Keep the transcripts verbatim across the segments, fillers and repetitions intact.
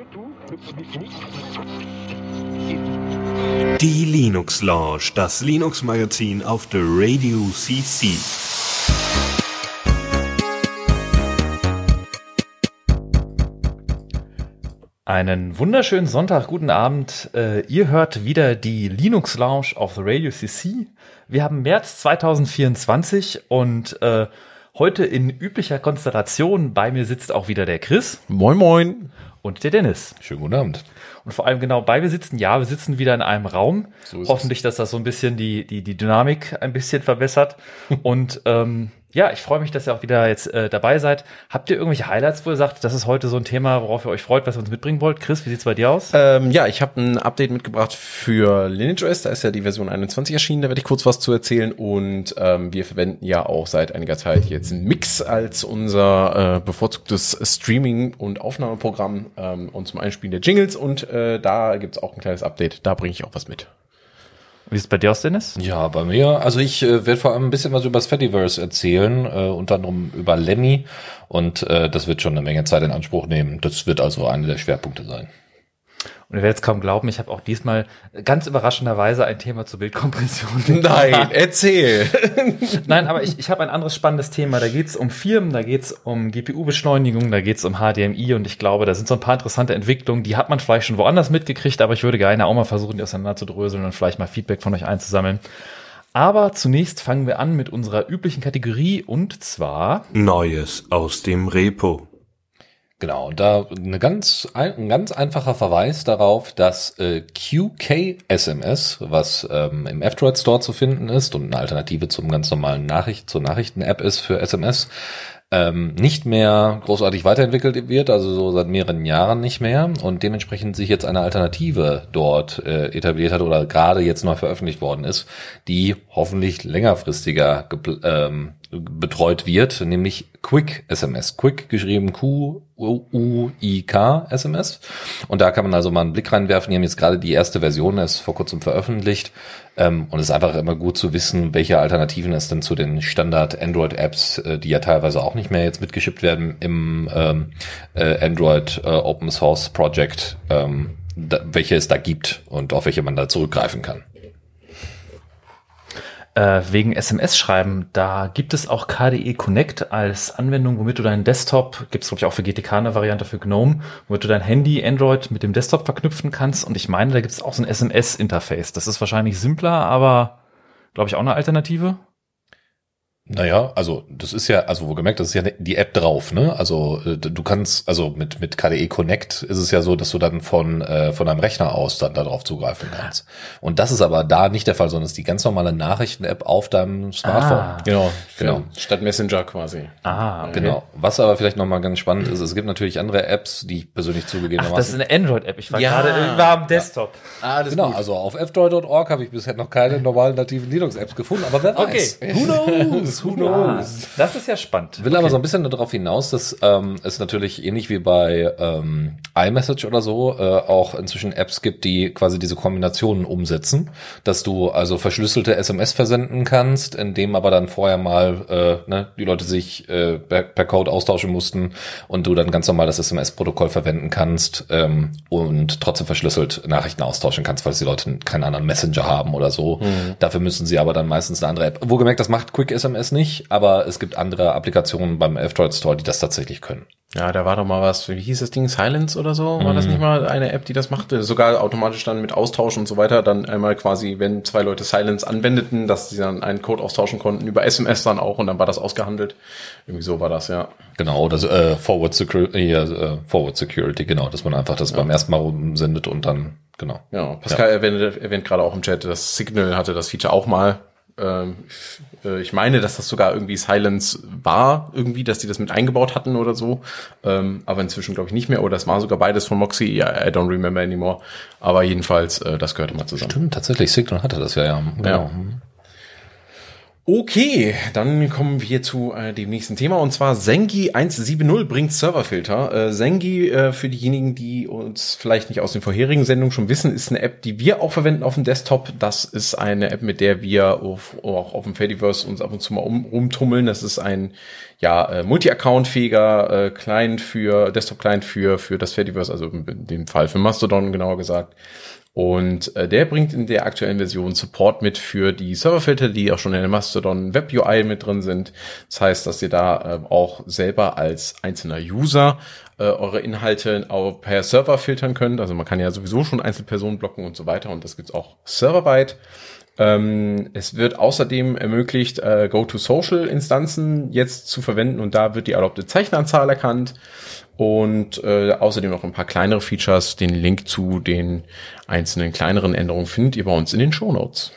Die Linux Lounge, das Linux-Magazin auf der Radio C C. Einen wunderschönen Sonntag, guten Abend. Äh, ihr hört wieder die Linux Lounge auf der Radio C C. Wir haben März zweitausendvierundzwanzig und äh, heute in üblicher Konstellation bei mir sitzt auch wieder der Chris. Moin, moin. Und der Dennis. Schönen guten Abend. Und vor allem genau bei wir sitzen, ja, wir sitzen wieder in einem Raum. So ist Hoffentlich, dass das so ein bisschen die die die Dynamik ein bisschen verbessert. Und ähm, ja, ich freue mich, dass ihr auch wieder jetzt äh, dabei seid. Habt ihr irgendwelche Highlights, wo ihr sagt, das ist heute so ein Thema, worauf ihr euch freut, was ihr uns mitbringen wollt? Chris, wie sieht's bei dir aus? Ähm, ja, ich habe ein Update mitgebracht für LineageOS. Da ist ja die Version einundzwanzig erschienen. Da werde ich kurz was zu erzählen. Und ähm, wir verwenden ja auch seit einiger Zeit jetzt einen Mix als unser äh, bevorzugtes Streaming- und Aufnahmeprogramm ähm, und zum Einspielen der Jingles. Und äh, da gibt's auch ein kleines Update. Da bringe ich auch was mit. Wie ist es bei dir aus, Dennis? Ja, bei mir, also ich äh, werde vor allem ein bisschen was über das Fediverse erzählen, äh, unter anderem über Lemmy und äh, das wird schon eine Menge Zeit in Anspruch nehmen. Das wird also einer der Schwerpunkte sein. Und ihr werdet es kaum glauben, ich habe auch diesmal ganz überraschenderweise ein Thema zur Bildkompression. Nein, erzähl! Nein, aber ich, ich habe ein anderes spannendes Thema. Da geht's um Firmen, da geht's um G P U-Beschleunigung, da geht's um H D M I und ich glaube, da sind so ein paar interessante Entwicklungen, die hat man vielleicht schon woanders mitgekriegt, aber ich würde gerne auch mal versuchen, die auseinander zu dröseln und vielleicht mal Feedback von euch einzusammeln. Aber zunächst fangen wir an mit unserer üblichen Kategorie und zwar Neues aus dem Repo. Genau, da eine ganz, ein, ein ganz einfacher Verweis darauf, dass äh, Q K S M S, was ähm, im F-Droid Store zu finden ist und eine Alternative zum ganz normalen Nachricht, zur Nachrichten-App ist für S M S, ähm, nicht mehr großartig weiterentwickelt wird, also so seit mehreren Jahren nicht mehr und dementsprechend sich jetzt eine Alternative dort äh, etabliert hat oder gerade jetzt neu veröffentlicht worden ist, die hoffentlich längerfristiger gepl- ähm, betreut wird, nämlich Quick S M S. Quick geschrieben Q U I K S M S. Und da kann man also mal einen Blick reinwerfen. Die haben jetzt gerade die erste Version, ist vor kurzem veröffentlicht. Ähm, und es ist einfach immer gut zu wissen, welche Alternativen es denn zu den Standard-Android-Apps, äh, die ja teilweise auch nicht mehr jetzt mitgeschippt werden, im ähm, äh, Android äh, Open Source Project, ähm, da, welche es da gibt und auf welche man da zurückgreifen kann. Äh, wegen S M S-Schreiben, da gibt es auch K D E Connect als Anwendung, womit du deinen Desktop, gibt es glaube ich auch für G T K eine Variante für GNOME, womit du dein Handy, Android mit dem Desktop verknüpfen kannst. Und ich meine, da gibt es auch so ein S M S-Interface. Das ist wahrscheinlich simpler, aber glaube ich auch eine Alternative. Naja, also das ist ja, also wo gemerkt, das ist ja die App drauf, ne? Also du kannst, also mit mit K D E Connect ist es ja so, dass du dann von äh, von deinem Rechner aus dann darauf zugreifen kannst. Und das ist aber da nicht der Fall, sondern es ist die ganz normale Nachrichten-App auf deinem Smartphone. Ah, Genau, genau. Statt Messenger quasi. Ah, okay. Genau. Was aber vielleicht nochmal ganz spannend ist, es gibt natürlich andere Apps, die ich persönlich Ach, zugegebenermaßen... das ist eine Android-App. Ich war Ja. gerade war am Desktop. Ah, das Genau, also auf f droid Punkt org habe ich bisher noch keine normalen nativen Linux-Apps gefunden, aber wer weiß. Okay. Who knows? Who knows? Das ist ja spannend. Will Okay. aber so ein bisschen darauf hinaus, dass ähm, es natürlich ähnlich wie bei ähm, iMessage oder so äh, auch inzwischen Apps gibt, die quasi diese Kombinationen umsetzen, dass du also verschlüsselte S M S versenden kannst, indem aber dann vorher mal äh, ne, die Leute sich äh, per, per Code austauschen mussten und du dann ganz normal das S M S-Protokoll verwenden kannst ähm, und trotzdem verschlüsselt Nachrichten austauschen kannst, weil die Leute keinen anderen Messenger haben oder so. Mhm. Dafür müssen sie aber dann meistens eine andere App. Wo gemerkt, das macht Quick S M S nicht, aber es gibt andere Applikationen beim F-Droid Store, die das tatsächlich können. Ja, da war doch mal was, wie hieß das Ding, Silence oder so? War das nicht mal eine App, die das machte? Sogar automatisch dann mit Austausch und so weiter, dann einmal quasi, wenn zwei Leute Silence anwendeten, dass sie dann einen Code austauschen konnten, über S M S dann auch und dann war das ausgehandelt. Irgendwie so war das, ja. Genau, das äh, Forward Security, äh, Forward Security, genau, dass man einfach das ja. beim ersten Mal rumsendet und dann, genau. Ja, Pascal ja. erwähnt, erwähnt gerade auch im Chat, das Signal hatte das Feature auch mal. Ähm, ich meine, dass das sogar irgendwie Silence war, irgendwie, dass die das mit eingebaut hatten oder so. Ähm, aber inzwischen glaube ich nicht mehr. Oder es war sogar beides von Moxie. Ja, I don't remember anymore. Aber jedenfalls, äh, das gehörte mal zusammen. Stimmt, tatsächlich. Signal hatte das ja, ja. Genau. Ja. Okay, dann kommen wir zu äh, dem nächsten Thema und zwar Zengi eins sieben null bringt Serverfilter. Äh, Zengi, äh, für diejenigen, die uns vielleicht nicht aus den vorherigen Sendungen schon wissen, ist eine App, die wir auch verwenden auf dem Desktop. Das ist eine App, mit der wir auf, auch auf dem Fediverse uns ab und zu mal um, rumtummeln. Das ist ein ja äh, Multi-Account-fähiger äh, Client für Desktop-Client für für das Fediverse, also in dem Fall für Mastodon genauer gesagt. Und äh, der bringt in der aktuellen Version Support mit für die Serverfilter, die auch schon in der Mastodon Web U I mit drin sind. Das heißt, dass ihr da äh, auch selber als einzelner User äh, eure Inhalte auch per Server filtern könnt. Also man kann ja sowieso schon Einzelpersonen blocken und so weiter. Und das gibt's auch serverweit. Ähm, es wird außerdem ermöglicht, äh, Go-to-Social-Instanzen jetzt zu verwenden. Und da wird die erlaubte Zeichenanzahl erkannt. Und äh, außerdem noch ein paar kleinere Features. Den Link zu den einzelnen kleineren Änderungen findet ihr bei uns in den Shownotes.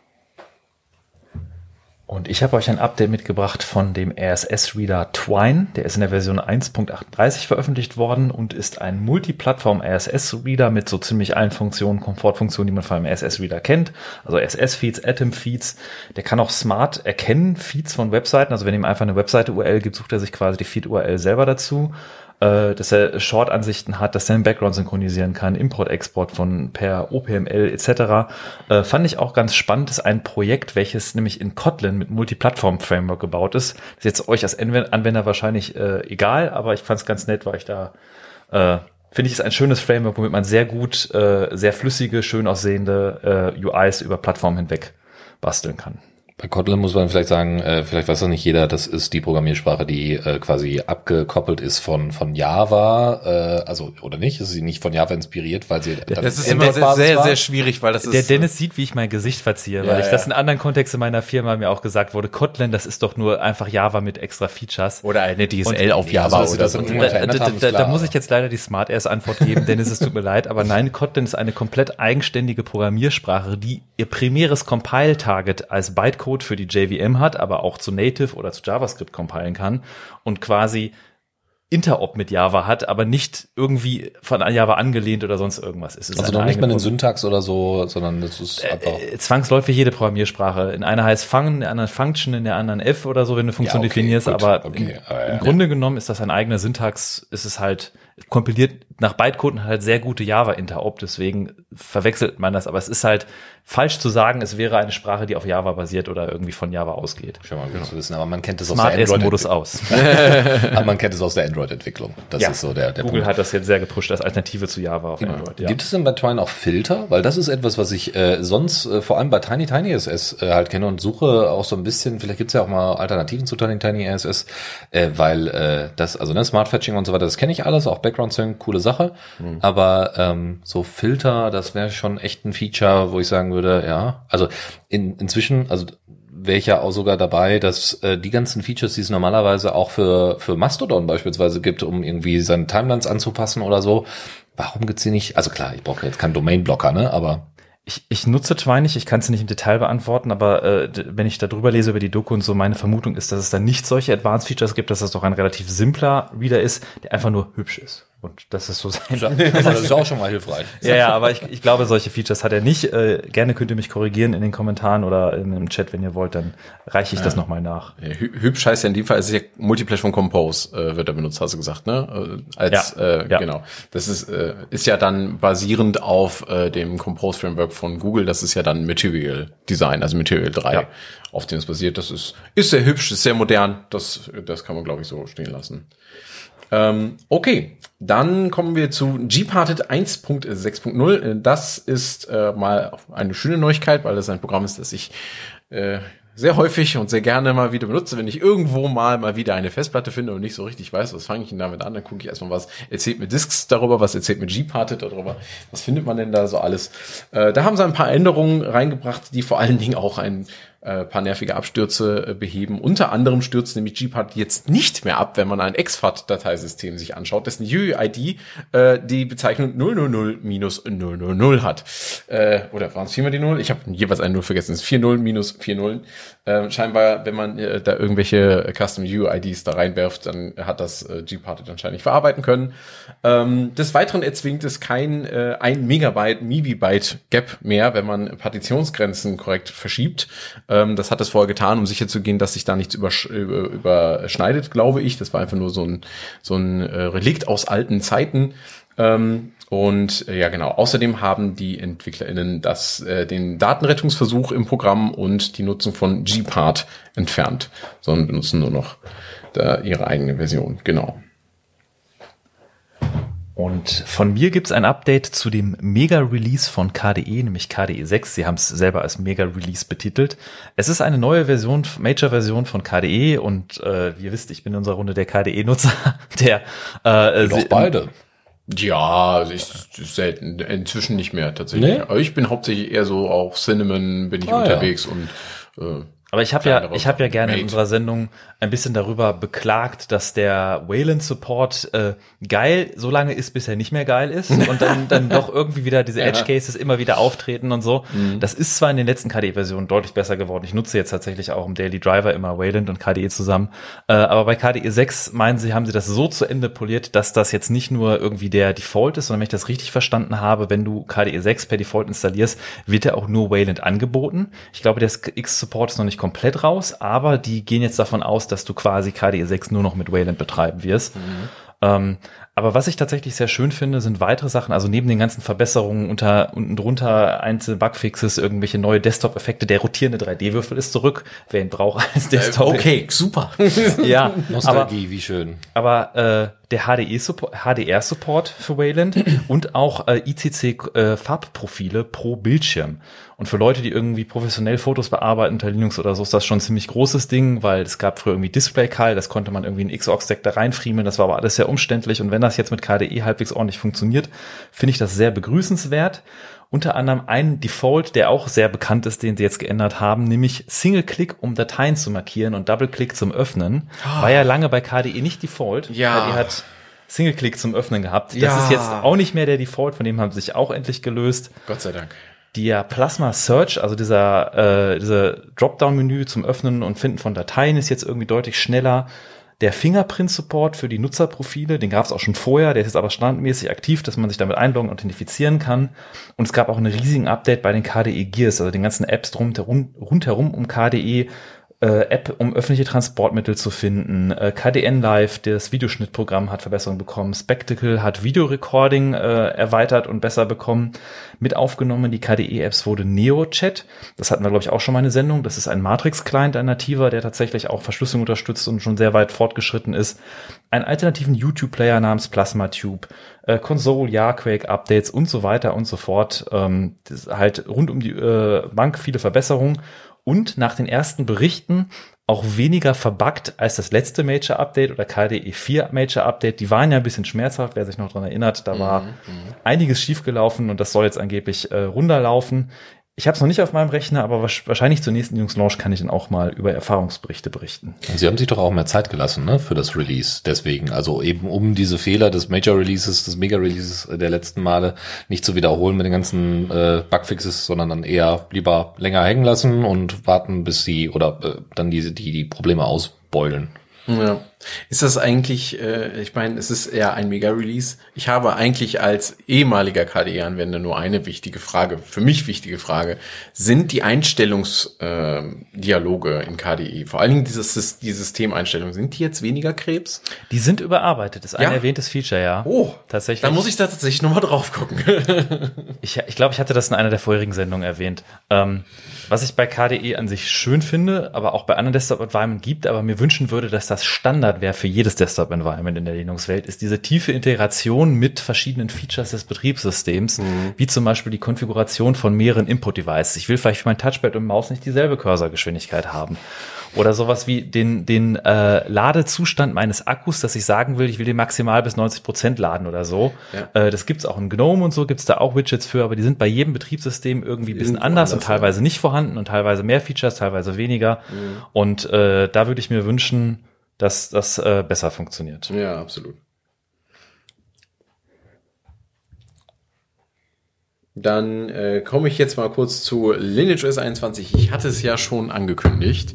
Und ich habe euch ein Update mitgebracht von dem R S S-Reader Twine. Der ist in der Version eins Punkt achtunddreißig veröffentlicht worden und ist ein Multiplattform-R S S-Reader mit so ziemlich allen Funktionen, Komfortfunktionen, die man von einem R S S-Reader kennt. Also R S S-Feeds, Atom-Feeds. Der kann auch smart erkennen, Feeds von Webseiten. Also wenn ihm einfach eine Webseite-U R L gibt, sucht er sich quasi die Feed-U R L selber dazu. Dass er Short-Ansichten hat, dass er einen Background synchronisieren kann, Import-Export von per O P M L et cetera. Äh, fand ich auch ganz spannend. Das ist ein Projekt, welches nämlich in Kotlin mit Multiplattform-Framework gebaut ist. Das ist jetzt euch als Anwender wahrscheinlich äh, egal, aber ich fand es ganz nett, weil ich da äh, finde ich, ist ein schönes Framework, womit man sehr gut, äh, sehr flüssige, schön aussehende äh, U Is über Plattformen hinweg basteln kann. Bei Kotlin muss man vielleicht sagen, äh, vielleicht weiß das nicht jeder, das ist die Programmiersprache, die äh, quasi abgekoppelt ist von von Java, äh, also oder nicht, ist sie nicht von Java inspiriert, weil sie das, das ist immer sehr, sehr, sehr schwierig, weil das der ist... Der Dennis sieht, wie ich mein Gesicht verziehe, ja, weil ich ja. das in anderen Kontexten meiner Firma mir auch gesagt wurde, Kotlin, das ist doch nur einfach Java mit extra Features. Oder eine D S L auf nee, Java also, oder das so. irgendwann verändert Da, haben, ist da, da klar. muss ich jetzt leider die Smart-Ass-Antwort geben, Dennis, es tut mir leid, aber nein, Kotlin ist eine komplett eigenständige Programmiersprache, die ihr primäres Compile-Target als Bytecode für die J V M hat, aber auch zu Native oder zu JavaScript compilen kann und quasi Interop mit Java hat, aber nicht irgendwie von Java angelehnt oder sonst irgendwas ist. Es Also eine noch nicht mal eigene eine Syntax oder so, sondern das ist einfach... Äh, zwangsläufig jede Programmiersprache. In einer heißt Function, in der anderen Function, in der anderen F oder so, wenn du Funktion Ja, okay, definierst, gut, aber okay, im, aber ja. im Grunde genommen ist das ein eigener Syntax, ist es halt kompiliert nach Bytecode und hat halt sehr gute Java-Interop, deswegen verwechselt man das, aber es ist halt falsch zu sagen, es wäre eine Sprache, die auf Java basiert oder irgendwie von Java ausgeht. Schon mal gut zu wissen, aber man kennt es aus der Smart-Ass-Modus Android-Entwicklung. aus. Aber man kennt es aus der Android-Entwicklung. Das Ja, ist so der, der Google Punkt. hat das jetzt sehr gepusht als Alternative zu Java auf Android. Ja. Gibt es denn bei Twine auch Filter? Weil das ist etwas, was ich äh, sonst äh, vor allem bei Tiny Tiny S S äh, halt kenne und suche auch so ein bisschen, vielleicht gibt es ja auch mal Alternativen zu Tiny Tiny S S, äh, weil äh, das, also ne, Smart Fetching und so weiter, das kenne ich alles, auch Background Sync, coole Sache, mhm. aber ähm, so Filter, das wäre schon echt ein Feature, wo ich sagen würde, ja, also in, inzwischen, also wäre ich ja auch sogar dabei, dass äh, die ganzen Features, die es normalerweise auch für für Mastodon beispielsweise gibt, um irgendwie seine Timelines anzupassen oder so, warum gibt's die nicht? Also klar, ich brauche jetzt keinen Domain-Blocker, ne, aber Ich, ich nutze Twine nicht, ich kann es nicht im Detail beantworten, aber äh, d- wenn ich da drüber lese über die Doku und so, meine Vermutung ist, dass es da nicht solche Advanced Features gibt, dass das doch ein relativ simpler Reader ist, der einfach nur hübsch ist. Und das ist so sein. das ist auch schon mal hilfreich. Ja, ja, aber ich, ich glaube, solche Features hat er nicht. Äh, gerne könnt ihr mich korrigieren in den Kommentaren oder in dem Chat, wenn ihr wollt, dann reiche ich ja. das nochmal nach. Ja, hü- hübsch heißt ja in dem Fall, es ist ja Multiplatform Compose, äh, wird da benutzt, hast du gesagt, ne? Äh, als, Ja, äh, ja. genau. Das ist, äh, ist ja dann basierend auf äh, dem Compose Framework von Google, das ist ja dann Material Design, also Material drei, Ja. auf dem es basiert. Das ist, ist sehr hübsch, ist sehr modern, das, das kann man, glaube ich, so stehen lassen. Ähm, okay, dann kommen wir zu Gparted eins Punkt sechs Punkt null. Das ist äh, mal eine schöne Neuigkeit, weil das ein Programm ist, das ich äh, sehr häufig und sehr gerne mal wieder benutze. Wenn ich irgendwo mal mal wieder eine Festplatte finde und nicht so richtig weiß, was fange ich denn damit an, dann gucke ich erstmal, was erzählt mir Disks darüber, was erzählt mir Gparted darüber, was findet man denn da so alles. Äh, da haben sie ein paar Änderungen reingebracht, die vor allen Dingen auch ein äh, paar nervige Abstürze äh, beheben. Unter anderem stürzt nämlich Gparted jetzt nicht mehr ab, wenn man ein X FAT-Dateisystem sich anschaut, dessen U I D äh, die Bezeichnung null null null minus null null null hat. Äh, oder waren es viermal die Null? Ich habe jeweils eine Null vergessen. Es ist vier null minus vier null. Äh, scheinbar, wenn man äh, da irgendwelche Custom U I Ds da reinwerft, dann hat das äh, Gparted anscheinend nicht verarbeiten können. Ähm, des Weiteren erzwingt es kein äh, ein Megabyte, Megabyte Gap mehr, wenn man Partitionsgrenzen korrekt verschiebt. Äh, Ähm, das hat es vorher getan, um sicherzugehen, dass sich da nichts übersch- über, überschneidet, glaube ich. Das war einfach nur so ein, so ein äh, Relikt aus alten Zeiten. Ähm, und äh, ja, genau. Außerdem haben die EntwicklerInnen das, äh, den Datenrettungsversuch im Programm und die Nutzung von Gpart entfernt, sondern benutzen nur noch da ihre eigene Version. Genau. Und von mir gibt's ein Update zu dem Mega-Release von K D E, nämlich K D E sechs. Sie haben es selber als Mega-Release betitelt. Es ist eine neue Version, Major-Version von K D E und äh, wie ihr wisst, ich bin in unserer Runde der K D E-Nutzer, der äh, Doch beide. Ja, also ich selten, inzwischen nicht mehr tatsächlich. Nee? Aber ich bin hauptsächlich eher so auf Cinnamon bin ich Ah, unterwegs und äh, Aber ich habe ja, kleinere ich habe ja gerne in Mate. unserer Sendung ein bisschen darüber beklagt, dass der Wayland-Support äh, geil so lange ist, bis er nicht mehr geil ist und dann dann doch irgendwie wieder diese Ja. Edge-Cases immer wieder auftreten und so. Mhm. Das ist zwar in den letzten K D E-Versionen deutlich besser geworden. Ich nutze jetzt tatsächlich auch im Daily Driver immer Wayland und K D E zusammen. Äh, aber bei K D E sechs meinen sie, haben sie das so zu Ende poliert, dass das jetzt nicht nur irgendwie der Default ist, sondern wenn ich das richtig verstanden habe, wenn du K D E sechs per Default installierst, wird er auch nur Wayland angeboten. Ich glaube, der X-Support ist noch nicht komplett raus, aber die gehen jetzt davon aus, dass du quasi K D E sechs nur noch mit Wayland betreiben wirst. Mhm. Ähm, aber was ich tatsächlich sehr schön finde, sind weitere Sachen, also neben den ganzen Verbesserungen unter unten drunter einzelne Bugfixes, irgendwelche neue Desktop-Effekte, der rotierende drei D-Würfel ist zurück, wer ihn braucht als Desktop. Äh, okay, super. Ja, Nostalgie, aber, wie schön. aber äh, der H D E-Support, H D R-Support für Wayland und auch äh, I C C-Farbprofile pro Bildschirm. Und für Leute, die irgendwie professionell Fotos bearbeiten unter Linux oder so, ist das schon ein ziemlich großes Ding, weil es gab früher irgendwie Display-Cal, das konnte man irgendwie in Xorg-Stack da reinfriemeln, das war aber alles sehr umständlich. Und wenn das jetzt mit K D E halbwegs ordentlich funktioniert, finde ich das sehr begrüßenswert. Unter anderem ein Default, der auch sehr bekannt ist, den sie jetzt geändert haben, nämlich Single-Click, um Dateien zu markieren und Double-Click zum Öffnen. Oh. War ja lange bei K D E nicht Default. Ja. K D E hat Single-Click zum Öffnen gehabt. Das Ja. ist jetzt auch nicht mehr der Default, von dem haben sie sich auch endlich gelöst. Gott sei Dank. Der Plasma Search, also dieser äh, dieser Dropdown-Menü zum Öffnen und Finden von Dateien, ist jetzt irgendwie deutlich schneller. Der Fingerprint-Support für die Nutzerprofile, den gab es auch schon vorher, der ist jetzt aber standardmäßig aktiv, dass man sich damit einloggen und identifizieren kann. Und es gab auch einen riesigen Update bei den K D E Gears, also den ganzen Apps drum, rundherum um K D E, äh, App, um öffentliche Transportmittel zu finden. Äh, K D N Live, das Videoschnittprogramm, hat Verbesserungen bekommen. Spectacle hat Videorecording äh, erweitert und besser bekommen. Mit aufgenommen, die K D E-Apps wurde NeoChat. Das hatten wir, glaube ich, auch schon mal eine Sendung. Das ist ein Matrix-Client, ein nativer, der tatsächlich auch Verschlüsselung unterstützt und schon sehr weit fortgeschritten ist. Einen alternativen YouTube-Player namens PlasmaTube, äh, Console, Jahrquake-Updates und so weiter und so fort. Ähm, das ist halt rund um die äh, Bank viele Verbesserungen. Und nach den ersten Berichten auch weniger verbuggt als das letzte Major-Update oder K D E vier Major-Update. Die waren ja ein bisschen schmerzhaft, wer sich noch dran erinnert. Da war Mhm, einiges schiefgelaufen und das soll jetzt angeblich äh, runterlaufen. Ich habe es noch nicht auf meinem Rechner, aber wahrscheinlich zur nächsten Linux-Launch kann ich dann auch mal über Erfahrungsberichte berichten. Sie haben sich doch auch mehr Zeit gelassen, ne, für das Release. Deswegen, also eben um diese Fehler des Major-Releases, des Mega-Releases der letzten Male nicht zu wiederholen mit den ganzen äh, Bugfixes, sondern dann eher lieber länger hängen lassen und warten, bis sie oder äh, dann diese die die Probleme ausbeulen. Ja. Ist das eigentlich, äh, ich meine, es ist eher ein Mega-Release. Ich habe eigentlich als ehemaliger K D E-Anwender nur eine wichtige Frage, für mich wichtige Frage. Sind die Einstellungsdialoge äh, in K D E, vor allen Dingen dieses, die Systemeinstellungen, sind die jetzt weniger Krebs? Die sind überarbeitet, das ist ein Ja? erwähntes Feature, ja. Oh, tatsächlich. dann muss ich da tatsächlich nochmal drauf gucken. Ich, ich glaube, ich hatte das in einer der vorherigen Sendungen erwähnt. Ähm, was ich bei K D E an sich schön finde, aber auch bei anderen Desktop-Environment gibt, aber mir wünschen würde, dass das Standard wäre für jedes Desktop-Environment in der Linux-Welt, ist diese tiefe Integration mit verschiedenen Features des Betriebssystems, mhm. wie zum Beispiel die Konfiguration von mehreren Input-Devices. Ich will vielleicht für mein Touchpad und Maus nicht dieselbe Cursorgeschwindigkeit haben. Oder sowas wie den den äh, Ladezustand meines Akkus, dass ich sagen will, ich will den maximal bis neunzig Prozent laden oder so. Ja. Äh, das gibt's auch in GNOME und so, gibt's da auch Widgets für, aber die sind bei jedem Betriebssystem irgendwie ein bisschen anders, anders und teilweise ja. nicht vorhanden und teilweise mehr Features, teilweise weniger. Mhm. Und äh, da würde ich mir wünschen, dass das äh, besser funktioniert. Ja, absolut. Dann äh, komme ich jetzt mal kurz zu LineageOS einundzwanzig. Ich hatte es ja schon angekündigt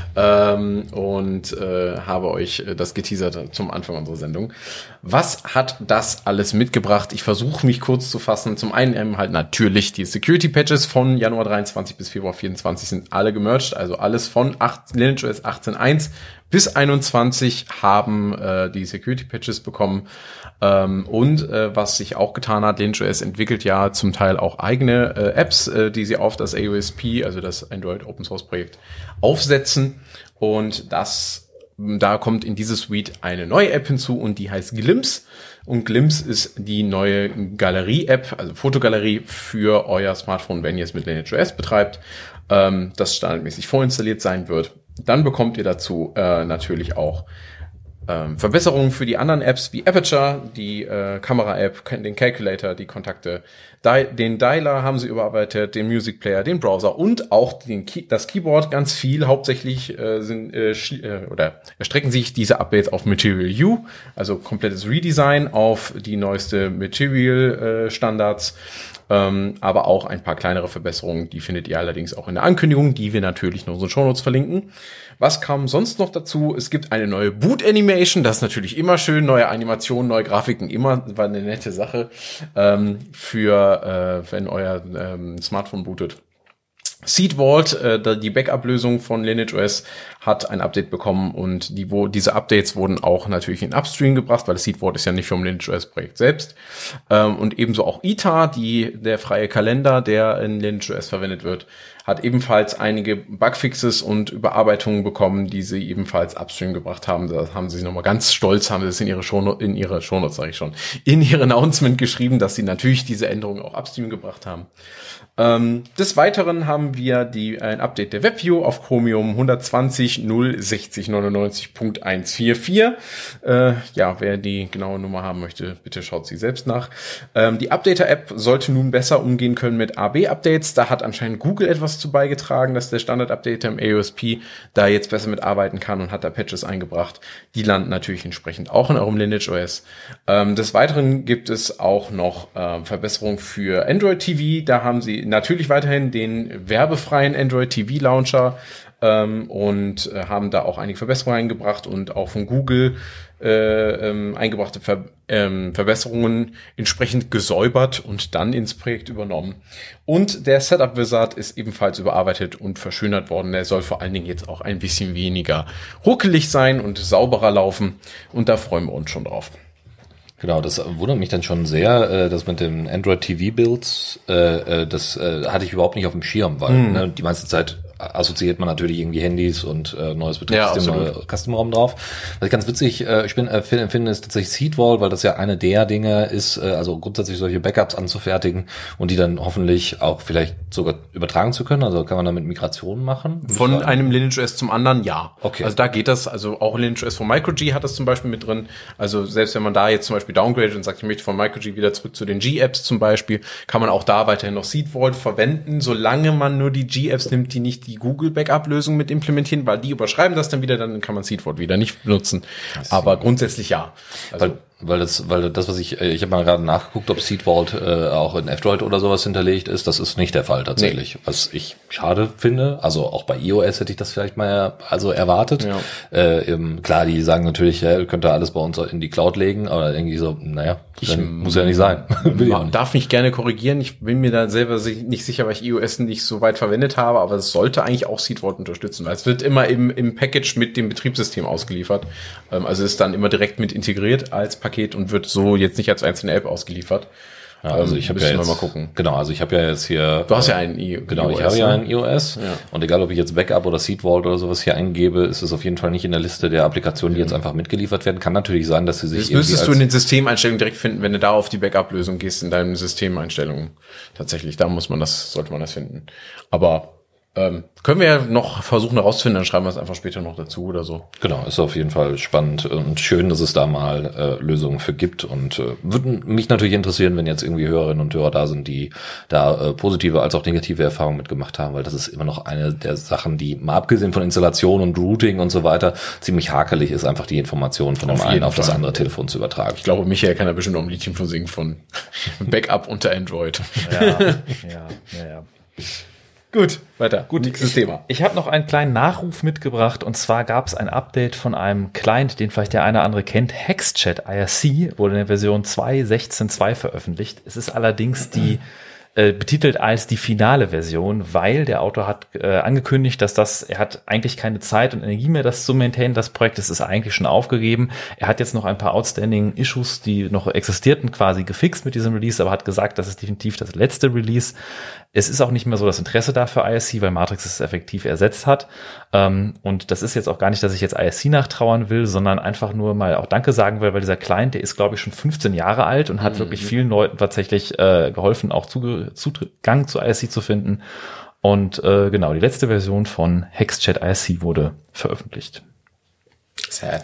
ähm, und äh, habe euch das geteasert zum Anfang unserer Sendung. Was hat das alles mitgebracht? Ich versuche mich kurz zu fassen. Zum einen ähm, halt natürlich die Security-Patches von Januar dreiundzwanzig bis Februar vierundzwanzig sind alle gemerged. Also alles von LineageOS achtzehn Punkt eins bis einundzwanzig haben äh, die Security-Patches bekommen. Ähm, und äh, was sich auch getan hat, LineageOS entwickelt ja zum Teil auch eigene äh, Apps, äh, die sie auf das A O S P, also das Android Open Source Projekt, aufsetzen. Und das, da kommt in diese Suite eine neue App hinzu und die heißt Glimpse. Und Glimpse ist die neue Galerie-App, also Fotogalerie für euer Smartphone, wenn ihr es mit LineageOS betreibt, ähm, das standardmäßig vorinstalliert sein wird. Dann bekommt ihr dazu äh, natürlich auch ähm, Verbesserungen für die anderen Apps wie Aperture, die äh, Kamera-App, den Calculator, die Kontakte, Di- den Dialer haben sie überarbeitet, den Music Player, den Browser und auch den Key- das Keyboard ganz viel. Hauptsächlich äh, sind äh, schli- äh, oder erstrecken sich diese Updates auf Material U, also komplettes Redesign auf die neueste Material äh, Standards. Ähm, aber auch ein paar kleinere Verbesserungen, die findet ihr allerdings auch in der Ankündigung, die wir natürlich in unseren Shownotes verlinken. Was kam sonst noch dazu? Es gibt eine neue Boot Animation, das ist natürlich immer schön, neue Animationen, neue Grafiken, immer war eine nette Sache ähm, für, äh, wenn euer ähm, Smartphone bootet. Seed Vault, äh, die Backup-Lösung von LineageOS, hat ein Update bekommen und die, wo, diese Updates wurden auch natürlich in Upstream gebracht, weil das Seed Vault ist ja nicht vom LineageOS-Projekt selbst. Ähm, und ebenso auch I T A, die, der freie Kalender, der in LineageOS verwendet wird, hat ebenfalls einige Bugfixes und Überarbeitungen bekommen, die sie ebenfalls Upstream gebracht haben. Da haben sie nochmal ganz stolz, haben sie es in ihre Shownotes, in ihre Shownotes, sage ich schon, in ihr Announcement geschrieben, dass sie natürlich diese Änderungen auch Upstream gebracht haben. Ähm, des Weiteren haben wir die, ein Update der WebView auf Chromium hundertzwanzig null sechzig neunundneunzig Punkt hundertvierundvierzig. Äh, ja, wer die genaue Nummer haben möchte, bitte schaut sie selbst nach. Ähm, die Updater-App sollte nun besser umgehen können mit A B-Updates. Da hat anscheinend Google etwas zu beigetragen, dass der Standard-Updater im A O S P da jetzt besser mitarbeiten kann und hat da Patches eingebracht. Die landen natürlich entsprechend auch in eurem LineageOS. Ähm, des Weiteren gibt es auch noch äh, Verbesserungen für Android T V. Da haben sie natürlich weiterhin den werbefreien Android T V Launcher ähm, und äh, haben da auch einige Verbesserungen eingebracht und auch von Google äh, ähm, eingebrachte Ver ähm, Verbesserungen entsprechend gesäubert und dann ins Projekt übernommen. Und der Setup Wizard ist ebenfalls überarbeitet und verschönert worden. Er soll vor allen Dingen jetzt auch ein bisschen weniger ruckelig sein und sauberer laufen und da freuen wir uns schon drauf. Genau, das wundert mich dann schon sehr, äh, dass mit den Android T V-Builds, äh, das äh, hatte ich überhaupt nicht auf dem Schirm, weil mm. ne, die meiste Zeit assoziiert man natürlich irgendwie Handys und äh, neues Betriebssystem, ja, neue Custom-ROM drauf. Was ich ganz witzig äh, ich bin, äh, finde, ist tatsächlich Seed Vault, weil das ja eine der Dinge ist, äh, also grundsätzlich solche Backups anzufertigen und die dann hoffentlich auch vielleicht sogar übertragen zu können. Also kann man damit Migrationen machen? Von einem LineageOS zum anderen, ja. Okay. Also da geht das, also auch LineageOS von MicroG hat das zum Beispiel mit drin. Also selbst wenn man da jetzt zum Beispiel downgradet und sagt, ich möchte von MicroG wieder zurück zu den G-Apps zum Beispiel, kann man auch da weiterhin noch Seed Vault verwenden, solange man nur die G-Apps nimmt, die nicht die Google-Backup-Lösung mit implementieren, weil die überschreiben das dann wieder, dann kann man Seed Vault wieder nicht benutzen. Aber grundsätzlich ja. Also weil, weil das, weil das, was ich, ich habe mal gerade nachgeguckt, ob Seed Vault äh, auch in F-Droid oder sowas hinterlegt ist, das ist nicht der Fall tatsächlich. Nee. Was ich schade finde, also auch bei iOS hätte ich das vielleicht mal also erwartet. Ja. Äh, eben, klar, die sagen natürlich, ja, könnt ihr alles bei uns in die Cloud legen, aber irgendwie so, naja, ich, muss ja nicht sein. Man darf mich gerne korrigieren, ich bin mir da selber nicht sicher, weil ich iOS nicht so weit verwendet habe, aber es sollte eigentlich auch Seed Vault unterstützen, weil es wird immer im, im Package mit dem Betriebssystem ausgeliefert. Ähm, also ist dann immer direkt mit integriert als Paket und wird so jetzt nicht als einzelne App ausgeliefert. Ja, also ich habe ja jetzt, mal gucken. Genau, also ich habe ja jetzt hier. Du hast ja einen I O S. Genau, ich habe ja einen iOS. Ja. Und egal, ob ich jetzt Backup oder Seed Vault oder sowas hier eingebe, ist es auf jeden Fall nicht in der Liste der Applikationen, die jetzt einfach mitgeliefert werden. Kann natürlich sein, dass sie sich. Das müsstest du in den Systemeinstellungen direkt finden, wenn du da auf die Backup-Lösung gehst in deinen Systemeinstellungen. Tatsächlich, da muss man das, sollte man das finden. Aber Ähm, können wir ja noch versuchen herauszufinden, dann schreiben wir es einfach später noch dazu oder so. Genau, ist auf jeden Fall spannend und schön, dass es da mal äh, Lösungen für gibt und äh, würde mich natürlich interessieren, wenn jetzt irgendwie Hörerinnen und Hörer da sind, die da äh, positive als auch negative Erfahrungen mitgemacht haben, weil das ist immer noch eine der Sachen, die mal abgesehen von Installation und Routing und so weiter ziemlich hakelig ist, einfach die Informationen von dem Auf einen jeden auf das Fall. andere Telefon zu übertragen. Ich glaube, Michael kann da bestimmt auch ein Liedchen von singen von Backup unter Android. Ja, ja, ja, ja. Gut, weiter. Gut, nächstes ich, Thema. Ich habe noch einen kleinen Nachruf mitgebracht und zwar gab es ein Update von einem Client, den vielleicht der eine oder andere kennt. HexChat I R C wurde in der Version zwei Punkt sechzehn Punkt zwei veröffentlicht. Es ist allerdings die äh, betitelt als die finale Version, weil der Autor hat äh, angekündigt, dass das, er hat eigentlich keine Zeit und Energie mehr, das zu maintainen. Das Projekt das ist eigentlich schon aufgegeben. Er hat jetzt noch ein paar outstanding Issues, die noch existierten, quasi gefixt mit diesem Release, aber hat gesagt, das ist definitiv das letzte Release. Es ist auch nicht mehr so das Interesse da für I R C, weil Matrix es effektiv ersetzt hat. Ähm, und das ist jetzt auch gar nicht, dass ich jetzt I R C nachtrauern will, sondern einfach nur mal auch Danke sagen will, weil dieser Client, der ist, glaube ich, schon fünfzehn Jahre alt und hat mhm. wirklich vielen Leuten tatsächlich äh, geholfen, auch Zuge- Zugang zu I R C zu finden. Und äh, genau, die letzte Version von HexChat I R C wurde veröffentlicht. Sad.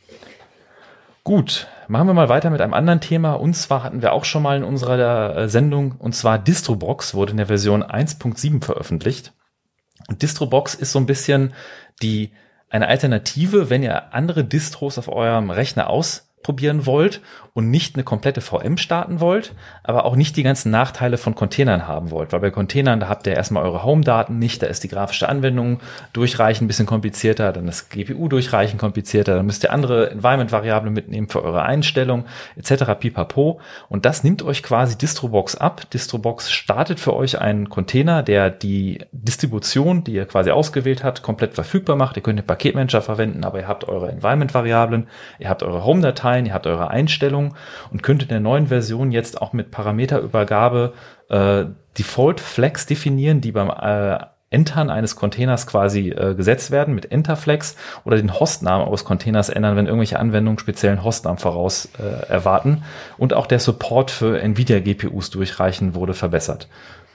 Gut, machen wir mal weiter mit einem anderen Thema. Und zwar hatten wir auch schon mal in unserer äh, Sendung, und zwar Distrobox wurde in der Version eins Punkt sieben veröffentlicht. Und Distrobox ist so ein bisschen die eine Alternative, wenn ihr andere Distros auf eurem Rechner ausprobieren wollt und nicht eine komplette V M starten wollt, aber auch nicht die ganzen Nachteile von Containern haben wollt. Weil bei Containern, da habt ihr erstmal eure Home-Daten nicht, da ist die grafische Anwendung durchreichen ein bisschen komplizierter, dann das G P U durchreichen komplizierter, dann müsst ihr andere Environment-Variablen mitnehmen für eure Einstellung et cetera pipapo. Und das nimmt euch quasi Distrobox ab. Distrobox startet für euch einen Container, der die Distribution, die ihr quasi ausgewählt habt, komplett verfügbar macht. Ihr könnt den Paketmanager verwenden, aber ihr habt eure Environment-Variablen, ihr habt eure Home-Dateien, ihr habt eure Einstellungen und könnt in der neuen Version jetzt auch mit Parameterübergabe äh, Default Flags definieren, die beim äh, Entern eines Containers quasi äh, gesetzt werden mit Enterflags oder den Hostnamen eures Containers ändern, wenn irgendwelche Anwendungen speziellen Hostnamen voraus äh, erwarten. Und auch der Support für Nvidia G P Us durchreichen wurde verbessert.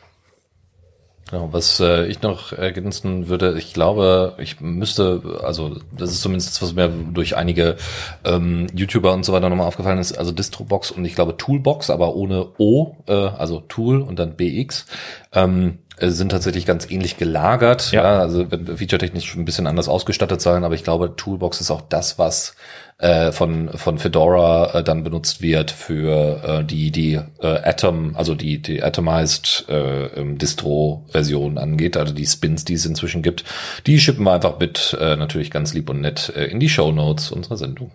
Genau, was äh, ich noch ergänzen würde, ich glaube, ich müsste, also das ist zumindest das, was mir durch einige ähm, YouTuber und so weiter nochmal aufgefallen ist, also Distrobox und ich glaube Toolbox, aber ohne O, äh, also Tool und dann B X, ähm, sind tatsächlich ganz ähnlich gelagert. Ja, ja also featuretechnisch ein bisschen anders ausgestattet sein, aber ich glaube, Toolbox ist auch das, was äh, von von Fedora äh, dann benutzt wird für äh, die die äh, Atom, also die die Atomized äh, Distro-Version angeht, also die Spins, die es inzwischen gibt. Die schippen wir einfach mit äh, natürlich ganz lieb und nett äh, in die Shownotes unserer Sendung.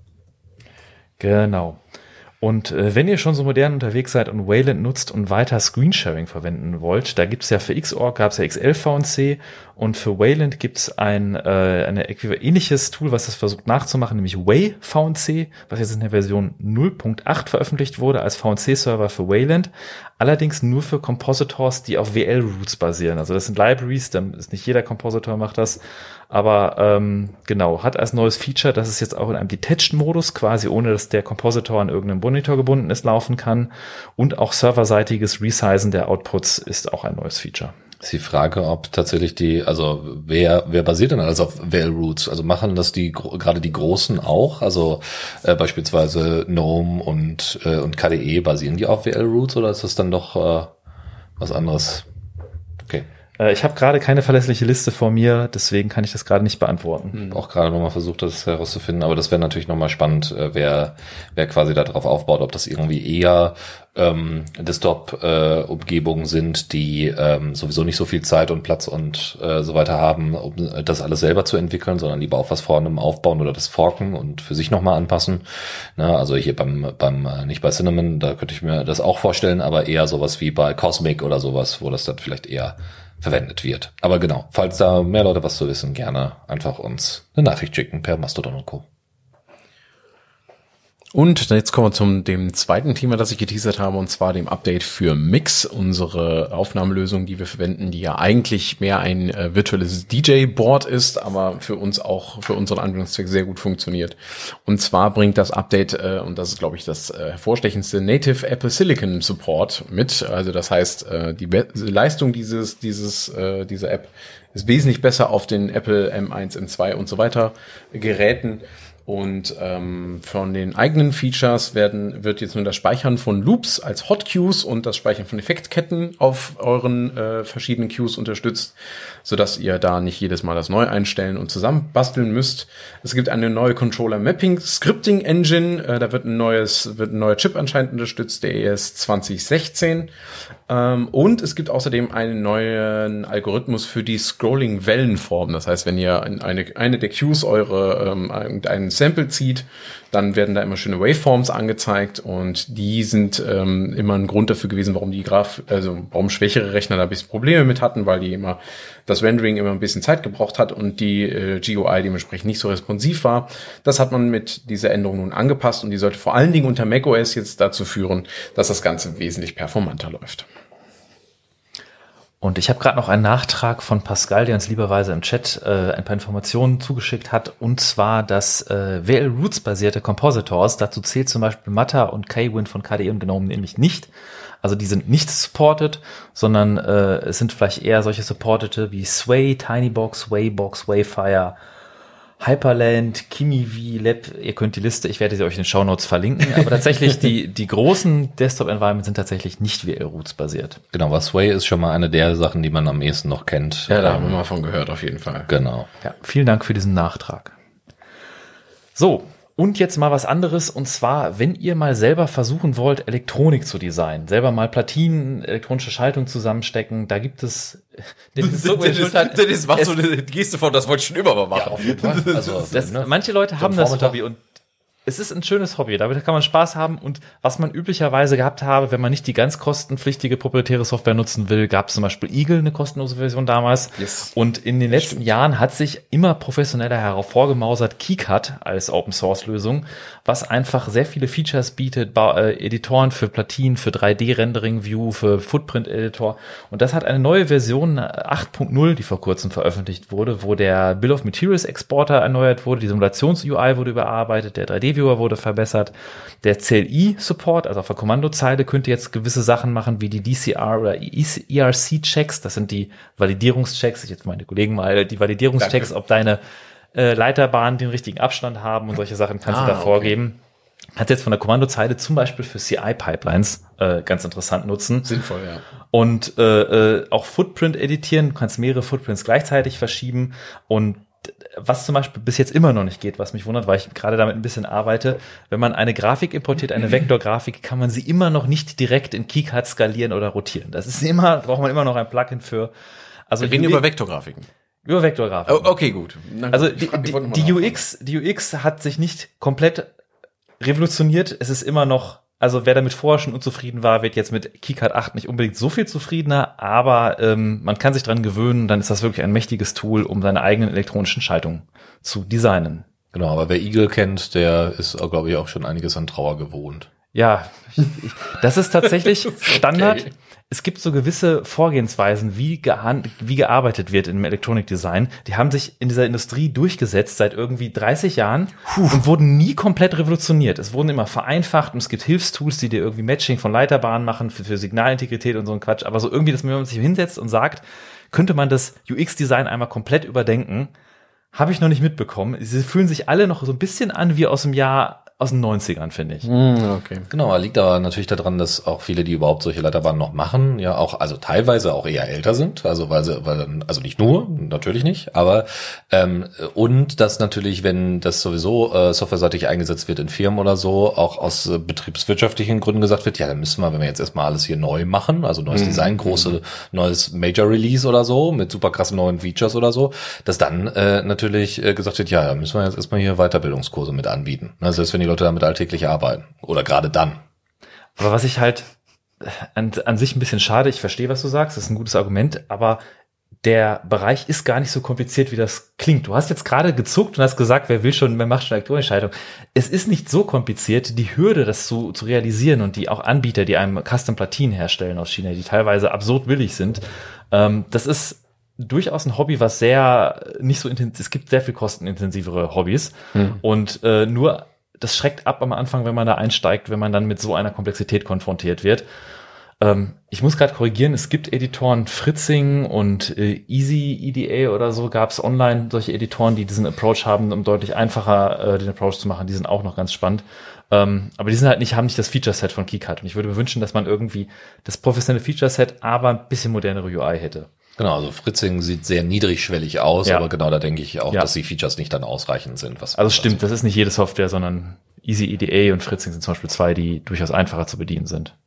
Genau. Und äh, wenn ihr schon so modern unterwegs seid und Wayland nutzt und weiter Screensharing verwenden wollt, da gibt's ja für Xorg gab's ja X elf V N C und für Wayland gibt's ein äh, eine ähnliches Tool, was das versucht nachzumachen, nämlich Way V N C, was jetzt in der Version null Punkt acht veröffentlicht wurde als V N C-Server für Wayland, allerdings nur für Compositors, die auf W L-Roots basieren. Also das sind Libraries, dann ist nicht jeder Compositor macht das, aber ähm, genau, hat als neues Feature, dass es jetzt auch in einem Detached-Modus, quasi ohne dass der Compositor an irgendeinem Monitor gebunden ist, laufen kann und auch serverseitiges Resizen der Outputs ist auch ein neues Feature. Ist die Frage, ob tatsächlich die, also wer wer basiert denn alles auf W L-Roots? Also machen das die gerade die Großen auch? Also äh, beispielsweise GNOME und äh, und K D E, basieren die auf W L-Roots oder ist das dann doch äh, was anderes? Okay. Äh, ich habe gerade keine verlässliche Liste vor mir, deswegen kann ich das gerade nicht beantworten. Hm. Auch gerade nochmal versucht, das herauszufinden, aber das wäre natürlich nochmal spannend, äh, wer wer quasi da drauf aufbaut, ob das irgendwie eher ähm, Desktop-Umgebungen äh, sind, die ähm, sowieso nicht so viel Zeit und Platz und äh, so weiter haben, um das alles selber zu entwickeln, sondern lieber auf was vorne aufbauen oder das forken und für sich nochmal anpassen. Na, also hier beim beim äh, nicht bei Cinnamon, da könnte ich mir das auch vorstellen, aber eher sowas wie bei Cosmic oder sowas, wo das dann vielleicht eher verwendet wird. Aber genau, falls da mehr Leute was zu wissen, gerne einfach uns eine Nachricht schicken per Mastodon und Co. Und jetzt kommen wir zum dem zweiten Thema, das ich geteasert habe, und zwar dem Update für Mix, unsere Aufnahmelösung, die wir verwenden, die ja eigentlich mehr ein äh, virtuelles D J-Board ist, aber für uns auch, für unseren Anwendungszweck sehr gut funktioniert. Und zwar bringt das Update, äh, und das ist, glaube ich, das äh, hervorstechendste, Native Apple Silicon Support mit. Also das heißt, äh, die Be- Leistung dieses, dieses, äh, dieser App ist wesentlich besser auf den Apple M eins, M zwei und so weiter Geräten. Und ähm, von den eigenen Features werden wird jetzt nur das Speichern von Loops als Hotkeys und das Speichern von Effektketten auf euren äh, verschiedenen Queues unterstützt, sodass ihr da nicht jedes Mal das neu einstellen und zusammenbasteln müsst. Es gibt eine neue Controller Mapping Scripting Engine, äh, da wird ein neues wird ein neuer Chip anscheinend unterstützt, der E S zwanzig sechzehn. Ähm, und es gibt außerdem einen neuen Algorithmus für die Scrolling-Wellenform. Das heißt, wenn ihr in eine eine der Queues eure ähm, einen Sample zieht, dann werden da immer schöne Waveforms angezeigt und die sind ähm, immer ein Grund dafür gewesen, warum die Graf, also warum schwächere Rechner da ein bisschen Probleme mit hatten, weil die immer das Rendering immer ein bisschen Zeit gebraucht hat und die äh, G U I dementsprechend nicht so responsiv war. Das hat man mit dieser Änderung nun angepasst und die sollte vor allen Dingen unter macOS jetzt dazu führen, dass das Ganze wesentlich performanter läuft. Und ich habe gerade noch einen Nachtrag von Pascal, der uns lieberweise im Chat äh, ein paar Informationen zugeschickt hat, und zwar das äh, W L Roots-basierte Compositors. Dazu zählt zum Beispiel Matta und Kwin von K D E und GNOME nämlich nicht. Also die sind nicht supported, sondern äh, es sind vielleicht eher solche supportete wie Sway, Tinybox, Waybox, Wayfire, Hyperland, KimiV, Lab, ihr könnt die Liste, ich werde sie euch in den Shownotes verlinken, aber tatsächlich die die großen Desktop-Environments sind tatsächlich nicht W L Roots basiert. Genau, was Sway ist schon mal eine der Sachen, die man am ehesten noch kennt. Ja, da haben wir mal von gehört, auf jeden Fall. Genau. Ja, vielen Dank für diesen Nachtrag. So, und jetzt mal was anderes, und zwar, wenn ihr mal selber versuchen wollt, Elektronik zu designen, selber mal Platinen, elektronische Schaltung zusammenstecken, da gibt es... Das ist, so, das ist, das ist was, so eine Geste von, das wollte ich schon immer mal machen. Ja, auf jeden Fall. Also, das, ne? Manche Leute So haben ein das Vormittag. Hobby und es ist ein schönes Hobby, damit kann man Spaß haben, und was man üblicherweise gehabt habe, wenn man nicht die ganz kostenpflichtige proprietäre Software nutzen will, gab es zum Beispiel Eagle, eine kostenlose Version damals. Yes. Und in den letzten Jahren hat sich immer professioneller hervorgemausert KiCad als Open-Source-Lösung, was einfach sehr viele Features bietet, ba- äh, Editoren für Platinen, für drei D-Rendering-View, für Footprint-Editor. Und das hat eine neue Version acht Punkt null, die vor kurzem veröffentlicht wurde, wo der Bill of Materials-Exporter erneuert wurde, die Simulations-U I wurde überarbeitet, der drei D-Viewer wurde verbessert, der C L I-Support, also auf der Kommandozeile, könnte jetzt gewisse Sachen machen, wie die D C R oder E R C-Checks, das sind die Validierungschecks, ich jetzt meine Kollegen mal, die Validierungschecks, Danke. ob deine äh, Leiterbahnen den richtigen Abstand haben und solche Sachen kannst Ah, du da okay. vorgeben. Hat jetzt von der Kommandozeile zum Beispiel für C I-Pipelines äh, ganz interessant nutzen. Sinnvoll, ja. Und äh, äh, auch Footprint editieren, du kannst mehrere Footprints gleichzeitig verschieben. Und was zum Beispiel bis jetzt immer noch nicht geht, was mich wundert, weil ich gerade damit ein bisschen arbeite, wenn man eine Grafik importiert, eine Vektorgrafik, kann man sie immer noch nicht direkt in KiCad skalieren oder rotieren. Das ist immer, braucht man immer noch ein Plugin für. Also Wir reden die- über Vektorgrafiken. über Vektorgrafik. Oh, okay, gut. Na gut. Also Ich die, frag- ich die, wollte nur mal die U nachfragen. X, die U X hat sich nicht komplett revolutioniert. Es ist immer noch, also wer damit vorher schon unzufrieden war, wird jetzt mit KiCad acht nicht unbedingt so viel zufriedener, aber ähm, man kann sich dran gewöhnen, dann ist das wirklich ein mächtiges Tool, um seine eigenen elektronischen Schaltungen zu designen. Genau, aber wer Eagle kennt, der ist, glaube ich, auch schon einiges an Trauer gewohnt. Ja, ich, ich, das ist tatsächlich Standard. Es gibt so gewisse Vorgehensweisen, wie, gehand, wie gearbeitet wird im Elektronikdesign. Die haben sich in dieser Industrie durchgesetzt seit irgendwie dreißig Jahren und wurden nie komplett revolutioniert. Es wurden immer vereinfacht und es gibt Hilfstools, die dir irgendwie Matching von Leiterbahnen machen für, für Signalintegrität und so ein Quatsch. Aber so irgendwie, dass man sich hinsetzt und sagt, könnte man das U X-Design einmal komplett überdenken, habe ich noch nicht mitbekommen. Sie fühlen sich alle noch so ein bisschen an wie aus dem Jahr aus den neunzigern, finde ich. Okay. Genau, liegt aber natürlich daran, dass auch viele, die überhaupt solche Leiterbahnen noch machen, ja auch, also teilweise auch eher älter sind, also weil sie, weil, also nicht nur, natürlich nicht, aber ähm, und dass natürlich, wenn das sowieso äh, softwareseitig eingesetzt wird in Firmen oder so, auch aus äh, betriebswirtschaftlichen Gründen gesagt wird, ja, dann müssen wir, wenn wir jetzt erstmal alles hier neu machen, also neues Mhm. Design, große, neues Major Release oder so, mit super krassen neuen Features oder so, dass dann äh, natürlich äh, gesagt wird, ja, da müssen wir jetzt erstmal hier Weiterbildungskurse mit anbieten. Also selbst wenn die Leute damit alltäglich arbeiten. Oder gerade dann. Aber was ich halt an, an sich ein bisschen schade, ich verstehe, was du sagst, das ist ein gutes Argument, aber der Bereich ist gar nicht so kompliziert, wie das klingt. Du hast jetzt gerade gezuckt und hast gesagt, wer will schon, wer macht schon Aktuentscheidung. Es ist nicht so kompliziert, die Hürde, das zu, zu realisieren und die auch Anbieter, die einem Custom-Platinen herstellen aus China, die teilweise absurd billig sind, ähm, das ist durchaus ein Hobby, was sehr nicht so intensiv, es gibt sehr viel kostenintensivere Hobbys hm. und äh, nur das schreckt ab am Anfang, wenn man da einsteigt, wenn man dann mit so einer Komplexität konfrontiert wird. Ähm, ich muss gerade korrigieren, es gibt Editoren, Fritzing und äh, Easy E D A oder so, gab es online solche Editoren, die diesen Approach haben, um deutlich einfacher äh, den Approach zu machen. Die sind auch noch ganz spannend. Ähm, aber die sind halt nicht, haben nicht das Feature-Set von KiCad. Und ich würde mir wünschen, dass man irgendwie das professionelle Feature-Set, aber ein bisschen modernere U I hätte. Genau, also Fritzing sieht sehr niedrigschwellig aus, ja. aber genau da denke ich auch, ja. dass die Features nicht dann ausreichend sind. Was also stimmt, das ist nicht jede Software, sondern Easy E D A und Fritzing sind zum Beispiel zwei, die durchaus einfacher zu bedienen sind.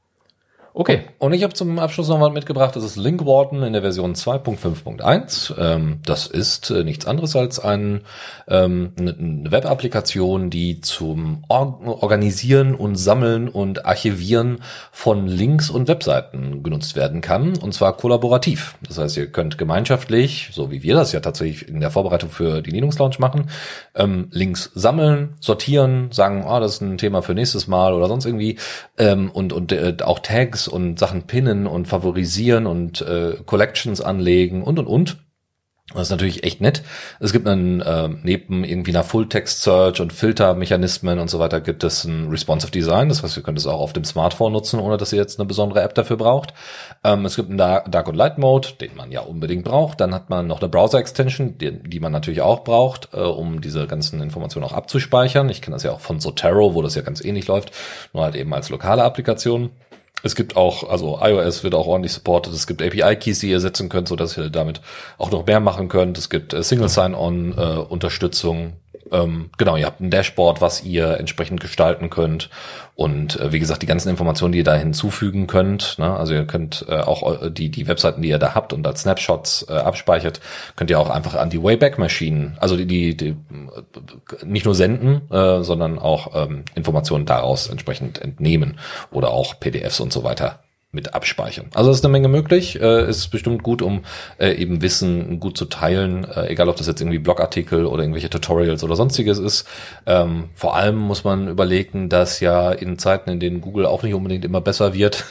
Okay. Und ich habe zum Abschluss noch was mitgebracht, das ist Linkwarden in der Version zwei Punkt fünf Punkt eins. Ähm, das ist äh, nichts anderes als ein, ähm, eine Web-Applikation, die zum Or- Organisieren und Sammeln und Archivieren von Links und Webseiten genutzt werden kann, und zwar kollaborativ. Das heißt, ihr könnt gemeinschaftlich, so wie wir das ja tatsächlich in der Vorbereitung für die Linux Lounge machen, ähm, Links sammeln, sortieren, sagen, ah, oh, das ist ein Thema für nächstes Mal oder sonst irgendwie, ähm, und, und äh, auch Tags und Sachen pinnen und favorisieren und äh, Collections anlegen und und und. Das ist natürlich echt nett. Es gibt einen, äh, neben irgendwie einer Full-Text-Search und Filtermechanismen und so weiter, gibt es ein Responsive Design. Das heißt, ihr könnt es auch auf dem Smartphone nutzen, ohne dass ihr jetzt eine besondere App dafür braucht. Ähm, es gibt einen Dark und Light Mode, den man ja unbedingt braucht. Dann hat man noch eine Browser-Extension, die, die man natürlich auch braucht, äh, um diese ganzen Informationen auch abzuspeichern. Ich kenne das ja auch von Zotero, wo das ja ganz ähnlich läuft, nur halt eben als lokale Applikation. Es gibt auch, also iOS wird auch ordentlich supported. Es gibt A P I-Keys, die ihr setzen könnt, so dass ihr damit auch noch mehr machen könnt. Es gibt äh, Single Sign-On-Unterstützung. Äh, ähm, genau, ihr habt ein Dashboard, was ihr entsprechend gestalten könnt. Und äh, wie gesagt, die ganzen Informationen, die ihr da hinzufügen könnt, ne? Also ihr könnt äh, auch die die Webseiten, die ihr da habt und als Snapshots äh, abspeichert, könnt ihr auch einfach an die Wayback-Maschinen, also die, die, die nicht nur senden, äh, sondern auch ähm, Informationen daraus entsprechend entnehmen oder auch P D Fs und so weiter mit abspeichern. Also ist eine Menge möglich, äh, ist bestimmt gut, um äh, eben Wissen gut zu teilen, äh, egal ob das jetzt irgendwie Blogartikel oder irgendwelche Tutorials oder sonstiges ist. Ähm, vor allem muss man überlegen, dass ja in Zeiten, in denen Google auch nicht unbedingt immer besser wird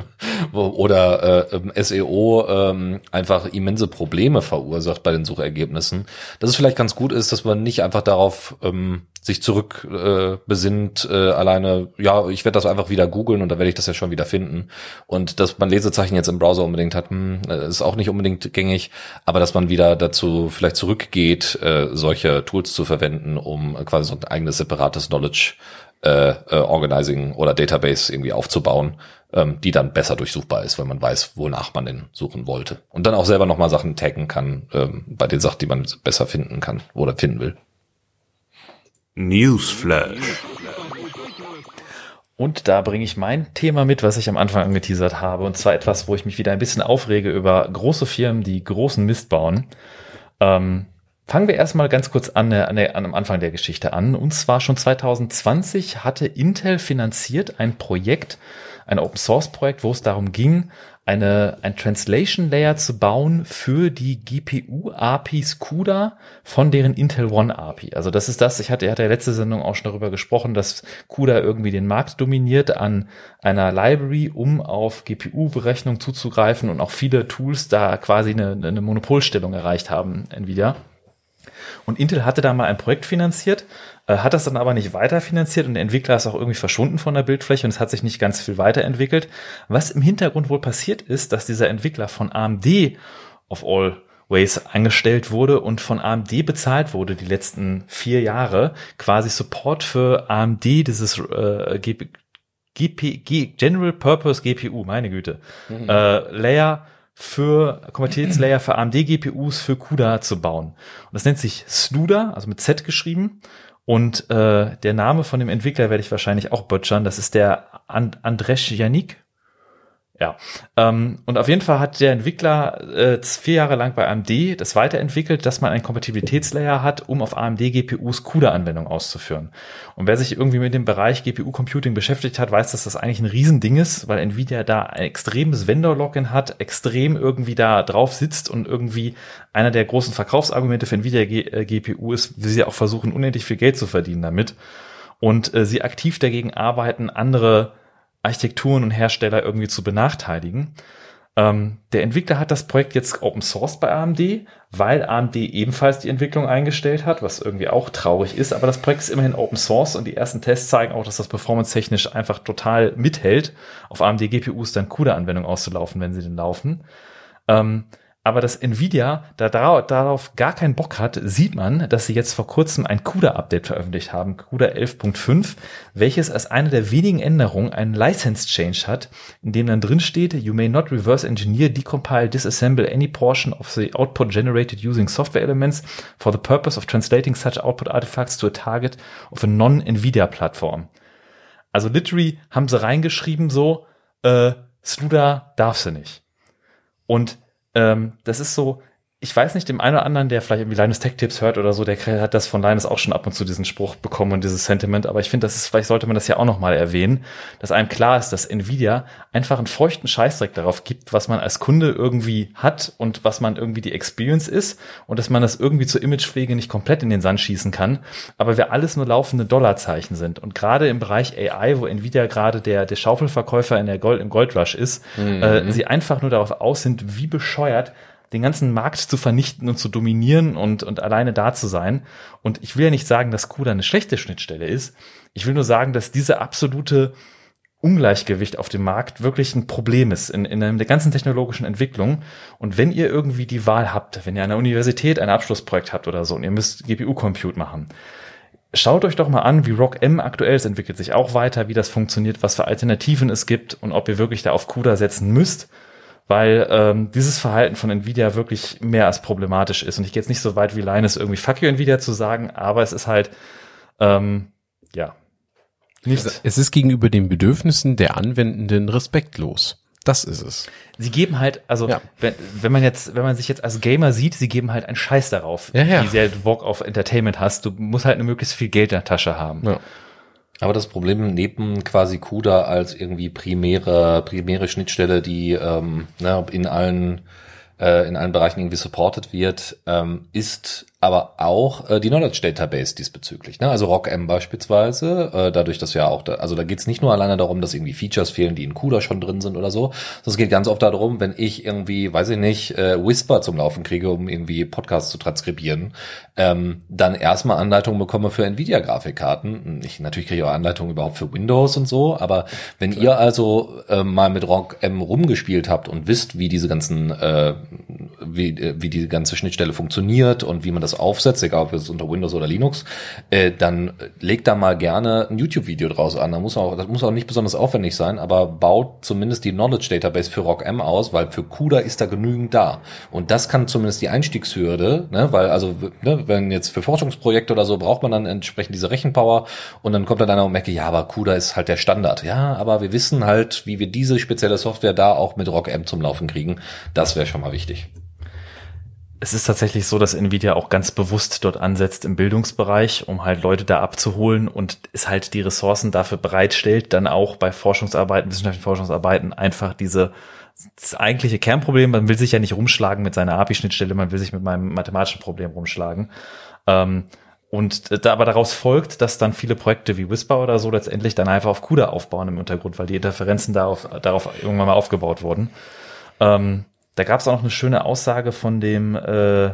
oder äh, S E O ähm, einfach immense Probleme verursacht bei den Suchergebnissen, dass es vielleicht ganz gut ist, dass man nicht einfach darauf ähm, sich zurück äh, besinnt, äh, alleine, ja, ich werde das einfach wieder googeln und dann werde ich das ja schon wieder finden. Und dass man Lesezeichen jetzt im Browser unbedingt hat, hm, ist auch nicht unbedingt gängig, aber dass man wieder dazu vielleicht zurückgeht, äh, solche Tools zu verwenden, um quasi so ein eigenes separates Knowledge äh, äh, Organizing oder Database irgendwie aufzubauen, ähm, die dann besser durchsuchbar ist, weil man weiß, wonach man denn suchen wollte. Und dann auch selber nochmal Sachen taggen kann, ähm, bei den Sachen, die man besser finden kann oder finden will. Newsflash. Und da bringe ich mein Thema mit, was ich am Anfang angeteasert habe. Und zwar etwas, wo ich mich wieder ein bisschen aufrege über große Firmen, die großen Mist bauen. Ähm, fangen wir erstmal ganz kurz an, an, der, an am Anfang der Geschichte an. Und zwar schon zwanzig zwanzig hatte Intel finanziert ein Projekt, ein Open-Source-Projekt, wo es darum ging, eine ein Translation Layer zu bauen für die G P U-A P Is CUDA von deren Intel One A P I. Also das ist das, ich hatte, ich hatte ja letzte Sendung auch schon darüber gesprochen, dass CUDA irgendwie den Markt dominiert an einer Library, um auf G P U-Berechnung zuzugreifen und auch viele Tools da quasi eine, eine Monopolstellung erreicht haben, Nvidia. Und Intel hatte da mal ein Projekt finanziert, äh, hat das dann aber nicht weiterfinanziert und der Entwickler ist auch irgendwie verschwunden von der Bildfläche und es hat sich nicht ganz viel weiterentwickelt. Was im Hintergrund wohl passiert ist, dass dieser Entwickler von A M D of all ways angestellt wurde und von A M D bezahlt wurde die letzten vier Jahre, quasi Support für A M D, dieses äh, G P, G P, G, General Purpose G P U, meine Güte, mhm. äh, Layer für Kompatibilitätslayer für A M D G P Us für CUDA zu bauen. Und das nennt sich SLUDA, also mit Z geschrieben. Und äh, der Name von dem Entwickler werde ich wahrscheinlich auch butchern. Das ist der And- Andrzej Janik. Ja, ähm, und auf jeden Fall hat der Entwickler äh, vier Jahre lang bei A M D das weiterentwickelt, dass man einen Kompatibilitätslayer hat, um auf A M D-G P Us CUDA-Anwendungen auszuführen. Und wer sich irgendwie mit dem Bereich G P U-Computing beschäftigt hat, weiß, dass das eigentlich ein Riesending ist, weil Nvidia da ein extremes Vendor-Login hat, extrem irgendwie da drauf sitzt und irgendwie einer der großen Verkaufsargumente für Nvidia G P U ist, wie sie auch versuchen, unendlich viel Geld zu verdienen damit. Und äh, sie aktiv dagegen arbeiten, andere Architekturen und Hersteller irgendwie zu benachteiligen. Ähm, der Entwickler hat das Projekt jetzt Open Source bei A M D, weil A M D ebenfalls die Entwicklung eingestellt hat, was irgendwie auch traurig ist, aber das Projekt ist immerhin Open Source und die ersten Tests zeigen auch, dass das performance-technisch einfach total mithält, auf A M D-G P Us dann CUDA-Anwendungen auszulaufen, wenn sie denn laufen. Ähm, Aber dass Nvidia da darauf gar keinen Bock hat, sieht man, dass sie jetzt vor kurzem ein CUDA-Update veröffentlicht haben, CUDA elf Punkt fünf, welches als eine der wenigen Änderungen einen License-Change hat, in dem dann drin steht, you may not reverse engineer, decompile, disassemble any portion of the output generated using software elements for the purpose of translating such output artifacts to a target of a non-Nvidia-Plattform. Also literally haben sie reingeschrieben so, äh, SLUDA darf sie nicht. Und Ähm, das ist so, ich weiß nicht, dem einen oder anderen, der vielleicht irgendwie Linus Tech Tips hört oder so, der hat das von Linus auch schon ab und zu diesen Spruch bekommen und dieses Sentiment, aber ich finde, das ist, vielleicht sollte man das ja auch nochmal erwähnen, dass einem klar ist, dass Nvidia einfach einen feuchten Scheißdreck darauf gibt, was man als Kunde irgendwie hat und was man irgendwie die Experience ist und dass man das irgendwie zur Imagepflege nicht komplett in den Sand schießen kann, aber wir alles nur laufende Dollarzeichen sind und gerade im Bereich A I, wo Nvidia gerade der, der Schaufelverkäufer in der Gold, im Goldrush ist, mhm. äh, sie einfach nur darauf aus sind, wie bescheuert den ganzen Markt zu vernichten und zu dominieren und, und alleine da zu sein. Und ich will ja nicht sagen, dass CUDA eine schlechte Schnittstelle ist. Ich will nur sagen, dass diese absolute Ungleichgewicht auf dem Markt wirklich ein Problem ist in, in der ganzen technologischen Entwicklung. Und wenn ihr irgendwie die Wahl habt, wenn ihr an der Universität ein Abschlussprojekt habt oder so und ihr müsst G P U-Compute machen, schaut euch doch mal an, wie ROCm aktuell, es entwickelt sich auch weiter, wie das funktioniert, was für Alternativen es gibt und ob ihr wirklich da auf CUDA setzen müsst. Weil ähm, dieses Verhalten von Nvidia wirklich mehr als problematisch ist. Und ich gehe jetzt nicht so weit wie Linus irgendwie Fuck you Nvidia zu sagen, aber es ist halt, ähm, ja, nicht. Es ist gegenüber den Bedürfnissen der Anwendenden respektlos. Das ist es. Sie geben halt, also ja. wenn, wenn man jetzt, wenn man sich jetzt als Gamer sieht, sie geben halt einen Scheiß darauf, ja, ja. wie sehr du Bock auf Entertainment hast. Du musst halt nur möglichst viel Geld in der Tasche haben. Ja. Aber das Problem neben quasi CUDA als irgendwie primäre primäre Schnittstelle, die ähm, ne, in allen äh, in allen Bereichen irgendwie supported wird, ähm, ist aber auch äh, die Knowledge Database diesbezüglich. Ne? Also ROCm beispielsweise, äh, dadurch, dass ja auch, da, also da geht es nicht nur alleine darum, dass irgendwie Features fehlen, die in CUDA schon drin sind oder so, sondern es geht ganz oft darum, wenn ich irgendwie, weiß ich nicht, äh, Whisper zum Laufen kriege, um irgendwie Podcasts zu transkribieren, ähm, dann erstmal Anleitungen bekomme für Nvidia-Grafikkarten. Ich natürlich kriege ich auch Anleitungen überhaupt für Windows und so, aber wenn Klar. ihr also äh, mal mit ROCm rumgespielt habt und wisst, wie diese ganzen, äh, wie, äh, wie die ganze Schnittstelle funktioniert und wie man das aufsetzt, egal ob es unter Windows oder Linux, äh, dann legt da mal gerne ein YouTube-Video draus an. Da muss auch, das muss auch nicht besonders aufwendig sein, aber baut zumindest die Knowledge Database für ROCm aus, weil für CUDA ist da genügend da. Und das kann zumindest die Einstiegshürde, ne, weil also, ne, wenn jetzt für Forschungsprojekte oder so braucht man dann entsprechend diese Rechenpower und dann kommt dann einer und merkt, ja, aber CUDA ist halt der Standard. Ja, aber wir wissen halt, wie wir diese spezielle Software da auch mit ROCm zum Laufen kriegen. Das wäre schon mal wichtig. Es ist tatsächlich so, dass Nvidia auch ganz bewusst dort ansetzt im Bildungsbereich, um halt Leute da abzuholen und es halt die Ressourcen dafür bereitstellt, dann auch bei Forschungsarbeiten, wissenschaftlichen Forschungsarbeiten einfach diese, das eigentliche Kernproblem, man will sich ja nicht rumschlagen mit seiner A P I-Schnittstelle, man will sich mit meinem mathematischen Problem rumschlagen. Ähm, und da aber daraus folgt, dass dann viele Projekte wie Whisper oder so letztendlich dann einfach auf CUDA aufbauen im Hintergrund, weil die Interferenzen darauf, darauf irgendwann mal aufgebaut wurden. Ähm, Da gab es auch noch eine schöne Aussage von dem äh,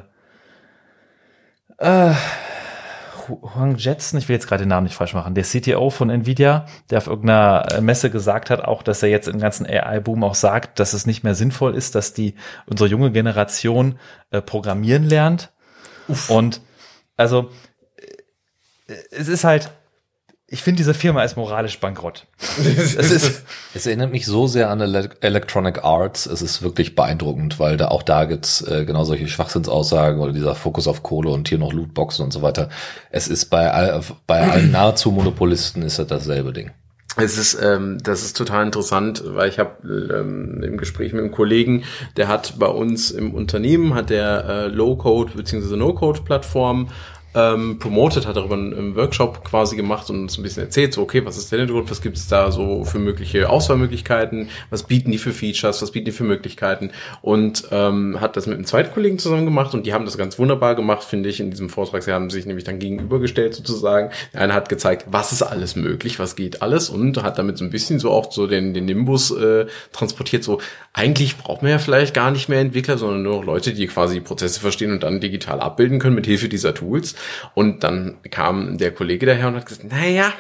äh, Huang Jetson, ich will jetzt gerade den Namen nicht falsch machen, der C T O von Nvidia, der auf irgendeiner Messe gesagt hat, auch, dass er jetzt im ganzen A I-Boom auch sagt, dass es nicht mehr sinnvoll ist, dass die unsere junge Generation äh, programmieren lernt. Uff. Und also äh, es ist halt, ich finde, diese Firma ist moralisch bankrott. es, ist, es erinnert mich so sehr an Ele- Electronic Arts. Es ist wirklich beeindruckend, weil da auch da gibt's äh, genau solche Schwachsinnsaussagen oder dieser Fokus auf Kohle und hier noch Lootboxen und so weiter. Es ist bei all, bei allen nahezu Monopolisten ist das dasselbe Ding. Es ist, ähm, das ist total interessant, weil ich habe ähm, im Gespräch mit einem Kollegen, der hat bei uns im Unternehmen, hat der äh, Low-Code bzw. No-Code-Plattform ähm, promotet, hat darüber einen, einen Workshop quasi gemacht und uns ein bisschen erzählt, so okay, was ist der Hintergrund, was gibt es da so für mögliche Auswahlmöglichkeiten, was bieten die für Features, was bieten die für Möglichkeiten und ähm, hat das mit einem zweiten Kollegen zusammen gemacht und die haben das ganz wunderbar gemacht, finde ich, in diesem Vortrag. Sie haben sich nämlich dann gegenübergestellt sozusagen. Der eine hat gezeigt, was ist alles möglich, was geht alles und hat damit so ein bisschen so auch so den, den Nimbus äh, transportiert, so eigentlich braucht man ja vielleicht gar nicht mehr Entwickler, sondern nur Leute, die quasi die Prozesse verstehen und dann digital abbilden können mit Hilfe dieser Tools. Und dann kam der Kollege daher und hat gesagt, naja,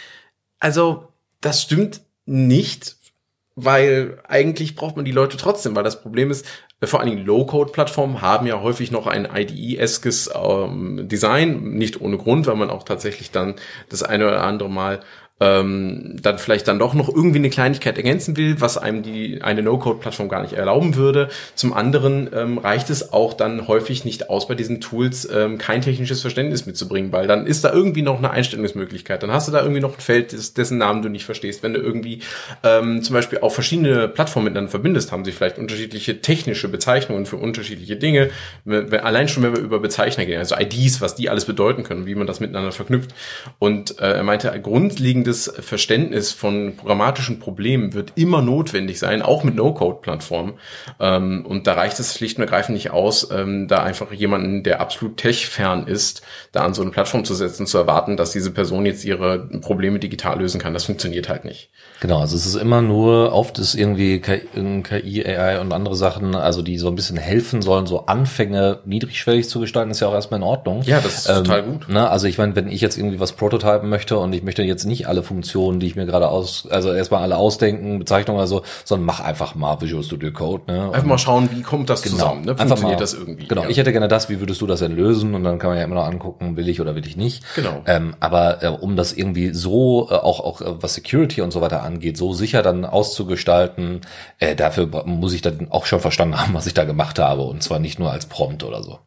also das stimmt nicht, weil eigentlich braucht man die Leute trotzdem, weil das Problem ist, vor allen Dingen Low-Code-Plattformen haben ja häufig noch ein I D E-eskes ähm, Design, nicht ohne Grund, weil man auch tatsächlich dann das eine oder andere Mal ähm, dann vielleicht dann doch noch irgendwie eine Kleinigkeit ergänzen will, was einem die eine No-Code-Plattform gar nicht erlauben würde. Zum anderen ähm, reicht es auch dann häufig nicht aus, bei diesen Tools ähm, kein technisches Verständnis mitzubringen, weil dann ist da irgendwie noch eine Einstellungsmöglichkeit. Dann hast du da irgendwie noch ein Feld, dessen Namen du nicht verstehst. Wenn du irgendwie ähm, zum Beispiel auch verschiedene Plattformen miteinander verbindest, haben sie vielleicht unterschiedliche technische Bezeichnungen für unterschiedliche Dinge. Allein schon, wenn wir über Bezeichner gehen, also I Ds, was die alles bedeuten können, wie man das miteinander verknüpft. Und äh, er meinte, grundlegend das Verständnis von programmatischen Problemen wird immer notwendig sein, auch mit No-Code-Plattformen. Ähm, und da reicht es schlicht und ergreifend nicht aus, ähm, da einfach jemanden, der absolut tech-fern ist, da an so eine Plattform zu setzen, zu erwarten, dass diese Person jetzt ihre Probleme digital lösen kann. Das funktioniert halt nicht. Genau, also es ist immer nur, oft ist irgendwie K I, A I und andere Sachen, also die so ein bisschen helfen sollen, so Anfänge niedrigschwellig zu gestalten, ist ja auch erstmal in Ordnung. Ja, das ist ähm, total gut. Ne, also ich meine, wenn ich jetzt irgendwie was prototypen möchte und ich möchte jetzt nicht alle Funktionen, die ich mir gerade aus, also erstmal alle ausdenken, Bezeichnungen oder so, sondern mach einfach mal Visual Studio Code. Ne? Einfach mal schauen, wie kommt das genau, zusammen, ne? Funktioniert mal, das irgendwie? Genau, ja. ich hätte gerne das, wie würdest du das denn lösen? Und dann kann man ja immer noch angucken, will ich oder will ich nicht. Genau. Ähm, aber äh, um das irgendwie so, äh, auch auch äh, was Security und so weiter angeht, so sicher dann auszugestalten, äh, dafür muss ich dann auch schon verstanden haben, was ich da gemacht habe. Und zwar nicht nur als Prompt oder so.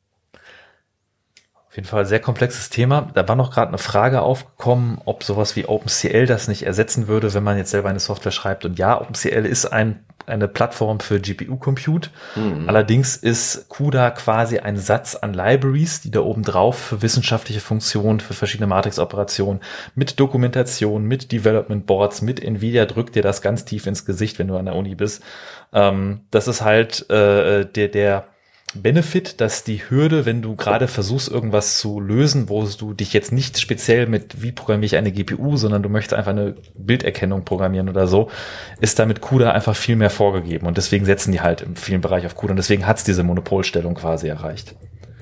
Auf jeden Fall sehr komplexes Thema. Da war noch gerade eine Frage aufgekommen, ob sowas wie OpenCL das nicht ersetzen würde, wenn man jetzt selber eine Software schreibt. Und ja, OpenCL ist ein, eine Plattform für G P U-Compute. Mhm. Allerdings ist CUDA quasi ein Satz an Libraries, die da oben drauf für wissenschaftliche Funktionen, für verschiedene Matrix-Operationen, mit Dokumentation, mit Development Boards, mit NVIDIA drückt dir das ganz tief ins Gesicht, wenn du an der Uni bist. Ähm, das ist halt äh, der, der Benefit, dass die Hürde, wenn du gerade versuchst, irgendwas zu lösen, wo du dich jetzt nicht speziell mit, wie programmiere ich eine G P U, sondern du möchtest einfach eine Bilderkennung programmieren oder so, ist da mit CUDA einfach viel mehr vorgegeben. Und deswegen setzen die halt im vielen Bereich auf CUDA. Und deswegen hat's diese Monopolstellung quasi erreicht.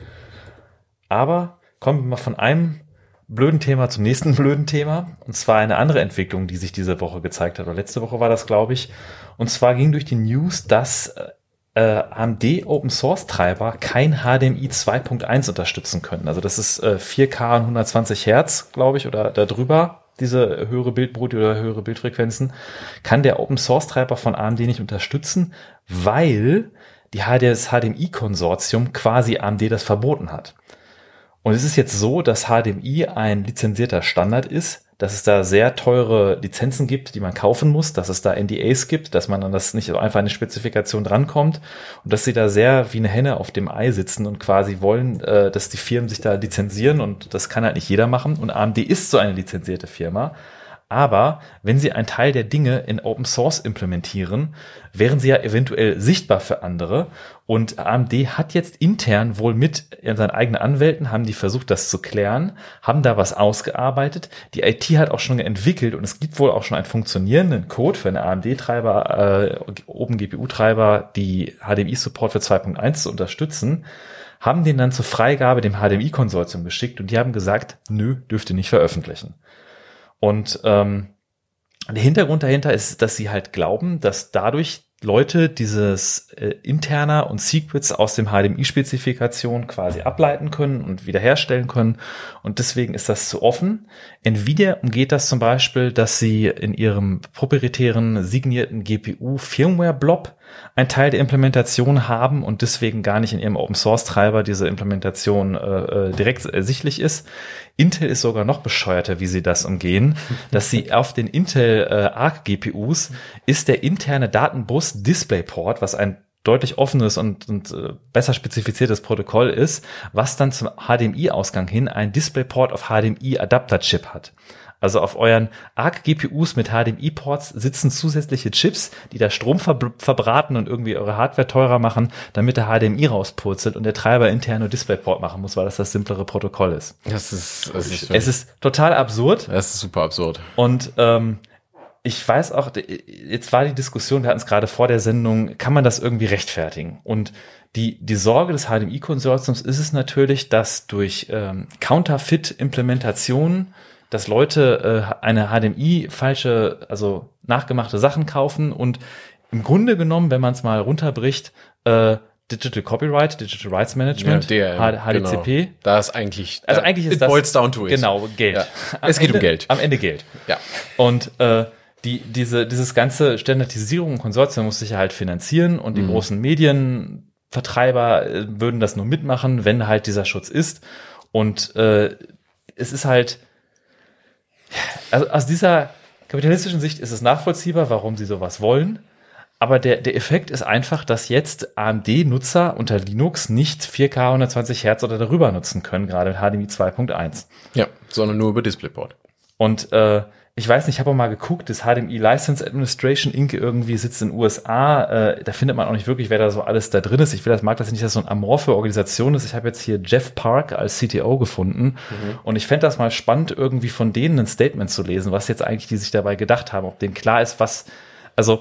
Aber kommen wir mal von einem blöden Thema zum nächsten blöden Thema. Und zwar eine andere Entwicklung, die sich diese Woche gezeigt hat. Oder letzte Woche war das, glaube ich. Und zwar ging durch die News, dass A M D Open Source Treiber kein H D M I zwei Punkt eins unterstützen können. Also das ist äh, vier K und hundertzwanzig Hertz, glaube ich, oder darüber, diese höhere Bildbrute oder höhere Bildfrequenzen, kann der Open Source Treiber von A M D nicht unterstützen, weil die das H D M I-Konsortium quasi A M D das verboten hat. Und es ist jetzt so, dass H D M I ein lizenzierter Standard ist, dass es da sehr teure Lizenzen gibt, die man kaufen muss, dass es da N D As gibt, dass man an das nicht einfach eine Spezifikation drankommt und dass sie da sehr wie eine Henne auf dem Ei sitzen und quasi wollen, äh, dass die Firmen sich da lizenzieren und das kann halt nicht jeder machen und A M D ist so eine lizenzierte Firma. Aber wenn sie einen Teil der Dinge in Open Source implementieren, wären sie ja eventuell sichtbar für andere. Und A M D hat jetzt intern wohl mit seinen eigenen Anwälten, haben die versucht, das zu klären, haben da was ausgearbeitet. Die I T hat auch schon entwickelt und es gibt wohl auch schon einen funktionierenden Code für einen A M D-Treiber, äh, Open G P U-Treiber, die H D M I-Support für zwei Punkt eins zu unterstützen, haben den dann zur Freigabe dem H D M I-Konsortium geschickt und die haben gesagt, nö, dürft ihr nicht veröffentlichen. Und ähm, der Hintergrund dahinter ist, dass sie halt glauben, dass dadurch Leute dieses äh, interner und Secrets aus dem H D M I-Spezifikation quasi ableiten können und wiederherstellen können. Und deswegen ist das zu offen. NVIDIA umgeht das zum Beispiel, dass sie in ihrem proprietären signierten G P U-Firmware-Blob einen Teil der Implementation haben und deswegen gar nicht in ihrem Open-Source-Treiber diese Implementation äh, direkt ersichtlich ist. Intel ist sogar noch bescheuerter, wie sie das umgehen, dass sie auf den Intel äh, Arc G P Us ist der interne Datenbus DisplayPort, was ein deutlich offenes und, und äh, besser spezifiziertes Protokoll ist, was dann zum H D M I-Ausgang hin ein DisplayPort auf H D M I-Adapter-Chip hat. Also auf euren Arc G P Us mit H D M I-Ports sitzen zusätzliche Chips, die da Strom ver- verbraten und irgendwie eure Hardware teurer machen, damit der H D M I rauspurzelt und der Treiber intern nur DisplayPort machen muss, weil das das simplere Protokoll ist. Das ist, das ist es ist total absurd. Das ist super absurd. Und ähm, ich weiß auch, jetzt war die Diskussion, wir hatten es gerade vor der Sendung, kann man das irgendwie rechtfertigen? Und die, die Sorge des H D M I-Konsortiums ist es natürlich, dass durch ähm, Counterfeit-Implementationen, dass Leute äh, eine H D M I falsche, also nachgemachte Sachen kaufen und im Grunde genommen, wenn man es mal runterbricht, äh, Digital Copyright, Digital Rights Management, ja, D R M, H D C P. Genau. Da ist eigentlich, also eigentlich ist it das boils down to it. Genau, Geld. Ja. Es geht Ende, um Geld. Am Ende Geld. Ja. Und äh, die diese dieses ganze Standardisierung und Konsortium muss sich ja halt finanzieren und die mhm. großen Medienvertreiber äh, würden das nur mitmachen, wenn halt dieser Schutz ist. Und äh, es ist halt, also aus dieser kapitalistischen Sicht ist es nachvollziehbar, warum sie sowas wollen. Aber der, der Effekt ist einfach, dass jetzt A M D-Nutzer unter Linux nicht vier K hundertzwanzig Hertz oder darüber nutzen können, gerade mit H D M I zwei Punkt eins. Ja, sondern nur über DisplayPort. Und äh, ich weiß nicht, ich habe auch mal geguckt, das H D M I License Administration Incorporated irgendwie sitzt in den U S A. Äh, da findet man auch nicht wirklich, wer da so alles da drin ist. Ich will das mag das nicht, dass das so eine amorphe Organisation ist. Ich habe jetzt hier Jeff Park als C T O gefunden. Mhm. Und ich fände das mal spannend, irgendwie von denen ein Statement zu lesen, was jetzt eigentlich die sich dabei gedacht haben, ob denen klar ist, was, also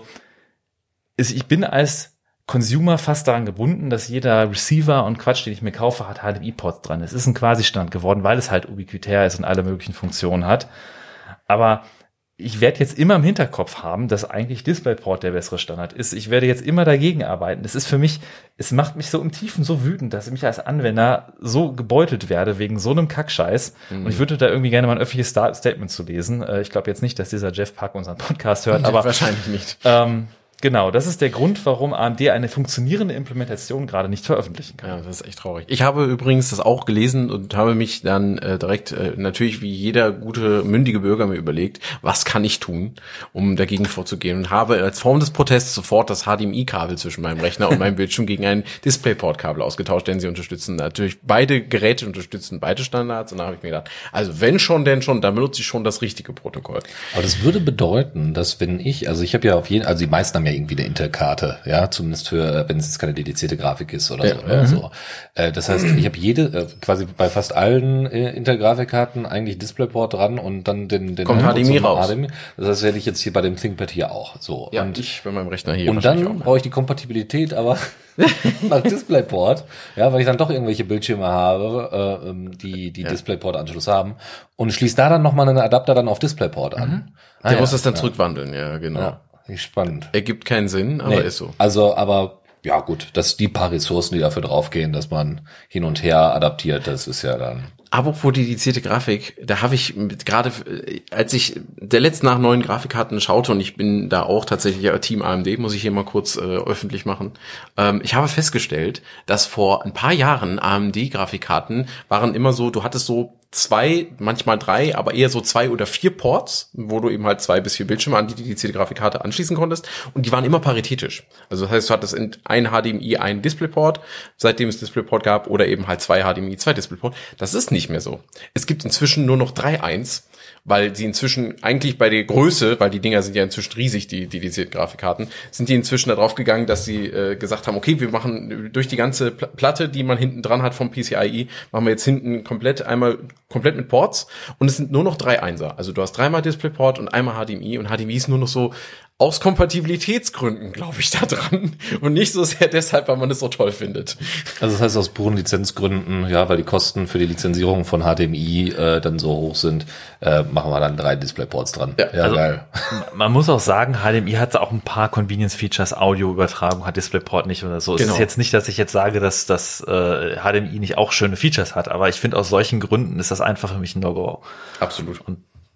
ich bin als Consumer fast daran gebunden, dass jeder Receiver und Quatsch, den ich mir kaufe, hat H D M I-Ports dran. Es ist ein Quasi-Standard geworden, weil es halt ubiquitär ist und alle möglichen Funktionen hat. Aber ich werde jetzt immer im Hinterkopf haben, dass eigentlich DisplayPort der bessere Standard ist. Ich werde jetzt immer dagegen arbeiten. Das ist für mich, es macht mich so im Tiefen so wütend, dass ich mich als Anwender so gebeutelt werde wegen so einem Kackscheiß. Mhm. Und ich würde da irgendwie gerne mal ein öffentliches Statement zu lesen. Ich glaube jetzt nicht, dass dieser Jeff Park unseren Podcast hört, aber wahrscheinlich nicht. Ähm, Genau, das ist der Grund, warum A M D eine funktionierende Implementation gerade nicht veröffentlichen kann. Ja, das ist echt traurig. Ich habe übrigens das auch gelesen und habe mich dann äh, direkt, äh, natürlich wie jeder gute, mündige Bürger mir überlegt, was kann ich tun, um dagegen vorzugehen, und habe als Form des Protests sofort das H D M I-Kabel zwischen meinem Rechner und meinem Bildschirm gegen ein DisplayPort-Kabel ausgetauscht, denn sie unterstützen natürlich, beide Geräte unterstützen beide Standards, und da habe ich mir gedacht, also wenn schon, denn schon, dann benutze ich schon das richtige Protokoll. Aber das würde bedeuten, dass wenn ich, also ich habe ja auf jeden, also die meisten haben ja irgendwie eine Intel-Karte, ja, zumindest für, wenn es jetzt keine dedizierte Grafik ist oder ja, so. Oder so. Äh, das heißt, ich habe jede, äh, quasi bei fast allen äh, Intel-Grafikkarten eigentlich DisplayPort dran und dann den, den kommt H D M I raus. H D M I. Das heißt, werde ich jetzt hier bei dem ThinkPad hier auch so. Ja, und ich bei meinem Rechner hier. Und dann brauche ich die Kompatibilität, aber nach DisplayPort, ja, weil ich dann doch irgendwelche Bildschirme habe, äh, die die ja. DisplayPort-Anschluss haben, und schließe da dann nochmal einen Adapter dann auf DisplayPort an. Mhm. Ah, Der ja, muss das dann ja. zurückwandeln, ja, genau. Ja. Spannend. Ergibt keinen Sinn, aber nee, ist so. Also, aber ja gut, dass die paar Ressourcen, die dafür draufgehen, dass man hin und her adaptiert, das ist ja dann. Apropos dedizierte Grafik, da habe ich gerade, als ich der letzten nach neuen Grafikkarten schaute, und ich bin da auch tatsächlich Team A M D, muss ich hier mal kurz äh, öffentlich machen, ähm, ich habe festgestellt, dass vor ein paar Jahren A M D-Grafikkarten waren immer so, du hattest so zwei, manchmal drei, aber eher so zwei oder vier Ports, wo du eben halt zwei bis vier Bildschirme an die dedizierte Grafikkarte anschließen konntest, und die waren immer paritätisch. Also das heißt, du hattest in ein H D M I ein DisplayPort, seitdem es DisplayPort gab, oder eben halt zwei H D M I, zwei DisplayPort. Das ist nicht mehr so. Es gibt inzwischen nur noch drei Punkt eins, weil sie inzwischen eigentlich bei der Größe, weil die Dinger sind ja inzwischen riesig, die dedizierten Grafikkarten, sind die inzwischen darauf gegangen, dass sie äh, gesagt haben, okay, wir machen durch die ganze Pl- Platte, die man hinten dran hat vom P C I E, machen wir jetzt hinten komplett, einmal komplett mit Ports, und es sind nur noch drei Einser. Also du hast dreimal DisplayPort und einmal H D M I, und H D M I ist nur noch so aus Kompatibilitätsgründen, glaube ich, da dran. Und nicht so sehr deshalb, weil man es so toll findet. Also das heißt aus puren Lizenzgründen, ja, weil die Kosten für die Lizenzierung von H D M I äh, dann so hoch sind, äh, machen wir dann drei DisplayPorts dran. Ja, ja, also geil. Man muss auch sagen, H D M I hat auch ein paar Convenience-Features, Audioübertragung hat DisplayPort nicht oder so. Genau. Es ist jetzt nicht, dass ich jetzt sage, dass das äh, H D M I nicht auch schöne Features hat, aber ich finde, aus solchen Gründen ist das einfach für mich ein No-Go. Absolut. Und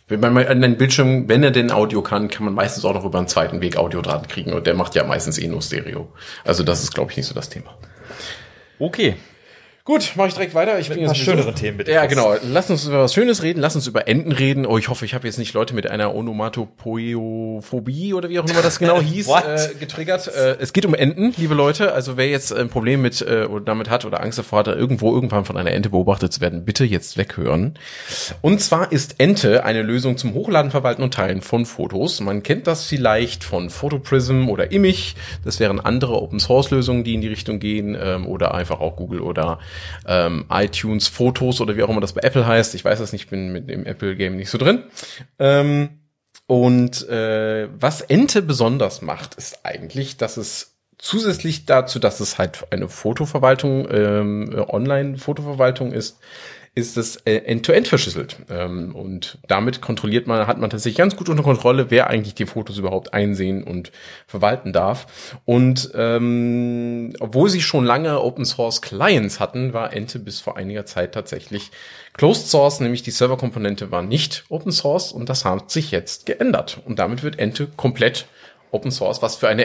Wenn man mal an den Bildschirm, wenn er denn Audio kann, kann man meistens auch noch über einen zweiten Weg Audio dran kriegen und der macht ja meistens eh nur Stereo. Also das ist, glaube ich, nicht so das Thema. Okay. Gut, mache ich direkt weiter. Ich Mit bin ein paar jetzt schöneren Themen, bitte. Ja, genau. Lass uns über was Schönes reden. Lass uns über Enten reden. Oh, ich hoffe, ich habe jetzt nicht Leute mit einer Onomatopoeophobie oder wie auch immer das genau hieß, äh, getriggert. Äh, es geht um Enten, liebe Leute. Also wer jetzt ein Problem mit äh, oder damit hat oder Angst davor hat, irgendwo irgendwann von einer Ente beobachtet zu werden, bitte jetzt weghören. Und zwar ist Ente eine Lösung zum Hochladen, Verwalten und Teilen von Fotos. Man kennt das vielleicht von Photoprism oder Immich. Das wären andere Open-Source-Lösungen, die in die Richtung gehen, ähm, oder einfach auch Google oder ähm, iTunes Fotos oder wie auch immer das bei Apple heißt. Ich weiß das nicht, ich bin mit dem Apple-Game nicht so drin. Ähm, und äh, was Ente besonders macht, ist eigentlich, dass es zusätzlich dazu, dass es halt eine Fotoverwaltung, ähm, Online-Fotoverwaltung ist, ist es äh, End-to-End verschlüsselt. Ähm, und damit kontrolliert man, hat man tatsächlich ganz gut unter Kontrolle, wer eigentlich die Fotos überhaupt einsehen und verwalten darf. Und ähm, obwohl sie schon lange Open-Source-Clients hatten, war Ente bis vor einiger Zeit tatsächlich Closed Source, nämlich die Serverkomponente war nicht Open Source und das hat sich jetzt geändert. Und damit wird Ente komplett Open Source, was für eine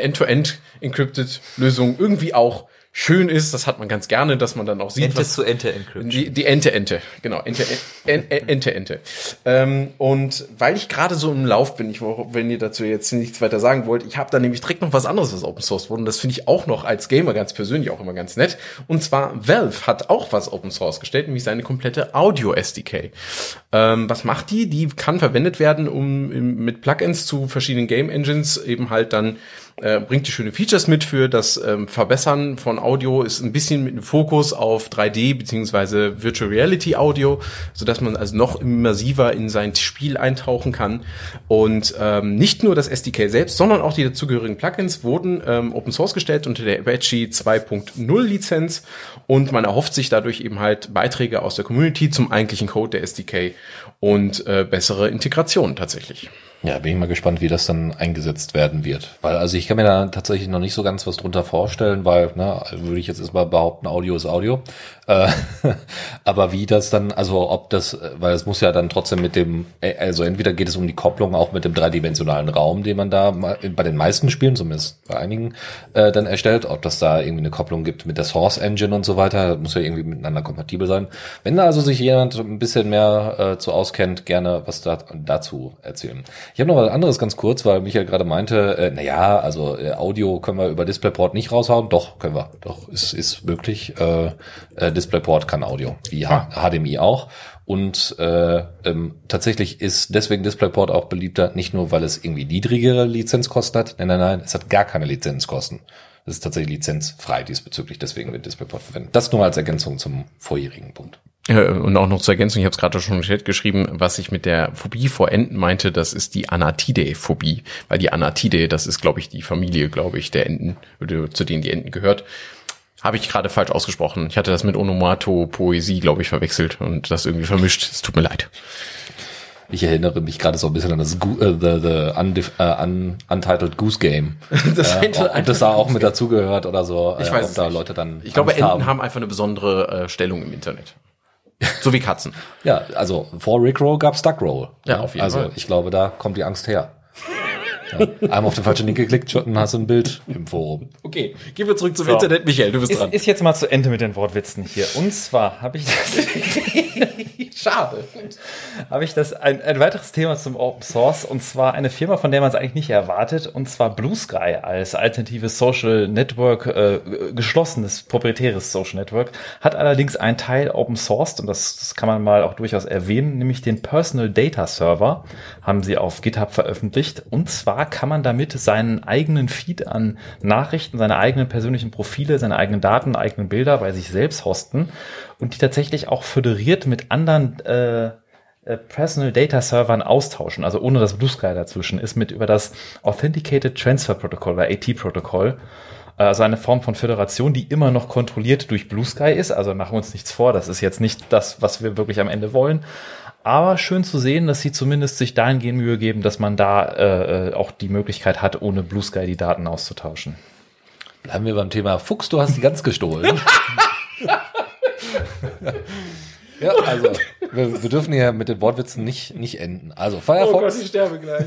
End-to-End-Encrypted-Lösung irgendwie auch schön ist, das hat man ganz gerne, dass man dann auch sieht, Ente was zu Ente Encryption. Die, die Ente Ente, genau, Ente Ente Ente. Ente. Ähm, und weil ich gerade so im Lauf bin, ich, wenn ihr dazu jetzt nichts weiter sagen wollt, ich habe da nämlich direkt noch was anderes, was Open Source wurde und das finde ich auch noch als Gamer ganz persönlich auch immer ganz nett. Und zwar Valve hat auch was Open Source gestellt, nämlich seine komplette Audio S D K. Ähm, was macht die? Die kann verwendet werden, um mit Plugins zu verschiedenen Game Engines eben halt dann Äh, bringt die schöne Features mit für das ähm, Verbessern von Audio, ist ein bisschen mit einem Fokus auf drei D beziehungsweise Virtual Reality Audio, so dass man also noch immersiver in sein Spiel eintauchen kann. Und ähm, nicht nur das S D K selbst, sondern auch die dazugehörigen Plugins wurden ähm, Open Source gestellt unter der Apache zwei Punkt null Lizenz und man erhofft sich dadurch eben halt Beiträge aus der Community zum eigentlichen Code der S D K und äh, bessere Integration tatsächlich. Ja, bin ich mal gespannt, wie das dann eingesetzt werden wird. Weil, also ich kann mir da tatsächlich noch nicht so ganz was drunter vorstellen, weil, ne, würde ich jetzt erstmal behaupten, Audio ist Audio. Äh, aber wie das dann, also ob das, weil es muss ja dann trotzdem mit dem, also entweder geht es um die Kopplung auch mit dem dreidimensionalen Raum, den man da bei den meisten Spielen, zumindest bei einigen, äh, dann erstellt, ob das da irgendwie eine Kopplung gibt mit der Source Engine und so weiter, muss ja irgendwie miteinander kompatibel sein. Wenn da also sich jemand ein bisschen mehr äh, zu auskennt, gerne was da, dazu erzählen. Ich habe noch was anderes ganz kurz, weil Michael gerade meinte, äh, naja, also äh, Audio können wir über DisplayPort nicht raushauen. Doch, können wir. Doch, ist ist möglich. Äh, äh, DisplayPort kann Audio, wie ah. H D M I auch. Und äh, ähm, tatsächlich ist deswegen DisplayPort auch beliebter, nicht nur, weil es irgendwie niedrigere Lizenzkosten hat. Nein, nein, nein, es hat gar keine Lizenzkosten. Es ist tatsächlich lizenzfrei diesbezüglich, deswegen wird DisplayPort verwendet. Das nur mal als Ergänzung zum vorherigen Punkt. Und auch noch zur Ergänzung, ich habe es gerade schon im Chat geschrieben, was ich mit der Phobie vor Enten meinte, das ist die Anatidae-Phobie, weil die Anatidae, das ist, glaube ich, die Familie, glaube ich, der Enten, zu denen die Enten gehört. Habe ich gerade falsch ausgesprochen. Ich hatte das mit Onomatopoesie, glaube ich, verwechselt und das irgendwie vermischt. Es tut mir leid. Ich erinnere mich gerade so ein bisschen an das Go- uh, the, the undif- uh, un- Untitled Goose Game. das äh, ob das da auch mit dazugehört oder so. Ich äh, weiß ob da nicht. Leute dann Ich glaube, Angst Enten haben. haben einfach eine besondere äh, Stellung im Internet. So wie Katzen. Ja, also vor Rickroll gab's Duckroll. Ja, auf jeden also, Fall. Also ich glaube, da kommt die Angst her. Ja. Einmal auf den falschen Link geklickt, schon hast du ein Bild im Forum. Okay, gehen wir zurück zum So. Internet. Michael, du bist Ist, dran. ist jetzt mal zu Ende mit den Wortwitzen hier. Und zwar habe ich das, Schade. habe ich das ein, ein weiteres Thema zum Open Source und zwar eine Firma, von der man es eigentlich nicht erwartet, und zwar Blue Sky als alternatives Social Network, äh, geschlossenes proprietäres Social Network, hat allerdings einen Teil Open Sourced und das, das kann man mal auch durchaus erwähnen, nämlich den Personal Data Server haben sie auf GitHub veröffentlicht, und zwar kann man damit seinen eigenen Feed an Nachrichten, seine eigenen persönlichen Profile, seine eigenen Daten, eigenen Bilder bei sich selbst hosten und die tatsächlich auch föderiert mit anderen äh, äh, Personal Data Servern austauschen, also ohne dass Blue Sky dazwischen ist, mit über das Authenticated Transfer Protocol oder A T-Protokoll. Also eine Form von Föderation, die immer noch kontrolliert durch Blue Sky ist. Also machen wir uns nichts vor, das ist jetzt nicht das, was wir wirklich am Ende wollen. Aber schön zu sehen, dass sie zumindest sich dahingehend Mühe geben, dass man da äh, auch die Möglichkeit hat, ohne Blue Sky die Daten auszutauschen. Bleiben wir beim Thema Fuchs, du hast die Gans gestohlen. Ja, also wir, wir dürfen hier mit den Wortwitzen nicht, nicht enden. Also Firefox. Oh Gott, ich sterbe gleich.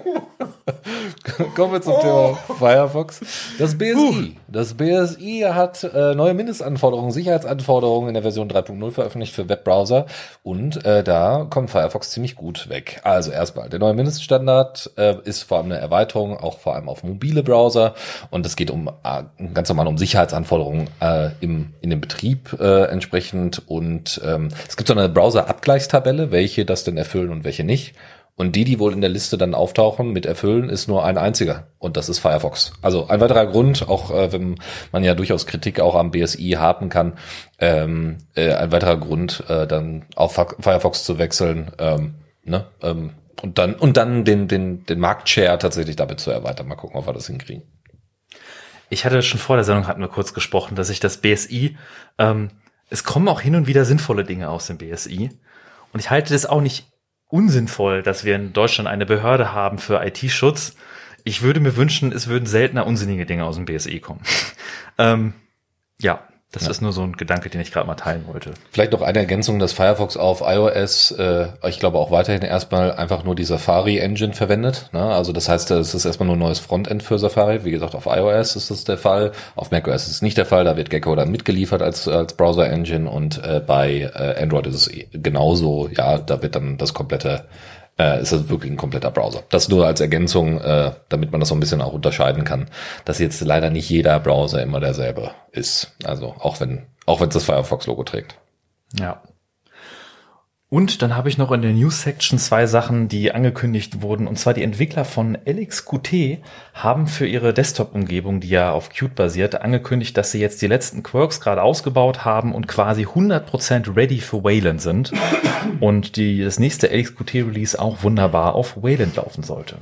Kommen wir zum oh. Thema Firefox. Das B S I. Das B S I hat äh, neue Mindestanforderungen, Sicherheitsanforderungen in der Version drei Punkt null veröffentlicht für Webbrowser und äh, da kommt Firefox ziemlich gut weg. Also erstmal, der neue Mindeststandard äh, ist vor allem eine Erweiterung, auch vor allem auf mobile Browser und es geht um äh, ganz normal um Sicherheitsanforderungen äh, im in dem Betrieb äh, entsprechend und ähm, es gibt so eine Browser-Abgleichstabelle, welche das denn erfüllen und welche nicht. Und die, die wohl in der Liste dann auftauchen mit erfüllen, ist nur ein einziger. Und das ist Firefox. Also ein weiterer Grund, auch äh, wenn man ja durchaus Kritik auch am B S I haben kann, ähm, äh, ein weiterer Grund, äh, dann auf Firefox zu wechseln, ähm, ne, ähm, und dann und dann den den den Marktshare tatsächlich damit zu erweitern. Mal gucken, ob wir das hinkriegen. Ich hatte schon vor der Sendung, hatten wir kurz gesprochen, dass ich das B S I, ähm, es kommen auch hin und wieder sinnvolle Dinge aus dem B S I. Und ich halte das auch nicht unsinnvoll, dass wir in Deutschland eine Behörde haben für I T-Schutz. Ich würde mir wünschen, es würden seltener unsinnige Dinge aus dem B S I kommen. ähm, ja, das ja. ist nur so ein Gedanke, den ich gerade mal teilen wollte. Vielleicht noch eine Ergänzung, dass Firefox auf iOS, äh, ich glaube auch weiterhin erstmal einfach nur die Safari-Engine verwendet. Ne? Also das heißt, es ist erstmal nur ein neues Frontend für Safari. Wie gesagt, auf iOS ist das der Fall. Auf macOS ist es nicht der Fall. Da wird Gecko dann mitgeliefert als als Browser-Engine und äh, bei äh, Android ist es genauso. Ja, da wird dann das komplette Äh, ist das wirklich ein kompletter Browser. Das nur als Ergänzung, äh, damit man das so ein bisschen auch unterscheiden kann, dass jetzt leider nicht jeder Browser immer derselbe ist. Also auch wenn auch wenn es das Firefox-Logo trägt. Ja. Und dann habe ich noch in der News-Section zwei Sachen, die angekündigt wurden. Und zwar die Entwickler von L X Qt haben für ihre Desktop-Umgebung, die ja auf Qt basiert, angekündigt, dass sie jetzt die letzten Quirks gerade ausgebaut haben und quasi hundert Prozent ready für Wayland sind. Und die, das nächste L X Qt-Release auch wunderbar auf Wayland laufen sollte.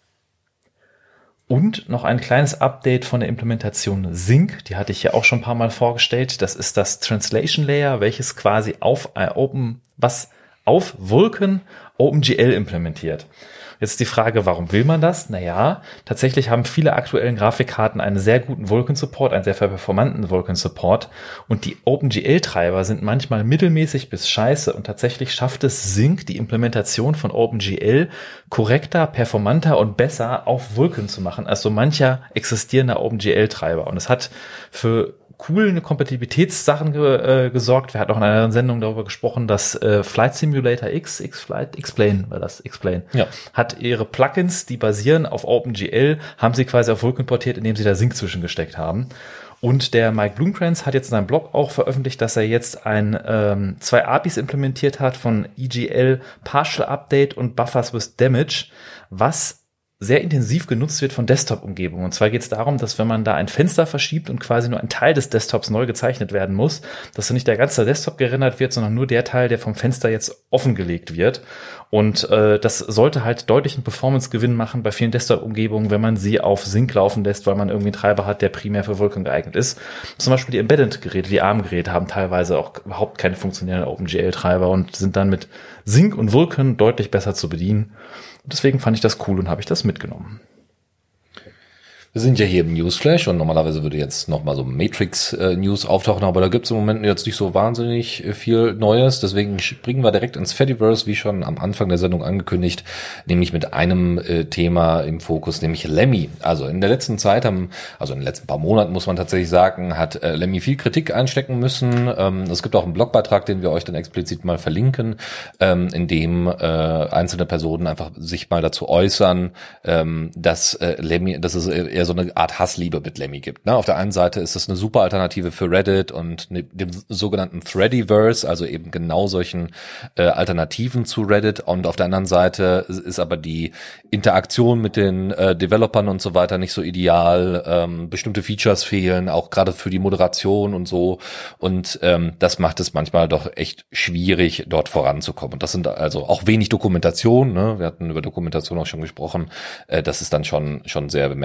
Und noch ein kleines Update von der Implementation Sync. Die hatte ich ja auch schon ein paar Mal vorgestellt. Das ist das Translation Layer, welches quasi auf äh, Open, was auf Vulkan OpenGL implementiert. Jetzt die Frage, warum will man das? Naja, tatsächlich haben viele aktuellen Grafikkarten einen sehr guten Vulkan-Support, einen sehr performanten Vulkan-Support und die OpenGL-Treiber sind manchmal mittelmäßig bis scheiße und tatsächlich schafft es Sync, die Implementation von OpenGL korrekter, performanter und besser auf Vulkan zu machen, als so mancher existierender OpenGL-Treiber. Und es hat für coolen Kompatibilitätssachen ge, äh, gesorgt. Wir hatten auch in einer Sendung darüber gesprochen, dass äh, Flight Simulator X, X-Flight, X-Plane war das, X-Plane, ja. hat ihre Plugins, die basieren auf OpenGL, haben sie quasi auf Vulkan portiert, indem sie da Sync zwischengesteckt haben. Und der Mike Bloomkrantz hat jetzt in seinem Blog auch veröffentlicht, dass er jetzt ein ähm, zwei A P Is implementiert hat von E G L Partial Update und Buffers with Damage, was sehr intensiv genutzt wird von Desktop-Umgebungen. Und zwar geht es darum, dass wenn man da ein Fenster verschiebt und quasi nur ein Teil des Desktops neu gezeichnet werden muss, dass dann nicht der ganze Desktop gerendert wird, sondern nur der Teil, der vom Fenster jetzt offengelegt wird. Und äh, das sollte halt deutlichen Performance-Gewinn machen bei vielen Desktop-Umgebungen, wenn man sie auf Sync laufen lässt, weil man irgendwie einen Treiber hat, der primär für Vulkan geeignet ist. Zum Beispiel die Embedded-Geräte, die A R M-Geräte haben teilweise auch überhaupt keine funktionierenden OpenGL-Treiber und sind dann mit Sync und Vulkan deutlich besser zu bedienen. Deswegen fand ich das cool und habe ich das mitgenommen. Wir sind ja hier im Newsflash und normalerweise würde jetzt nochmal so Matrix-News auftauchen, aber da gibt es im Moment jetzt nicht so wahnsinnig viel Neues. Deswegen springen wir direkt ins Fediverse, wie schon am Anfang der Sendung angekündigt, nämlich mit einem äh, Thema im Fokus, nämlich Lemmy. Also in der letzten Zeit haben, also in den letzten paar Monaten muss man tatsächlich sagen, hat äh, Lemmy viel Kritik einstecken müssen. Ähm, es gibt auch einen Blogbeitrag, den wir euch dann explizit mal verlinken, ähm, in dem äh, einzelne Personen einfach sich mal dazu äußern, ähm, dass äh, Lemmy, dass es eher so eine Art Hassliebe mit Lemmy gibt. Ne? Auf der einen Seite ist es eine super Alternative für Reddit und ne, dem sogenannten Threadiverse, also eben genau solchen äh, Alternativen zu Reddit. Und auf der anderen Seite ist aber die Interaktion mit den äh, Developern und so weiter nicht so ideal. Ähm, bestimmte Features fehlen, auch gerade für die Moderation und so. Und ähm, das macht es manchmal doch echt schwierig, dort voranzukommen. Und das sind also auch wenig Dokumentation. Ne? Wir hatten über Dokumentation auch schon gesprochen. Äh, das ist dann schon schon sehr bemerkenswert.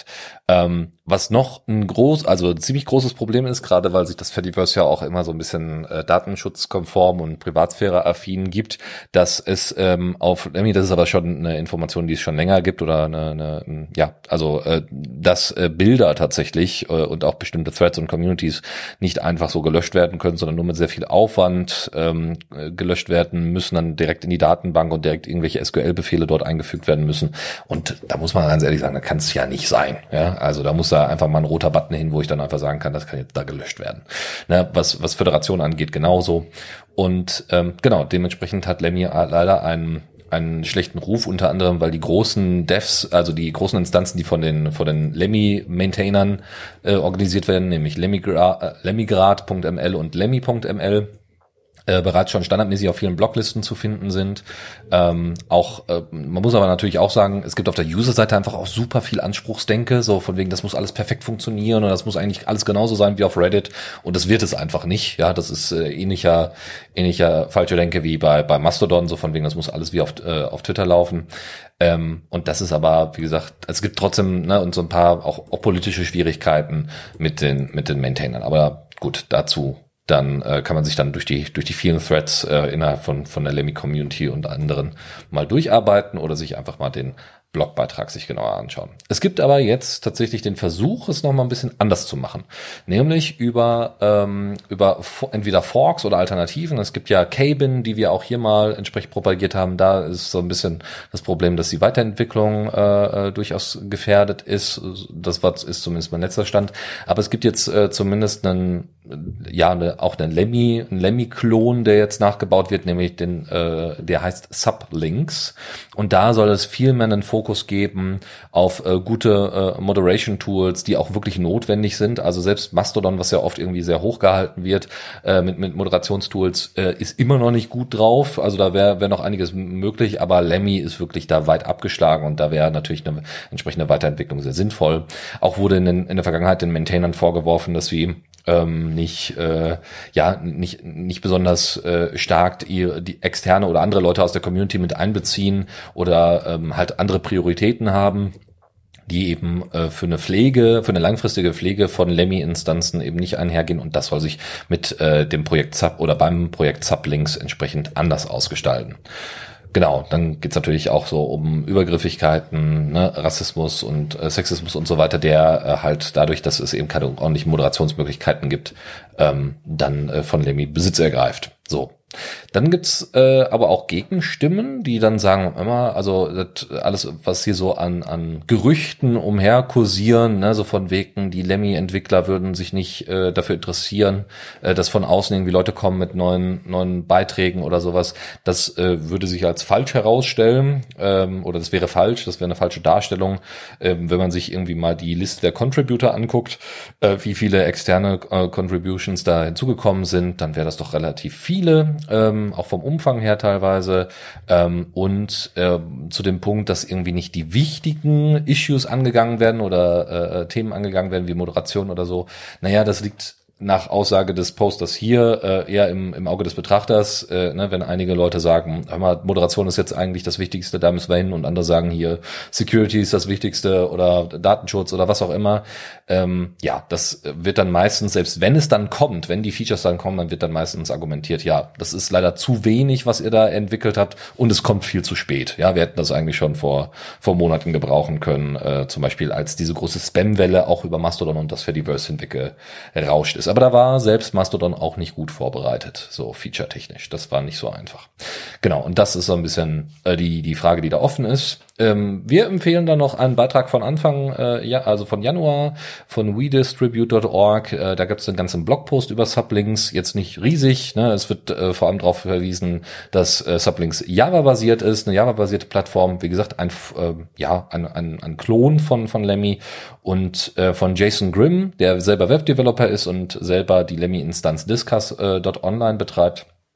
hat. Ähm, was noch ein groß, also ein ziemlich großes Problem ist, gerade weil sich das Fediverse ja auch immer so ein bisschen äh, datenschutzkonform und privatsphäre-affin gibt, dass es ähm, auf Lemmy, das ist aber schon eine Information, die es schon länger gibt oder eine, eine ja, also äh, dass äh, Bilder tatsächlich äh, und auch bestimmte Threads und Communities nicht einfach so gelöscht werden können, sondern nur mit sehr viel Aufwand ähm, gelöscht werden müssen, dann direkt in die Datenbank und direkt irgendwelche S Q L-Befehle dort eingefügt werden müssen. Und da muss man ganz ehrlich sagen, da kann es ja nicht sein. Ja, also da muss da einfach mal ein roter Button hin, wo ich dann einfach sagen kann, das kann jetzt da gelöscht werden. Ne, was was Föderation angeht, genauso. Und ähm, genau, dementsprechend hat Lemmy leider einen einen schlechten Ruf, unter anderem, weil die großen Devs, also die großen Instanzen, die von den von den Lemmy-Maintainern äh, organisiert werden, nämlich Lemmigrad, äh, Lemmigrad Punkt M L und Lemmy Punkt M L, Äh, bereits schon standardmäßig auf vielen Bloglisten zu finden sind. Ähm, auch, äh, man muss aber natürlich auch sagen, es gibt auf der User-Seite einfach auch super viel Anspruchsdenke, so von wegen, das muss alles perfekt funktionieren und das muss eigentlich alles genauso sein wie auf Reddit und das wird es einfach nicht. Ja, das ist äh, ähnlicher, ähnlicher falsche Denke wie bei bei Mastodon, so von wegen, das muss alles wie auf äh, auf Twitter laufen. Ähm, und das ist aber, wie gesagt, es gibt trotzdem ne und so ein paar auch, auch politische Schwierigkeiten mit den mit den Maintainern. Aber gut, dazu dann äh, kann man sich dann durch die durch die vielen Threads äh, innerhalb von von der Lemmy Community und anderen mal durcharbeiten oder sich einfach mal den Blogbeitrag sich genauer anschauen. Es gibt aber jetzt tatsächlich den Versuch, es nochmal ein bisschen anders zu machen, nämlich über ähm, über entweder Forks oder Alternativen. Es gibt ja Kbin, die wir auch hier mal entsprechend propagiert haben. Da ist so ein bisschen das Problem, dass die Weiterentwicklung äh, durchaus gefährdet ist. Das war, ist zumindest mein letzter Stand. Aber es gibt jetzt äh, zumindest einen ja eine, auch einen Lemmy, einen Lemmy-Klon, der jetzt nachgebaut wird, nämlich den, äh, der heißt Sublinks. Und da soll es viel mehr einen Fokus geben auf äh, gute äh, Moderation-Tools, die auch wirklich notwendig sind. Also selbst Mastodon, was ja oft irgendwie sehr hoch gehalten wird, äh, mit, mit Moderationstools, äh, ist immer noch nicht gut drauf. Also da wäre wär noch einiges möglich, aber Lemmy ist wirklich da weit abgeschlagen und da wäre natürlich eine entsprechende Weiterentwicklung sehr sinnvoll. Auch wurde in, den, in der Vergangenheit den Maintainern vorgeworfen, dass sie ähm, nicht äh, ja nicht nicht besonders äh, stark die, die externe oder andere Leute aus der Community mit einbeziehen oder ähm, halt andere Prioritäten haben, die eben äh, für eine Pflege, für eine langfristige Pflege von Lemmy-Instanzen eben nicht einhergehen und das soll sich mit äh, dem Projekt Sub oder beim Projekt Sublinks entsprechend anders ausgestalten. Genau, dann geht's natürlich auch so um Übergriffigkeiten, ne, Rassismus und äh, Sexismus und so weiter, der äh, halt dadurch, dass es eben keine ordentlichen Moderationsmöglichkeiten gibt, ähm, dann äh, von Lemmy Besitz ergreift. So. Dann gibt's äh, aber auch Gegenstimmen, die dann sagen, immer, also das alles, was hier so an an Gerüchten umher kursieren, ne, so von wegen, die Lemmy-Entwickler würden sich nicht äh, dafür interessieren, äh, dass von außen irgendwie Leute kommen mit neuen neuen Beiträgen oder sowas. Das äh, würde sich als falsch herausstellen, ähm, oder das wäre falsch, das wäre eine falsche Darstellung, ähm, wenn man sich irgendwie mal die Liste der Contributor anguckt, äh, wie viele externe äh, Contributions da hinzugekommen sind, dann wäre das doch relativ viele. Ähm, auch vom Umfang her teilweise ähm, und äh, zu dem Punkt, dass irgendwie nicht die wichtigen Issues angegangen werden oder äh, Themen angegangen werden wie Moderation oder so. Naja, das liegt nach Aussage des Posters hier äh, eher im, im Auge des Betrachters, äh, ne, wenn einige Leute sagen, hör mal, Moderation ist jetzt eigentlich das Wichtigste, da müssen wir hin, und andere sagen hier, Security ist das Wichtigste oder Datenschutz oder was auch immer. Ähm, ja, das wird dann meistens, selbst wenn es dann kommt, wenn die Features dann kommen, dann wird dann meistens argumentiert, ja, das ist leider zu wenig, was ihr da entwickelt habt, und es kommt viel zu spät. Ja, wir hätten das eigentlich schon vor vor Monaten gebrauchen können, äh, zum Beispiel als diese große Spam-Welle auch über Mastodon und das Fediverse hinweg gerauscht ist. Aber da war selbst Mastodon auch nicht gut vorbereitet, so feature-technisch. Das war nicht so einfach. Genau, und das ist so ein bisschen äh, die die Frage, die da offen ist. Ähm, wir empfehlen dann noch einen Beitrag von Anfang, äh, ja, also von Januar, von we distribute dot org. Äh, da gibt es einen ganzen Blogpost über Sublinks, jetzt nicht riesig. Ne? Es wird äh, vor allem darauf verwiesen, dass äh, Sublinks Java-basiert ist, eine Java-basierte Plattform. Wie gesagt, ein äh, ja ein, ein, ein Klon von von Lemmy und äh, von Jason Grimm, der selber Webdeveloper ist und selber die Lemmy-Instanz Discuss äh, dot online betreibt.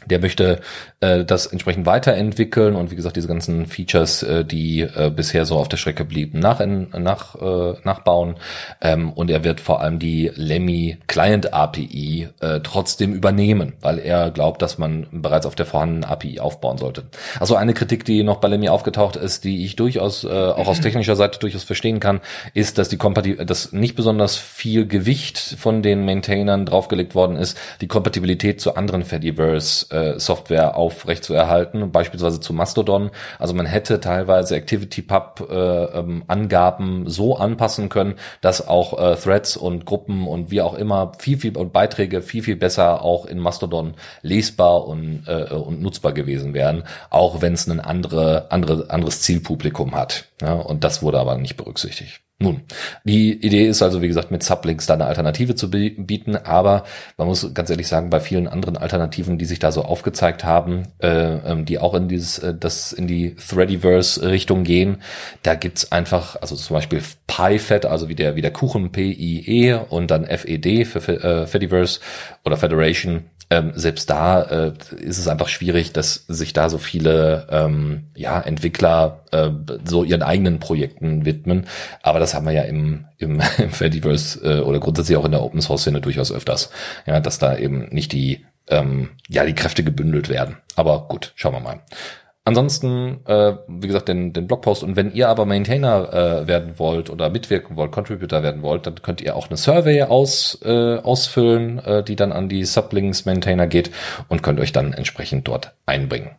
Der möchte äh, das entsprechend weiterentwickeln und wie gesagt diese ganzen Features, äh, die äh, bisher so auf der Strecke blieben, nach, nach, äh, nachbauen. Ähm, und er wird vor allem die Lemmy Client A P I äh, trotzdem übernehmen, weil er glaubt, dass man bereits auf der vorhandenen A P I aufbauen sollte. Also eine Kritik, die noch bei Lemmy aufgetaucht ist, die ich durchaus äh, auch aus technischer Seite durchaus verstehen kann, ist, dass die Kompati- dass nicht besonders viel Gewicht von den Maintainern draufgelegt worden ist, die Kompatibilität zu anderen Fediverse Software aufrecht zu erhalten, beispielsweise zu Mastodon. Also man hätte teilweise ActivityPub äh, ähm, Angaben so anpassen können, dass auch äh, Threads und Gruppen und wie auch immer viel, viel und Beiträge viel, viel besser auch in Mastodon lesbar und, äh, und nutzbar gewesen wären, auch wenn es ein andere, andere, anderes Zielpublikum hat. Ja, und das wurde aber nicht berücksichtigt. Nun, die Idee ist also, wie gesagt, mit Sublinks da eine Alternative zu bieten, aber man muss ganz ehrlich sagen, bei vielen anderen Alternativen, die sich da so aufgezeigt haben, äh, die auch in dieses, äh, das in die Threadiverse-Richtung gehen, da gibt's einfach, also zum Beispiel PyFed, also wie der wie der Kuchen P I E und dann F E D für äh, Fediverse oder Federation. Ähm, selbst da äh, ist es einfach schwierig, dass sich da so viele ähm, ja Entwickler äh, so ihren eigenen Projekten widmen. Aber das haben wir ja im im, im Fediverse äh, oder grundsätzlich auch in der Open Source Szene durchaus öfters, ja, dass da eben nicht die ähm, ja die Kräfte gebündelt werden. Aber gut, schauen wir mal. Ansonsten, äh, wie gesagt, den, den Blogpost. Und wenn ihr aber Maintainer äh, werden wollt oder mitwirken wollt, Contributor werden wollt, dann könnt ihr auch eine Survey aus, äh, ausfüllen, äh, die dann an die Sublinks Maintainer geht und könnt euch dann entsprechend dort einbringen.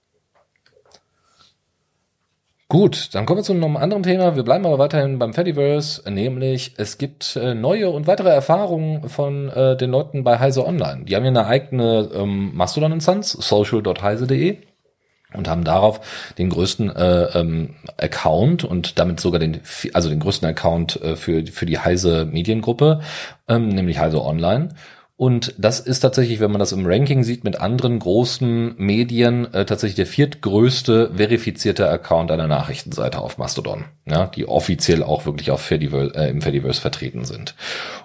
Gut, dann kommen wir zu einem anderen Thema. Wir bleiben aber weiterhin beim Fediverse, nämlich es gibt äh, neue und weitere Erfahrungen von äh, den Leuten bei Heise Online. Die haben ja eine eigene ähm, Mastodon-Instanz, social punkt heise punkt de. Und haben darauf den größten äh, ähm, Account und damit sogar den, also den größten Account äh, für für die Heise Mediengruppe, ähm, nämlich Heise Online. Und das ist tatsächlich, wenn man das im Ranking sieht, mit anderen großen Medien äh, tatsächlich der viertgrößte verifizierte Account einer Nachrichtenseite auf Mastodon, ja, die offiziell auch wirklich auf Fediverse, äh, im Fediverse vertreten sind.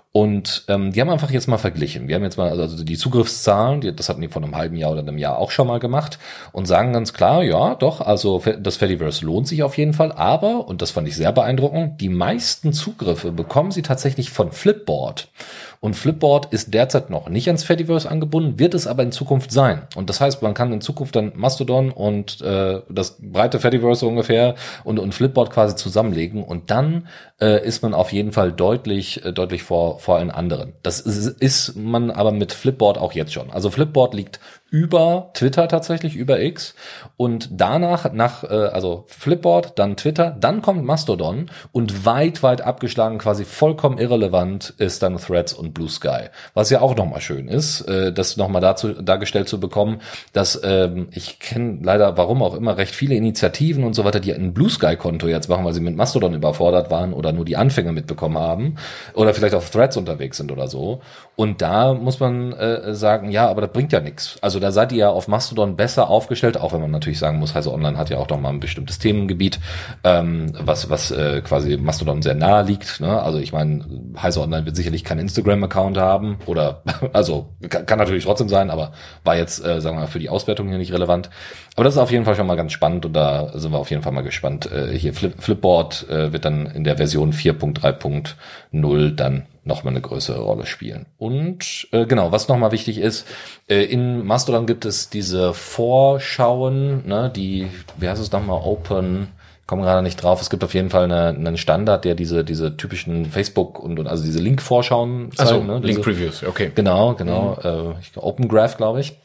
Und ähm, die haben einfach jetzt mal verglichen. Wir haben jetzt mal also die Zugriffszahlen, die, das hatten die vor einem halben Jahr oder einem Jahr auch schon mal gemacht und sagen ganz klar, ja, doch, also das Fediverse lohnt sich auf jeden Fall, aber, und das fand ich sehr beeindruckend, die meisten Zugriffe bekommen sie tatsächlich von Flipboard. Und Flipboard ist derzeit noch nicht ans Fediverse angebunden, wird es aber in Zukunft sein. Und das heißt, man kann in Zukunft dann Mastodon und äh, das breite Fediverse ungefähr und, und Flipboard quasi zusammenlegen und dann äh, ist man auf jeden Fall deutlich äh, deutlich vor vor allen anderen. Das ist, ist man aber mit Flipboard auch jetzt schon. Also Flipboard liegt über Twitter tatsächlich, über X und danach, nach äh, also Flipboard, dann Twitter, dann kommt Mastodon und weit, weit abgeschlagen, quasi vollkommen irrelevant ist dann Threads und Blue Sky. Was ja auch nochmal schön ist, äh, das nochmal dazu dargestellt zu bekommen, dass ähm, ich kenne leider, warum auch immer, recht viele Initiativen und so weiter, die ein Blue Sky-Konto jetzt machen, weil sie mit Mastodon überfordert waren oder nur die Anfänge mitbekommen haben oder vielleicht auf Threads unterwegs sind oder so. Und da muss man äh, sagen, ja, aber das bringt ja nichts. Also da seid ihr ja auf Mastodon besser aufgestellt, auch wenn man natürlich sagen muss, Heise Online hat ja auch noch mal ein bestimmtes Themengebiet, ähm, was was äh, quasi Mastodon sehr nahe liegt. Ne? Also ich meine, Heise Online wird sicherlich keinen Instagram-Account haben oder also kann, kann natürlich trotzdem sein, aber war jetzt, äh, sagen wir mal, für die Auswertung hier nicht relevant. Aber das ist auf jeden Fall schon mal ganz spannend und da sind wir auf jeden Fall mal gespannt. Äh, hier Flip, Flipboard äh, wird dann in der Version vier Punkt drei Punkt null dann nochmal eine größere Rolle spielen. Und äh, genau, was nochmal wichtig ist, äh, in Mastodon gibt es diese Vorschauen, ne, die, wie heißt es nochmal, Open, komme gerade nicht drauf, es gibt auf jeden Fall eine, einen Standard, der diese diese typischen Facebook und, und also diese Link-Vorschauen zeigt. Also ne, Link-Previews, okay. Genau, genau, mhm. äh, ich, Open Graph, glaube ich.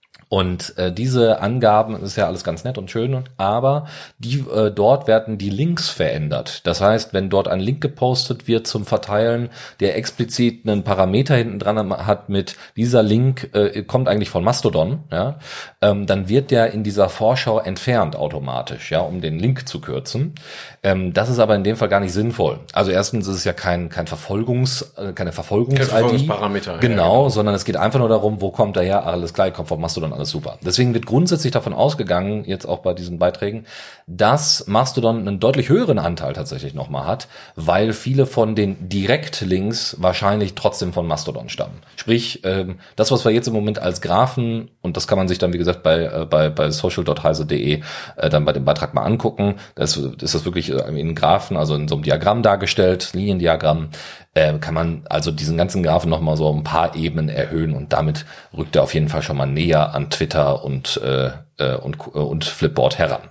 Und äh, diese Angaben ist ja alles ganz nett und schön, aber die äh, dort werden die Links verändert. Das heißt, wenn dort ein Link gepostet wird zum Verteilen, der explizit einen Parameter hinten dran hat mit dieser Link äh, kommt eigentlich von Mastodon, ja, ähm, dann wird der in dieser Vorschau entfernt automatisch, ja, um den Link zu kürzen. Ähm, das ist aber in dem Fall gar nicht sinnvoll. Also erstens ist es ja kein kein Verfolgungs äh, keine Verfolgungs-I D, Verfolgungsparameter, genau, ja, genau, sondern es geht einfach nur darum, wo kommt er her? Alles klar, kommt von Mastodon. ist super. Deswegen wird grundsätzlich davon ausgegangen, jetzt auch bei diesen Beiträgen, dass Mastodon einen deutlich höheren Anteil tatsächlich nochmal hat, weil viele von den Direktlinks wahrscheinlich trotzdem von Mastodon stammen. Sprich, ähm, das, was wir jetzt im Moment als Graphen, und das kann man sich dann, wie gesagt, bei äh, bei bei social punkt heise punkt de äh, dann bei dem Beitrag mal angucken. Das ist das wirklich in Graphen, also in so einem Diagramm dargestellt, Liniendiagramm, äh, kann man also diesen ganzen Graphen nochmal so ein paar Ebenen erhöhen und damit rückt er auf jeden Fall schon mal näher an Twitter und äh, äh, und und Flipboard heran.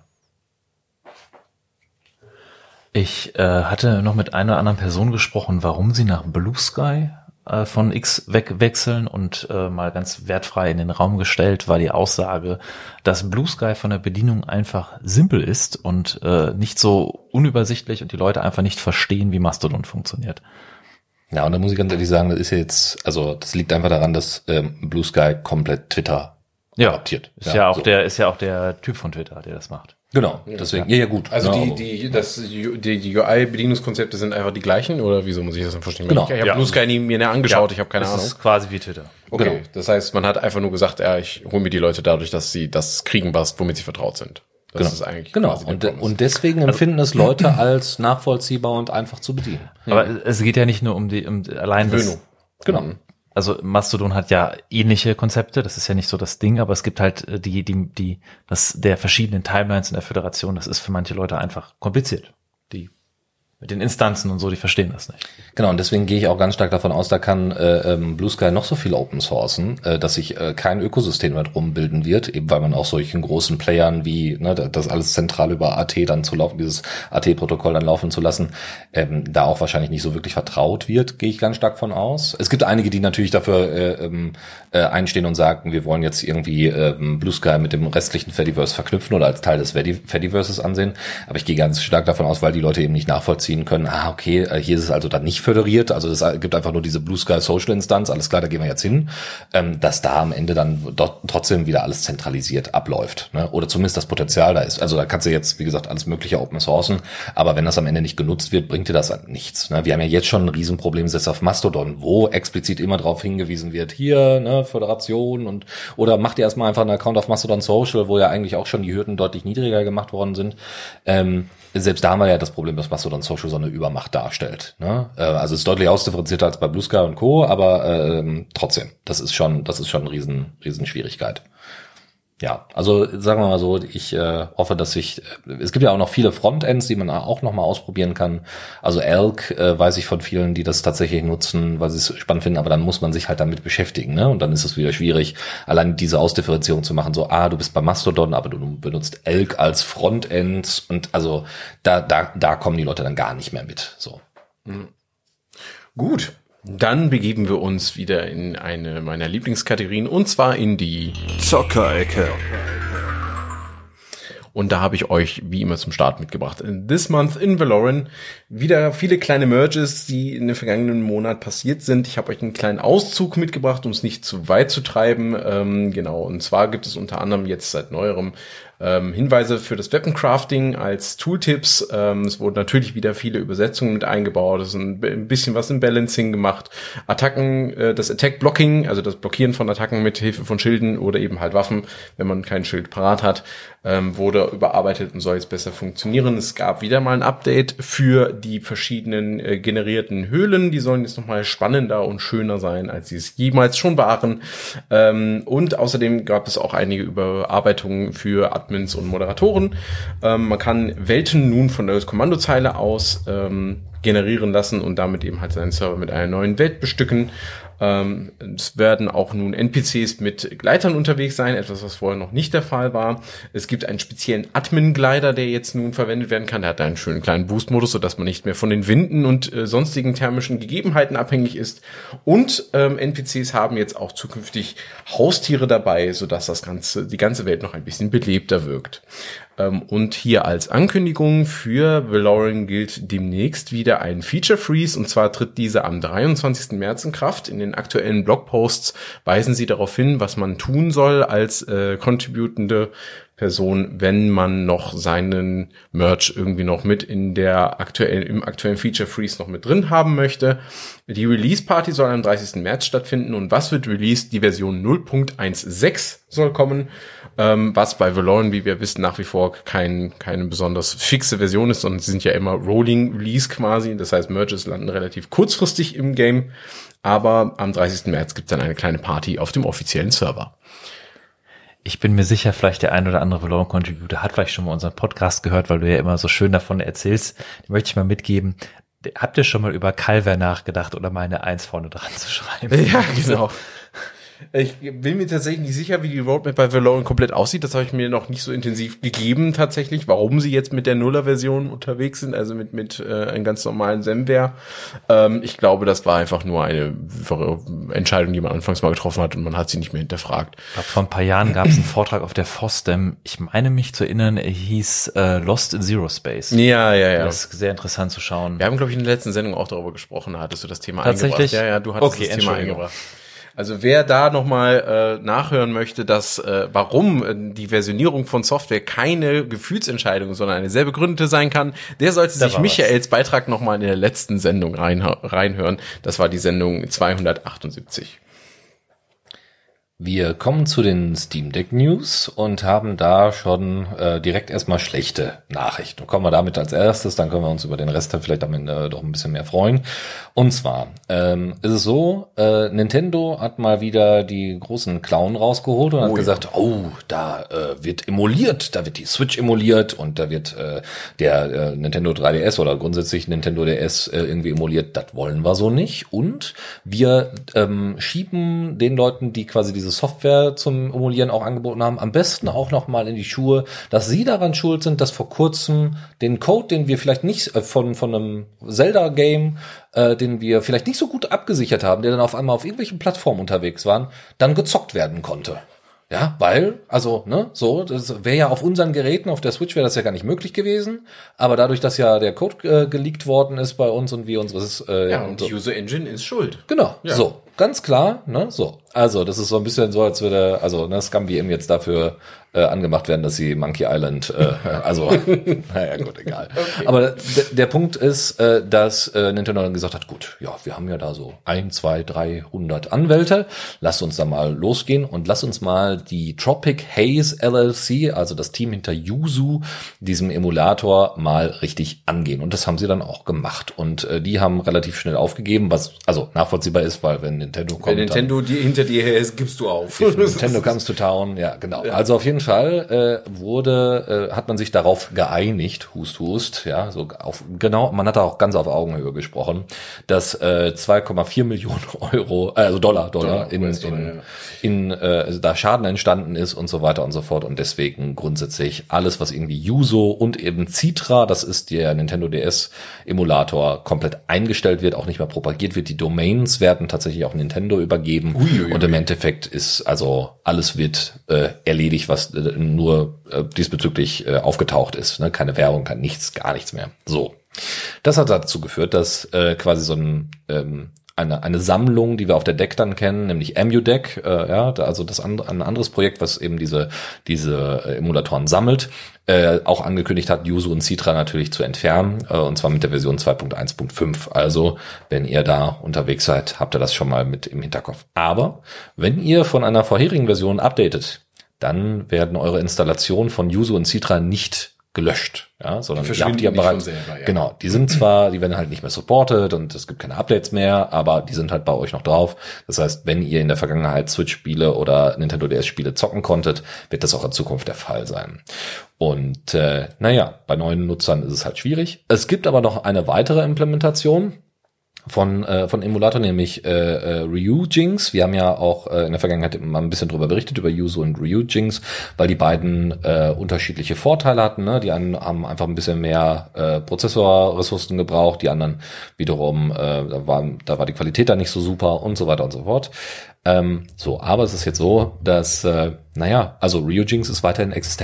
Ich äh, hatte noch mit einer oder anderen Person gesprochen, warum sie nach Blue Sky äh, von X wegwechseln und äh, mal ganz wertfrei in den Raum gestellt war die Aussage, dass Blue Sky von der Bedienung einfach simpel ist und äh, nicht so unübersichtlich und die Leute einfach nicht verstehen, wie Mastodon funktioniert. Ja, und da muss ich ganz ehrlich sagen, das ist ja jetzt, also das liegt einfach daran, dass ähm, Blue Sky komplett Twitter ja, adaptiert. Ist ja, ja auch so. der ist ja auch der Typ von Twitter, der das macht. Genau, deswegen, ja, ja gut. Also ja, die, die, das, die, die U I-Bedienungskonzepte sind einfach die gleichen, oder wieso muss ich das dann verstehen? Genau. Ich habe ja. Blue Sky nie mir näher angeschaut, ja, ich habe keine das Ahnung. Das ist quasi wie Twitter. Okay, Genau. Das heißt, man hat einfach nur gesagt, ja, ich hole mir die Leute dadurch, dass sie das kriegen, was, womit sie vertraut sind. Das genau. ist eigentlich genau. quasi der Und, Promise. und deswegen empfinden es Leute als nachvollziehbar und einfach zu bedienen. Aber es geht ja nicht nur um die um allein das. Gewöhnung. Genau. Mhm. Also Mastodon hat ja ähnliche Konzepte, das ist ja nicht so das Ding, aber es gibt halt äh, die, die, die, das der verschiedenen Timelines in der Föderation, das ist für manche Leute einfach kompliziert. Die mit den Instanzen und so, die verstehen das nicht. Genau, und deswegen gehe ich auch ganz stark davon aus, da kann äh, ähm, Blue Sky noch so viel Open Sourcen, äh, dass sich äh, kein Ökosystem mehr drum bilden wird, eben weil man auch solchen großen Playern wie, ne, das alles zentral über A T dann zu laufen, dieses A T-Protokoll dann laufen zu lassen, ähm, da auch wahrscheinlich nicht so wirklich vertraut wird, gehe ich ganz stark von aus. Es gibt einige, die natürlich dafür äh, äh, einstehen und sagen, wir wollen jetzt irgendwie äh, Blue Sky mit dem restlichen Fediverse verknüpfen oder als Teil des Fediverses ansehen, aber ich gehe ganz stark davon aus, weil die Leute eben nicht nachvollziehen können, ah, okay, hier ist es also dann nicht föderiert, also es gibt einfach nur diese Blue Sky Social Instanz, alles klar, da gehen wir jetzt hin, ähm, dass da am Ende dann dort trotzdem wieder alles zentralisiert abläuft, ne? Oder zumindest das Potenzial da ist. Also da kannst du jetzt, wie gesagt, alles mögliche Open Sourcen, aber wenn das am Ende nicht genutzt wird, bringt dir das halt nichts, ne? Wir haben ja jetzt schon ein Riesenproblem selbst auf Mastodon, wo explizit immer darauf hingewiesen wird, hier, ne, Föderation und, oder mach dir erstmal einfach einen Account auf Mastodon Social, wo ja eigentlich auch schon die Hürden deutlich niedriger gemacht worden sind. Ähm, selbst da haben wir ja das Problem, dass Mastodon Social so eine Übermacht darstellt, ne? Äh, also es ist deutlich ausdifferenzierter als bei Blue Sky und Co., aber ähm, trotzdem, das ist schon, das ist schon eine riesen, riesen Schwierigkeit. Ja, also sagen wir mal so, ich äh, hoffe, dass ich, äh, es gibt ja auch noch viele Frontends, die man auch noch mal ausprobieren kann. Also Elk äh, weiß ich von vielen, die das tatsächlich nutzen, weil sie es spannend finden, aber dann muss man sich halt damit beschäftigen, ne? Und dann ist es wieder schwierig, allein diese Ausdifferenzierung zu machen, so, ah, du bist bei Mastodon, aber du benutzt Elk als Frontend und also da da da kommen die Leute dann gar nicht mehr mit, so. Mhm. Gut. Dann begeben wir uns wieder in eine meiner Lieblingskategorien, und zwar in die Zockerecke. Und da habe ich euch wie immer zum Start mitgebracht. This Month in Valorant wieder viele kleine Merges, die in den vergangenen Monat passiert sind. Ich habe euch einen kleinen Auszug mitgebracht, um es nicht zu weit zu treiben. Ähm, genau, und zwar gibt es unter anderem jetzt seit neuerem ähm, Hinweise für das Weaponcrafting als Tooltips. Ähm, es wurden natürlich wieder viele Übersetzungen mit eingebaut. Es ist ein, ein bisschen was im Balancing gemacht. Attacken, äh, das Attack-Blocking, also das Blockieren von Attacken mit Hilfe von Schilden oder eben halt Waffen, wenn man kein Schild parat hat, ähm, wurde überarbeitet und soll jetzt besser funktionieren. Es gab wieder mal ein Update für die verschiedenen äh, generierten Höhlen. Die sollen jetzt nochmal spannender und schöner sein, als sie es jemals schon waren. Ähm, und außerdem gab es auch einige Überarbeitungen für Admins und Moderatoren. Ähm, man kann Welten nun von der Kommandozeile aus ähm, generieren lassen und damit eben halt seinen Server mit einer neuen Welt bestücken. Ähm, es werden auch nun N P Cs mit Gleitern unterwegs sein, etwas, was vorher noch nicht der Fall war. Es gibt einen speziellen Admin-Glider, der jetzt nun verwendet werden kann. Der hat einen schönen kleinen Boost-Modus, sodass man nicht mehr von den Winden und äh, sonstigen thermischen Gegebenheiten abhängig ist. Und ähm, N P Cs haben jetzt auch zukünftig Haustiere dabei, sodass das ganze, die ganze Welt noch ein bisschen belebter wirkt. Ähm, und hier als Ankündigung für Valorant gilt demnächst wieder ein Feature Freeze, und zwar tritt dieser am dreiundzwanzigsten März in Kraft. In den aktuellen Blogposts weisen sie darauf hin, was man tun soll als äh, contributende Person, wenn man noch seinen Merch irgendwie noch mit in der aktuellen, im aktuellen Feature Freeze noch mit drin haben möchte. Die Release Party soll am dreißigsten März stattfinden und was wird released? Die Version null Punkt sechzehn soll kommen, ähm, was bei Valorant, wie wir wissen, nach wie vor kein, keine besonders fixe Version ist, sondern sie sind ja immer Rolling Release quasi. Das heißt, Merges landen relativ kurzfristig im Game, aber am dreißigsten März gibt es dann eine kleine Party auf dem offiziellen Server. Ich bin mir sicher, vielleicht der ein oder andere Valorant-Contributor hat vielleicht schon mal unseren Podcast gehört, weil du ja immer so schön davon erzählst. Den möchte ich mal mitgeben. Habt ihr schon mal über Calver nachgedacht oder mal eine Eins vorne dran zu schreiben? Ja, genau. Ich bin mir tatsächlich nicht sicher, wie die Roadmap bei Valorant komplett aussieht. Das habe ich mir noch nicht so intensiv gegeben tatsächlich, warum sie jetzt mit der Nuller-Version unterwegs sind, also mit mit äh, einem ganz normalen Semware. Ähm, ich glaube, das war einfach nur eine Entscheidung, die man anfangs mal getroffen hat und man hat sie nicht mehr hinterfragt. Ich glaube, vor ein paar Jahren gab es einen Vortrag auf der FOSDEM. Ich meine mich zu erinnern, er hieß äh, Lost in Zero Space. Ja, ja, ja. Das ist sehr interessant zu schauen. Wir haben, glaube ich, in der letzten Sendung auch darüber gesprochen. Da hattest du das Thema Tatsächlich? eingebracht. Ja, ja, du hattest okay, das Thema eingebracht. Also wer da nochmal äh, nachhören möchte, dass äh, warum äh, die Versionierung von Software keine Gefühlsentscheidung, sondern eine sehr begründete sein kann, der sollte Da sich war Michaels was. Beitrag nochmal in der letzten Sendung rein, reinhören. Das war die Sendung zweihundertachtundsiebzig. Wir kommen zu den Steam Deck News und haben da schon äh, direkt erstmal schlechte Nachrichten. Kommen wir damit als erstes, dann können wir uns über den Rest dann vielleicht am Ende doch ein bisschen mehr freuen. Und zwar ähm, ist es so, äh, Nintendo hat mal wieder die großen Clown rausgeholt und oh, hat ja. gesagt, oh, da äh, wird emuliert, da wird die Switch emuliert und da wird äh, der äh, Nintendo drei D S oder grundsätzlich Nintendo D S äh, irgendwie emuliert. Das wollen wir so nicht. Und wir ähm, schieben den Leuten, die quasi diese Software zum Emulieren auch angeboten haben, am besten auch noch mal in die Schuhe, dass sie daran schuld sind, dass vor kurzem den Code, den wir vielleicht nicht äh, von von einem Zelda-Game, äh, den wir vielleicht nicht so gut abgesichert haben, der dann auf einmal auf irgendwelchen Plattformen unterwegs waren, dann gezockt werden konnte. Ja, weil, also, ne, so, das wäre ja auf unseren Geräten, auf der Switch wäre das ja gar nicht möglich gewesen, aber dadurch, dass ja der Code äh, geleakt worden ist bei uns und wir unseres äh, Ja, und die User Engine ist schuld. Genau, Ja. so, ganz klar, ne, so. Also, das ist so ein bisschen so, als würde, also, ne, Scumby eben jetzt dafür äh, angemacht werden, dass sie Monkey Island, äh, also, naja, gut, egal. Okay. Aber d- der Punkt ist, äh, dass äh, Nintendo dann gesagt hat, gut, ja, wir haben ja da so ein, zwei, dreihundert Anwälte, lasst uns da mal losgehen und lass uns mal die Tropic Haze L L C, also das Team hinter Yuzu, diesem Emulator, mal richtig angehen. Und das haben sie dann auch gemacht. Und äh, die haben relativ schnell aufgegeben, was also nachvollziehbar ist, weil wenn Nintendo kommt, Wenn Nintendo die hinter dir her ist, gibst du auf. Nintendo comes to town, ja, genau. Ja. Also auf jeden Fall äh, wurde, äh, hat man sich darauf geeinigt, hust, hust, ja, so auf, genau, man hat da auch ganz auf Augenhöhe gesprochen, dass äh, zwei Komma vier Millionen Euro, äh, also Dollar, Dollar, Dollar in, in, in äh, also da Schaden entstanden ist und so weiter und so fort und deswegen grundsätzlich alles, was irgendwie Yuzo und eben Citra, das ist der Nintendo D S Emulator, komplett eingestellt wird, auch nicht mehr propagiert wird. Die Domains werden tatsächlich auch Nintendo übergeben. Uiuiui. Und im Endeffekt ist also alles wird äh, erledigt, was äh, nur äh, diesbezüglich äh, aufgetaucht ist. Ne? Keine Werbung, kein nichts, gar nichts mehr. So, das hat dazu geführt, dass äh, quasi so ein ähm, eine eine Sammlung, die wir auf der Deck dann kennen, nämlich EmuDeck, äh, ja, also das andere, ein anderes Projekt, was eben diese diese äh, Emulatoren sammelt, äh, auch angekündigt hat, Yuzu und Citra natürlich zu entfernen, äh, und zwar mit der Version zwei Punkt eins Punkt fünf. Also, wenn ihr da unterwegs seid, habt ihr das schon mal mit im Hinterkopf. Aber wenn ihr von einer vorherigen Version updatet, dann werden eure Installationen von Yuzu und Citra nicht gelöscht, ja, sondern die habt ihr bereits, selber, ja. Genau, die sind zwar, die werden halt nicht mehr supported und es gibt keine Updates mehr, aber die sind halt bei euch noch drauf. Das heißt, wenn ihr in der Vergangenheit Switch-Spiele oder Nintendo D S-Spiele zocken konntet, wird das auch in Zukunft der Fall sein. Und äh, naja, bei neuen Nutzern ist es halt schwierig. Es gibt aber noch eine weitere Implementation von äh, von Emulator, nämlich äh, äh, Ryujinx. Wir haben ja auch äh, in der Vergangenheit mal ein bisschen drüber berichtet, über Yuzu und Ryujinx, weil die beiden äh, unterschiedliche Vorteile hatten. Ne? Die einen haben einfach ein bisschen mehr äh, Prozessorressourcen gebraucht, die anderen wiederum, äh, da, war, da war die Qualität dann nicht so super und so weiter und so fort. Ähm, so, aber es ist jetzt so, dass, äh, naja, also Ryujinx ist weiterhin existent.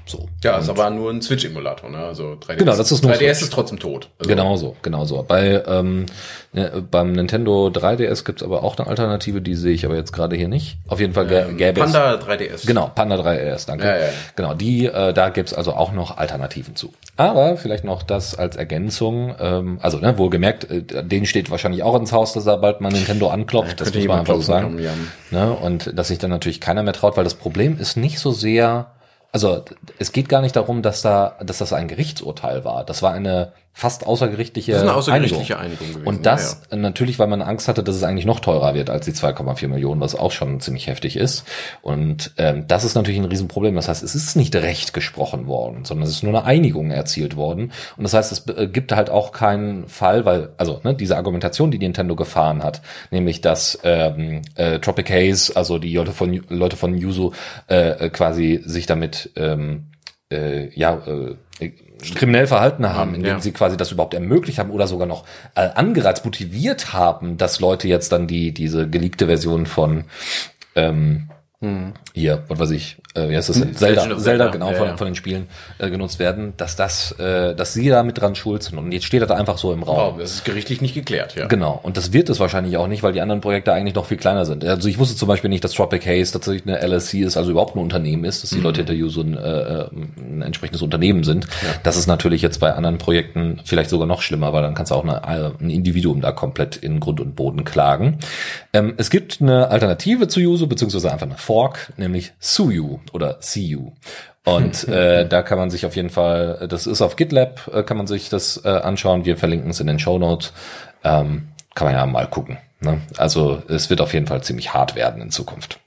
So. Ja, ist aber nur ein Switch-Emulator, ne? Also drei D S. Genau, das ist nur drei D S Switch. ist trotzdem tot. Also Genau so, genau so. Bei ähm, ne, beim Nintendo drei D S gibt's aber auch eine Alternative, die sehe ich aber jetzt gerade hier nicht. Auf jeden Fall gä- ähm, gäbe es Panda drei D S. Genau, Panda drei D S, danke. Ja, ja. Genau, die äh, da gibt's also auch noch Alternativen zu. Aber vielleicht noch das als Ergänzung, ähm, also ne, wohlgemerkt, äh, denen steht wahrscheinlich auch ins Haus, dass da bald mal Nintendo anklopft, Ja, das könnte muss man jemand einfach so sagen. klopfen kommen, Ne, und dass sich dann natürlich keiner mehr traut, weil das Problem ist nicht so sehr, also es geht gar nicht darum, dass da, dass das ein Gerichtsurteil war. Das war eine fast außergerichtliche Das ist eine außergerichtliche Einigung. Einigung gewesen. Und das ja, natürlich, weil man Angst hatte, dass es eigentlich noch teurer wird als die zwei Komma vier Millionen, was auch schon ziemlich heftig ist. Und ähm, das ist natürlich ein Riesenproblem. Das heißt, es ist nicht Recht gesprochen worden, sondern es ist nur eine Einigung erzielt worden. Und das heißt, es äh, gibt halt auch keinen Fall, weil, also ne, diese Argumentation, die Nintendo gefahren hat, nämlich dass ähm, äh, Tropic Haze, also die Leute von Leute von Yuzu äh, quasi sich damit ähm, äh, ja äh, kriminell verhalten haben, indem ja. sie quasi das überhaupt ermöglicht haben oder sogar noch äh, angereizt, motiviert haben, dass Leute jetzt dann die diese geleakte Version von ähm, hm. hier, was weiß ich, äh, wie heißt das? Hm. Zelda, Zelda, Zelda, genau, ja, von, ja. von den Spielen äh, genutzt werden, dass das, äh, dass sie da mit dran schuld sind. Und jetzt steht das einfach so im Raum. Wow, das ist gerichtlich nicht geklärt, ja. Genau. Und das wird es wahrscheinlich auch nicht, weil die anderen Projekte eigentlich noch viel kleiner sind. Also ich wusste zum Beispiel nicht, dass Tropic Haze tatsächlich eine L L C ist, also überhaupt ein Unternehmen ist, dass die mhm. Leute hinter Yuzu ein, äh, ein entsprechendes Unternehmen sind. Ja. Das ist natürlich jetzt bei anderen Projekten vielleicht sogar noch schlimmer, weil dann kannst du auch eine, ein Individuum da komplett in Grund und Boden klagen. Ähm, es gibt eine Alternative zu Yuzu, beziehungsweise einfach eine Fork, nämlich Suyu oder C U. Und äh, da kann man sich auf jeden Fall, das ist auf GitLab, äh, kann man sich das äh, anschauen. Wir verlinken es in den Shownotes. Ähm, kann man ja mal gucken. Ne? Also es wird auf jeden Fall ziemlich hart werden in Zukunft.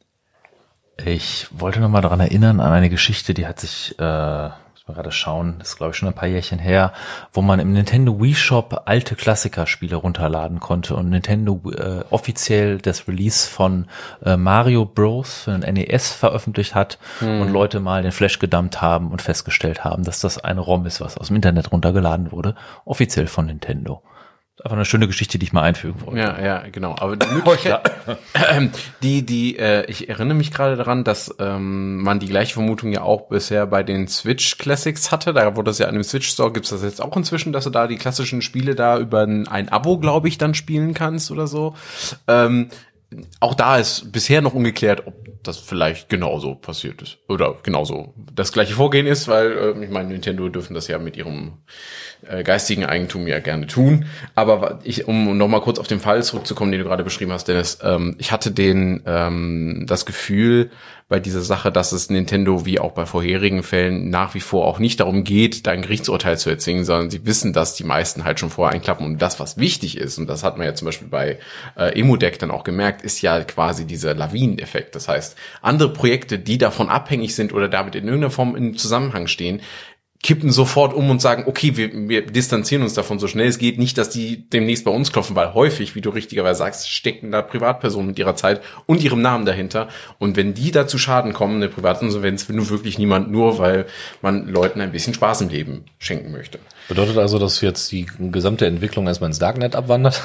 Ich wollte noch mal daran erinnern, an eine Geschichte, die hat sich, äh, muss man gerade schauen, das ist glaube ich schon ein paar Jährchen her, wo man im Nintendo Wii Shop alte Klassikerspiele runterladen konnte und Nintendo äh, offiziell das Release von äh, Mario Bros. Für den N E S veröffentlicht hat hm. und Leute mal den Flash gedumpt haben und festgestellt haben, dass das eine ROM ist, was aus dem Internet runtergeladen wurde, offiziell von Nintendo. Einfach eine schöne Geschichte, die ich mal einfügen wollte. Ja, ja, genau. Aber die Möglichkeit, äh, die, die, äh, ich erinnere mich gerade daran, dass ähm, man die gleiche Vermutung ja auch bisher bei den Switch Classics hatte. Da wurde das ja an dem Switch Store, gibt's das jetzt auch inzwischen, dass du da die klassischen Spiele da über ein, ein Abo, glaube ich, dann spielen kannst oder so. Ähm, auch da ist bisher noch ungeklärt, ob das vielleicht genauso passiert ist oder genauso das gleiche Vorgehen ist, weil äh, ich meine, Nintendo dürfen das ja mit ihrem äh, geistigen Eigentum ja gerne tun. Aber ich, um noch mal kurz auf den Fall zurückzukommen, den du gerade beschrieben hast, Dennis, ähm, ich hatte den ähm, das Gefühl bei dieser Sache, dass es Nintendo wie auch bei vorherigen Fällen nach wie vor auch nicht darum geht, da ein Gerichtsurteil zu erzwingen, sondern sie wissen, dass die meisten halt schon vorher einklappen und das, was wichtig ist, und das hat man ja zum Beispiel bei äh, Emu-Deck dann auch gemerkt, ist ja quasi dieser Lawineneffekt. Das heißt, andere Projekte, die davon abhängig sind oder damit in irgendeiner Form im Zusammenhang stehen, kippen sofort um und sagen, okay, wir, wir distanzieren uns davon so schnell es geht, nicht, dass die demnächst bei uns klopfen, weil häufig, wie du richtigerweise sagst, stecken da Privatpersonen mit ihrer Zeit und ihrem Namen dahinter. Und wenn die da zu Schaden kommen, eine Privatinsolvenz will nur wirklich niemand, nur weil man Leuten ein bisschen Spaß im Leben schenken möchte. Bedeutet also, dass jetzt die gesamte Entwicklung erstmal ins Darknet abwandert?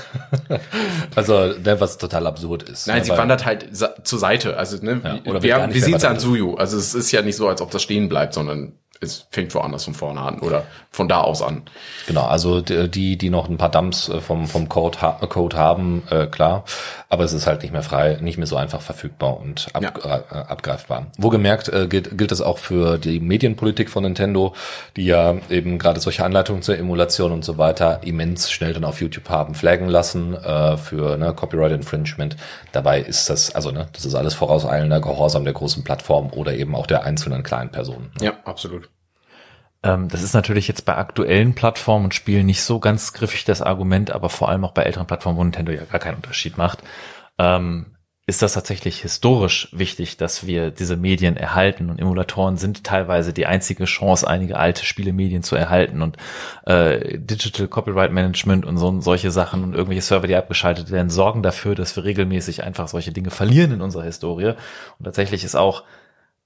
Also, ne, was total absurd ist. Nein, ne, sie wandert halt sa- zur Seite. Also, ne, Ja, wir, oder wir, gar nicht wir sehen es mehr an Suyu. Also, es ist ja nicht so, als ob das stehen bleibt, sondern es fängt woanders von vorne an oder von da aus an. Genau, also die, die noch ein paar Dumps vom vom Code, ha- Code haben, äh, klar, aber es ist halt nicht mehr frei, nicht mehr so einfach verfügbar und ab, Ja. äh, abgreifbar. Wohlgemerkt äh, gilt, gilt es auch für die Medienpolitik von Nintendo, die ja eben gerade solche Anleitungen zur Emulation und so weiter immens schnell dann auf YouTube haben flaggen lassen äh, für ne, Copyright Infringement. Dabei ist das, also ne, das ist alles vorauseilender Gehorsam der großen Plattform oder eben auch der einzelnen kleinen Personen. Ja, absolut. Ähm, das ist natürlich jetzt bei aktuellen Plattformen und Spielen nicht so ganz griffig das Argument, aber vor allem auch bei älteren Plattformen, wo Nintendo ja gar keinen Unterschied macht, ähm, ist das tatsächlich historisch wichtig, dass wir diese Medien erhalten, und Emulatoren sind teilweise die einzige Chance, einige alte Spielemedien zu erhalten, und äh, Digital Copyright Management und so solche Sachen und irgendwelche Server, die abgeschaltet werden, sorgen dafür, dass wir regelmäßig einfach solche Dinge verlieren in unserer Historie. Und tatsächlich ist auch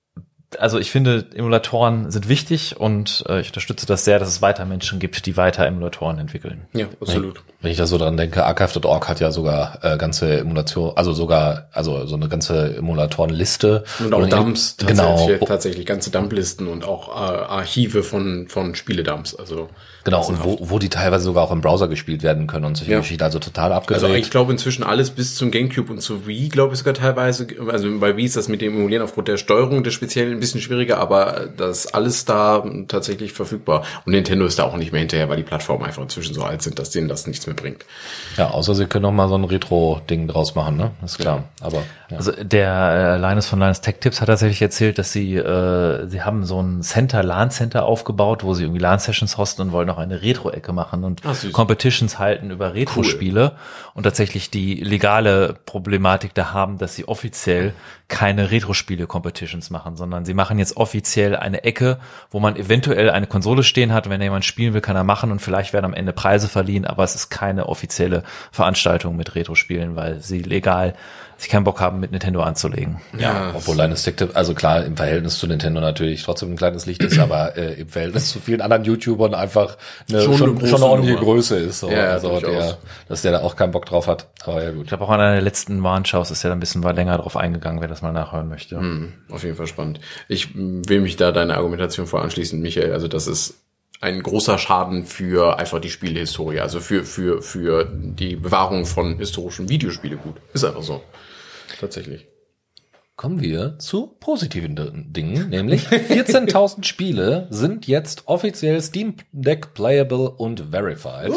also ich finde, Emulatoren sind wichtig und äh, ich unterstütze das sehr, dass es weiter Menschen gibt, die weiter Emulatoren entwickeln. Ja, absolut. Wenn ich da so dran denke, archive Punkt org hat ja sogar äh, ganze Emulation, also sogar, also so eine ganze Emulatorenliste. Und auch Dumps, genau. tatsächlich, tatsächlich ganze Dumplisten und auch äh, Archive von von Spieledumps, also genau, und wo, wo die teilweise sogar auch im Browser gespielt werden können und solche ja. Geschichten, also total abgedreht. Also ich glaube inzwischen alles bis zum GameCube und zu Wii, glaube ich sogar teilweise, also bei Wii ist das mit dem Emulieren aufgrund der Steuerung der speziellen ein bisschen schwieriger, aber das ist alles da tatsächlich verfügbar. Und Nintendo ist da auch nicht mehr hinterher, weil die Plattformen einfach inzwischen so alt sind, dass denen das nichts mehr bringt. Ja, außer sie können noch mal so ein Retro-Ding draus machen, ne? Ist klar. Ja. Aber ja. Also der äh, Linus von Linus Tech Tips hat tatsächlich erzählt, dass sie äh, sie haben so ein Center, LAN-Center aufgebaut, wo sie irgendwie LAN-Sessions hosten und wollen noch eine Retro-Ecke machen und Ach, süß. Competitions halten über Retro-Spiele cool. Und tatsächlich die legale Problematik da haben, dass sie offiziell keine Retro-Spiele-Competitions machen, sondern sie machen jetzt offiziell eine Ecke, wo man eventuell eine Konsole stehen hat. Wenn jemand spielen will, kann er machen und vielleicht werden am Ende Preise verliehen, aber es ist keine offizielle Veranstaltung mit Retro-Spielen, weil sie legal sich keinen Bock haben, mit Nintendo anzulegen. Ja, ja. Obwohl Linus Tech Tips, also klar, im Verhältnis zu Nintendo natürlich trotzdem ein kleines Licht ist, aber äh, im Verhältnis zu vielen anderen YouTubern einfach eine, schon, schon, eine, schon eine ordentliche Nummer. Größe ist. So. Ja, also der, dass der da auch keinen Bock drauf hat. Aber ja gut. Ich glaube auch an einer der letzten Warnshows ist ja ein bisschen länger drauf eingegangen, wer das mal nachhören möchte. Hm, auf jeden Fall spannend. Ich will mich da deiner Argumentation voll anschließen, Michael. Also das ist ein großer Schaden für einfach die Spielehistorie, also für für für die Bewahrung von historischen Videospielegut. Ist einfach so. Tatsächlich. Kommen wir zu positiven Dingen, nämlich vierzehntausend Spiele sind jetzt offiziell Steam Deck playable und verified.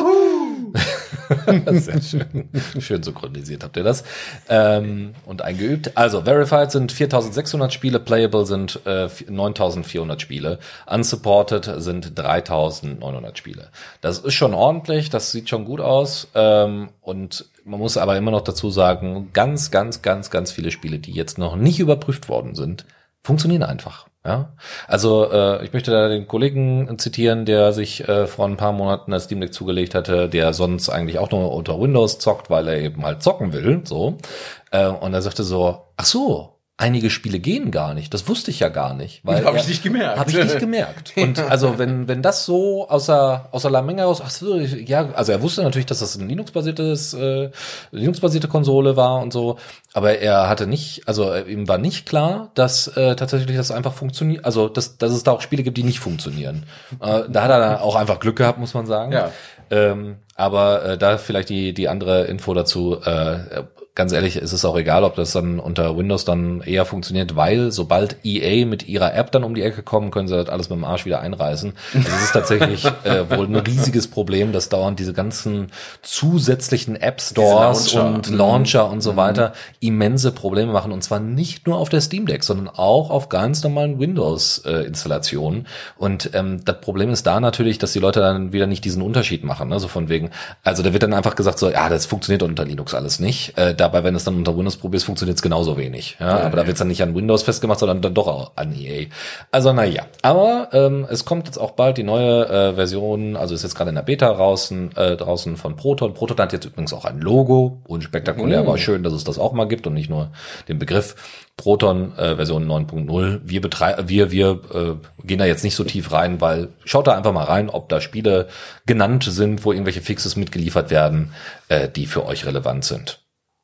Sehr schön. Schön synchronisiert habt ihr das. Ähm, und eingeübt. Also, verified sind viertausendsechshundert Spiele, playable sind äh, neuntausendvierhundert Spiele, unsupported sind dreitausendneunhundert Spiele. Das ist schon ordentlich, das sieht schon gut aus. Ähm, und man muss aber immer noch dazu sagen, ganz, ganz, ganz, ganz viele Spiele, die jetzt noch nicht überprüft worden sind, funktionieren einfach. Ja, also äh, ich möchte da den Kollegen zitieren, der sich äh, vor ein paar Monaten das Steam Deck zugelegt hatte, der sonst eigentlich auch nur unter Windows zockt, weil er eben halt zocken will, so. Äh, und er sagte so, ach so, einige Spiele gehen gar nicht. Das wusste ich ja gar nicht, weil habe ich nicht gemerkt. Habe ich nicht gemerkt. Und also wenn wenn das so außer außer la Menge raus, ach so, ja, also er wusste natürlich, dass das ein Linux-basiertes äh, Linux-basierte Konsole war und so, aber er hatte nicht, also ihm war nicht klar, dass äh, tatsächlich das einfach funktioniert, also dass dass es da auch Spiele gibt, die nicht funktionieren. Äh, da hat er dann auch einfach Glück gehabt, muss man sagen. Ja. Ähm, aber äh, da vielleicht die die andere Info dazu. Äh, Ganz ehrlich, ist es auch egal, ob das dann unter Windows dann eher funktioniert, weil sobald E A mit ihrer App dann um die Ecke kommen, können sie das alles mit dem Arsch wieder einreißen. Also es ist tatsächlich äh, wohl ein riesiges Problem, dass dauernd diese ganzen zusätzlichen App-Stores Launcher. und Launcher und so weiter immense Probleme machen. Und zwar nicht nur auf der Steam Deck, sondern auch auf ganz normalen Windows-Installationen. Und ähm, das Problem ist da natürlich, dass die Leute dann wieder nicht diesen Unterschied machen. Also von wegen, also da wird dann einfach gesagt so, ja, das funktioniert unter Linux alles nicht. Äh, Dabei, wenn du es dann unter Windows probierst, funktioniert es genauso wenig. Ja, ja, aber da wird es dann nicht an Windows festgemacht, sondern dann doch auch an E A. Also naja, aber ähm, es kommt jetzt auch bald die neue äh, Version, also ist jetzt gerade in der Beta draußen, äh, draußen von Proton. Proton hat jetzt übrigens auch ein Logo, unspektakulär, oh. aber schön, dass es das auch mal gibt und nicht nur den Begriff. Proton äh, Version neun Punkt null. Wir betreiben, wir wir äh, gehen da jetzt nicht so tief rein, weil schaut da einfach mal rein, ob da Spiele genannt sind, wo irgendwelche Fixes mitgeliefert werden, äh, die für euch relevant sind.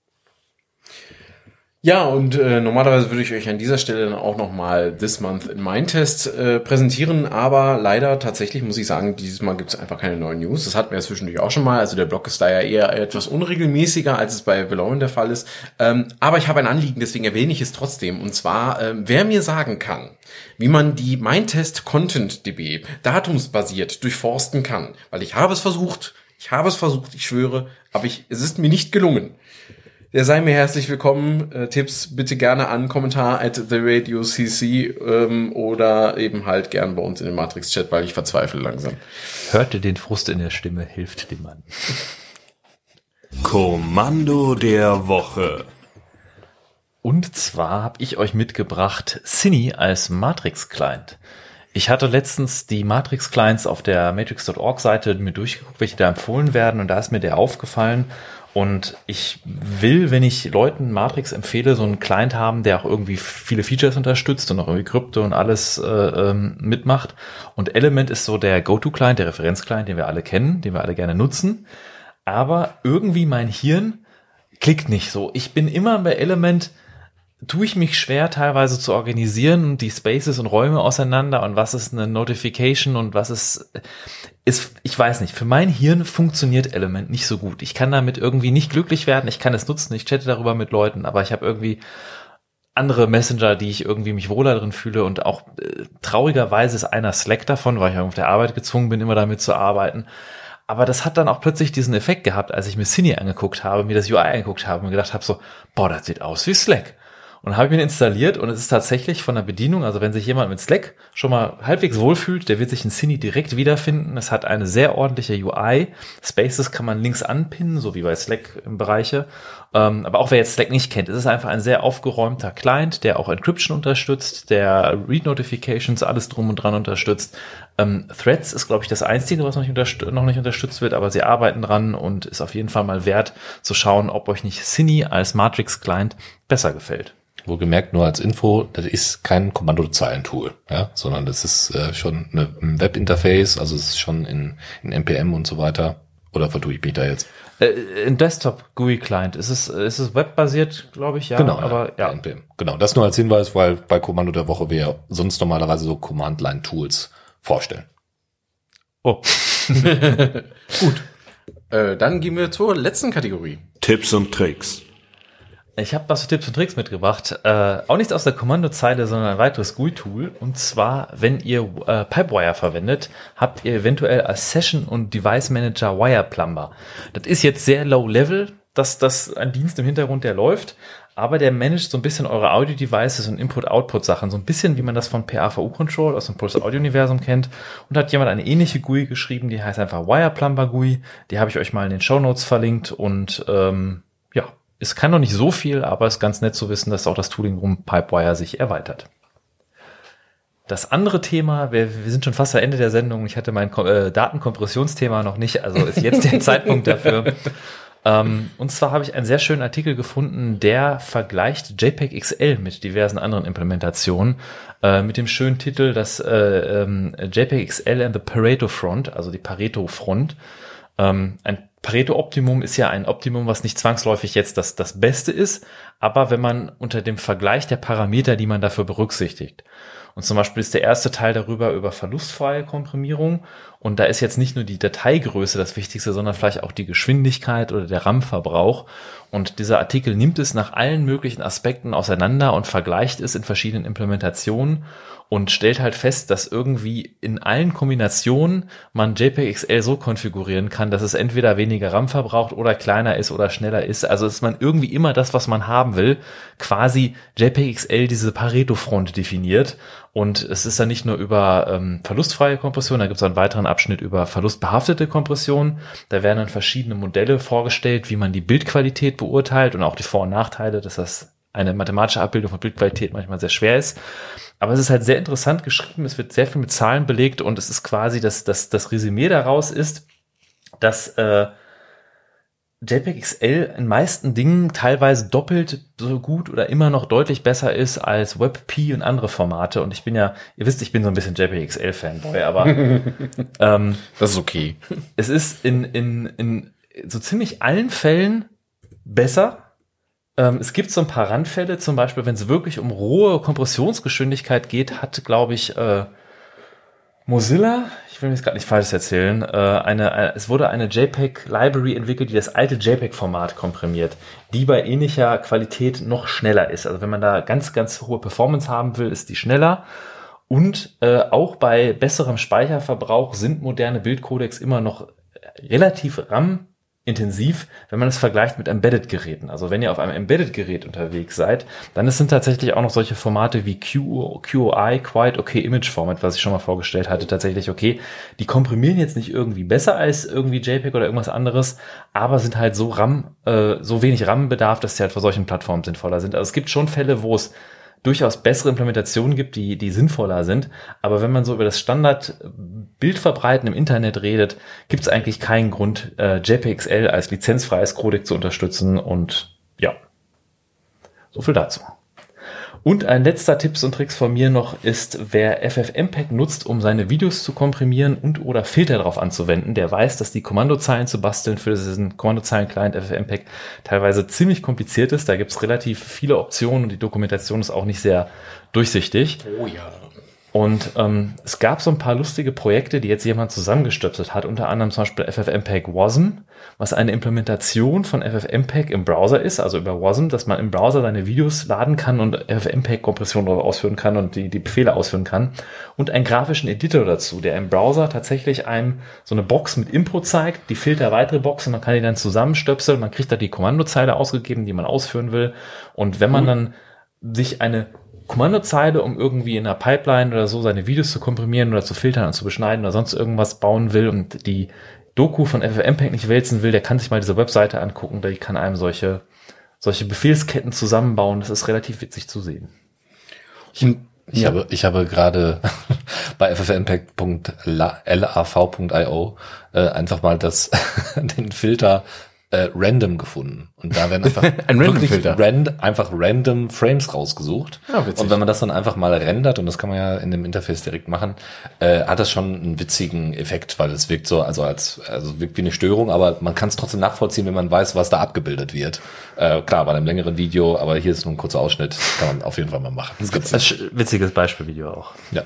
Ja, und äh, normalerweise würde ich euch an dieser Stelle dann auch nochmal This Month in Mindtest äh, präsentieren, aber leider tatsächlich muss ich sagen, dieses Mal gibt es einfach keine neuen News. Das hatten wir ja zwischendurch auch schon mal, also der Blog ist da ja eher etwas unregelmäßiger, als es bei Valorant der Fall ist. Ähm, aber ich habe ein Anliegen, deswegen erwähne ich es trotzdem. Und zwar, ähm, wer mir sagen kann, wie man die Mindtest Content D B datumsbasiert durchforsten kann, weil ich habe es versucht, ich habe es versucht, ich schwöre, aber ich, es ist mir nicht gelungen. Der sei mir herzlich willkommen. Äh, Tipps bitte gerne an Kommentar at the radio c c ähm, oder eben halt gern bei uns in den Matrix-Chat, weil ich verzweifle langsam. Hörte den Frust in der Stimme, hilft dem Mann. Kommando der Woche. Und zwar habe ich euch mitgebracht Cine als Matrix-Client. Ich hatte letztens die Matrix-Clients auf der matrix Punkt org Seite mir durchgeguckt, welche da empfohlen werden, und da ist mir der aufgefallen. Und ich will, wenn ich Leuten Matrix empfehle, so einen Client haben, der auch irgendwie viele Features unterstützt und auch irgendwie Krypto und alles äh, ähm, mitmacht. Und Element ist so der Go-To-Client, der Referenz-Client, den wir alle kennen, den wir alle gerne nutzen. Aber irgendwie mein Hirn klickt nicht so. Ich bin immer bei Element, tue ich mich schwer teilweise zu organisieren und die Spaces und Räume auseinander und was ist eine Notification und was ist, ist, ich weiß nicht, für mein Hirn funktioniert Element nicht so gut. Ich kann damit irgendwie nicht glücklich werden, ich kann es nutzen, ich chatte darüber mit Leuten, aber ich habe irgendwie andere Messenger, die ich irgendwie mich wohler drin fühle und auch äh, traurigerweise ist einer Slack davon, weil ich auf der Arbeit gezwungen bin, immer damit zu arbeiten. Aber das hat dann auch plötzlich diesen Effekt gehabt, als ich mir Cine angeguckt habe, mir das U I angeguckt habe und gedacht habe so, boah, das sieht aus wie Slack. Und habe ich mir installiert und es ist tatsächlich von der Bedienung, also wenn sich jemand mit Slack schon mal halbwegs wohlfühlt, der wird sich in Cine direkt wiederfinden. Es hat eine sehr ordentliche U I. Spaces kann man links anpinnen, so wie bei Slack im Bereiche. Ähm, aber auch wer jetzt Slack nicht kennt, es ist einfach ein sehr aufgeräumter Client, der auch Encryption unterstützt, der Read Notifications, alles drum und dran unterstützt. Ähm, Threads ist, glaube ich, das Einzige, was noch nicht, unterst- noch nicht unterstützt wird, aber sie arbeiten dran und ist auf jeden Fall mal wert zu schauen, ob euch nicht Cine als Matrix-Client besser gefällt. Wohlgemerkt nur als Info, das ist kein Kommandozeilentool, ja, sondern das ist äh, schon eine, ein Webinterface, also es ist schon in, in N P M und so weiter. Oder vertue ich mich da jetzt? Äh, ein Desktop-G U I-Client. Ist es, ist es webbasiert, glaube ich, ja. Genau, aber ja. ja. N P M. Genau, das nur als Hinweis, weil bei Kommando der Woche wir sonst normalerweise so Command-Line-Tools vorstellen. Oh. Gut. Äh, dann gehen wir zur letzten Kategorie. Tipps und Tricks. Ich habe was für Tipps und Tricks mitgebracht. Äh, auch nicht aus der Kommandozeile, sondern ein weiteres G U I-Tool. Und zwar, wenn ihr äh, Pipewire verwendet, habt ihr eventuell als Session- und Device-Manager Wire Plumber. Das ist jetzt sehr low-level, dass das ein Dienst im Hintergrund, der läuft. Aber der managt so ein bisschen eure Audio-Devices und Input-Output-Sachen. So ein bisschen, wie man das von P A V U-Control aus dem Pulse-Audio-Universum kennt. Und hat jemand eine ähnliche G U I geschrieben, die heißt einfach Wire Plumber G U I. Die habe ich euch mal in den Shownotes verlinkt. Und ähm, ja, es kann noch nicht so viel, aber es ist ganz nett zu wissen, dass auch das Tooling um Pipewire sich erweitert. Das andere Thema, wir, wir sind schon fast am Ende der Sendung. Ich hatte mein äh, Datenkompressionsthema noch nicht, also ist jetzt der Zeitpunkt dafür. Ähm, und zwar habe ich einen sehr schönen Artikel gefunden, der vergleicht JPEG X L mit diversen anderen Implementationen, äh, mit dem schönen Titel, das äh, ähm, JPEG X L and the Pareto Front, also die Pareto-Front. Ähm, ein Pareto-Optimum ist ja ein Optimum, was nicht zwangsläufig jetzt das, das Beste ist, aber wenn man unter dem Vergleich der Parameter, die man dafür berücksichtigt. Und zum Beispiel ist der erste Teil darüber über verlustfreie Komprimierung. Und da ist jetzt nicht nur die Dateigröße das Wichtigste, sondern vielleicht auch die Geschwindigkeit oder der RAM-Verbrauch. Und dieser Artikel nimmt es nach allen möglichen Aspekten auseinander und vergleicht es in verschiedenen Implementationen und stellt halt fest, dass irgendwie in allen Kombinationen man JPEG X L so konfigurieren kann, dass es entweder weniger RAM verbraucht oder kleiner ist oder schneller ist. Also dass man irgendwie immer das, was man haben will, quasi JPEG X L diese Pareto-Front definiert. Und es ist dann nicht nur über ähm, verlustfreie Kompression, da gibt es einen weiteren Abschnitt über verlustbehaftete Kompression. Da werden dann verschiedene Modelle vorgestellt, wie man die Bildqualität beurteilt und auch die Vor- und Nachteile, dass das eine mathematische Abbildung von Bildqualität manchmal sehr schwer ist. Aber es ist halt sehr interessant geschrieben, es wird sehr viel mit Zahlen belegt und es ist quasi, das, das, das Resümee daraus ist, dass äh, JPEG X L in meisten Dingen teilweise doppelt so gut oder immer noch deutlich besser ist als WebP und andere Formate. Und ich bin ja, ihr wisst, ich bin so ein bisschen JPEG X L-Fanboy, aber ähm, das ist okay. Es ist in, in, in so ziemlich allen Fällen besser. Ähm, es gibt so ein paar Randfälle, zum Beispiel, wenn es wirklich um rohe Kompressionsgeschwindigkeit geht, hat, glaube ich, äh, Mozilla, ich will mir jetzt gerade nicht falsch erzählen, äh, eine, eine, es wurde eine JPEG-Library entwickelt, die das alte JPEG-Format komprimiert, die bei ähnlicher Qualität noch schneller ist. Also wenn man da ganz, ganz hohe Performance haben will, ist die schneller. Und äh, auch bei besserem Speicherverbrauch sind moderne Bildcodecs immer noch relativ RAM-intensiv, wenn man es vergleicht mit Embedded-Geräten. Also wenn ihr auf einem Embedded-Gerät unterwegs seid, dann sind tatsächlich auch noch solche Formate wie Q, Q O I, Quite Okay Image Format, was ich schon mal vorgestellt hatte, tatsächlich okay. Die komprimieren jetzt nicht irgendwie besser als irgendwie JPEG oder irgendwas anderes, aber sind halt so RAM, äh, so wenig RAM-Bedarf, dass sie halt für solchen Plattformen sinnvoller sind. Also es gibt schon Fälle, wo es durchaus bessere Implementationen gibt, die, die sinnvoller sind. Aber wenn man so über das Standard-Bildverbreiten im Internet redet, gibt es eigentlich keinen Grund, äh, J P X L als lizenzfreies Codec zu unterstützen. Und ja, so viel dazu. Und ein letzter Tipps und Tricks von mir noch ist, wer F F mpeg nutzt, um seine Videos zu komprimieren und oder Filter darauf anzuwenden, der weiß, dass die Kommandozeilen zu basteln für diesen Kommandozeilen-Client F F mpeg teilweise ziemlich kompliziert ist. Da gibt es relativ viele Optionen und die Dokumentation ist auch nicht sehr durchsichtig. Oh ja. Und ähm, es gab so ein paar lustige Projekte, die jetzt jemand zusammengestöpselt hat, unter anderem zum Beispiel F F mpeg Wasm, was eine Implementation von F F mpeg im Browser ist, also über Wasm, dass man im Browser seine Videos laden kann und F F mpeg-Kompression darüber ausführen kann und die, die Befehle ausführen kann. Und einen grafischen Editor dazu, der im Browser tatsächlich einem so eine Box mit Info zeigt, die Filter weitere Boxen, man kann die dann zusammenstöpseln, man kriegt da die Kommandozeile ausgegeben, die man ausführen will. Und wenn man dann sich eine Kommandozeile, um irgendwie in einer Pipeline oder so seine Videos zu komprimieren oder zu filtern und zu beschneiden oder sonst irgendwas bauen will und die Doku von F F mpeg nicht wälzen will, der kann sich mal diese Webseite angucken, die kann einem solche, solche Befehlsketten zusammenbauen. Das ist relativ witzig zu sehen. Ich, ich ja. habe, ich habe gerade bei f f mpeg punkt lav punkt i o äh, einfach mal das, den Filter Äh, random gefunden. Und da werden einfach ein wirklich rand, einfach random Frames rausgesucht. Ja, witzig. Und wenn man das dann einfach mal rendert, und das kann man ja in dem Interface direkt machen, äh, hat das schon einen witzigen Effekt, weil es wirkt so, also als, also wirkt wie eine Störung, aber man kann es trotzdem nachvollziehen, wenn man weiß, was da abgebildet wird. Äh, klar, bei einem längeren Video, aber hier ist nur ein kurzer Ausschnitt, kann man auf jeden Fall mal machen. Das ist ein witziges Beispielvideo auch. Ja.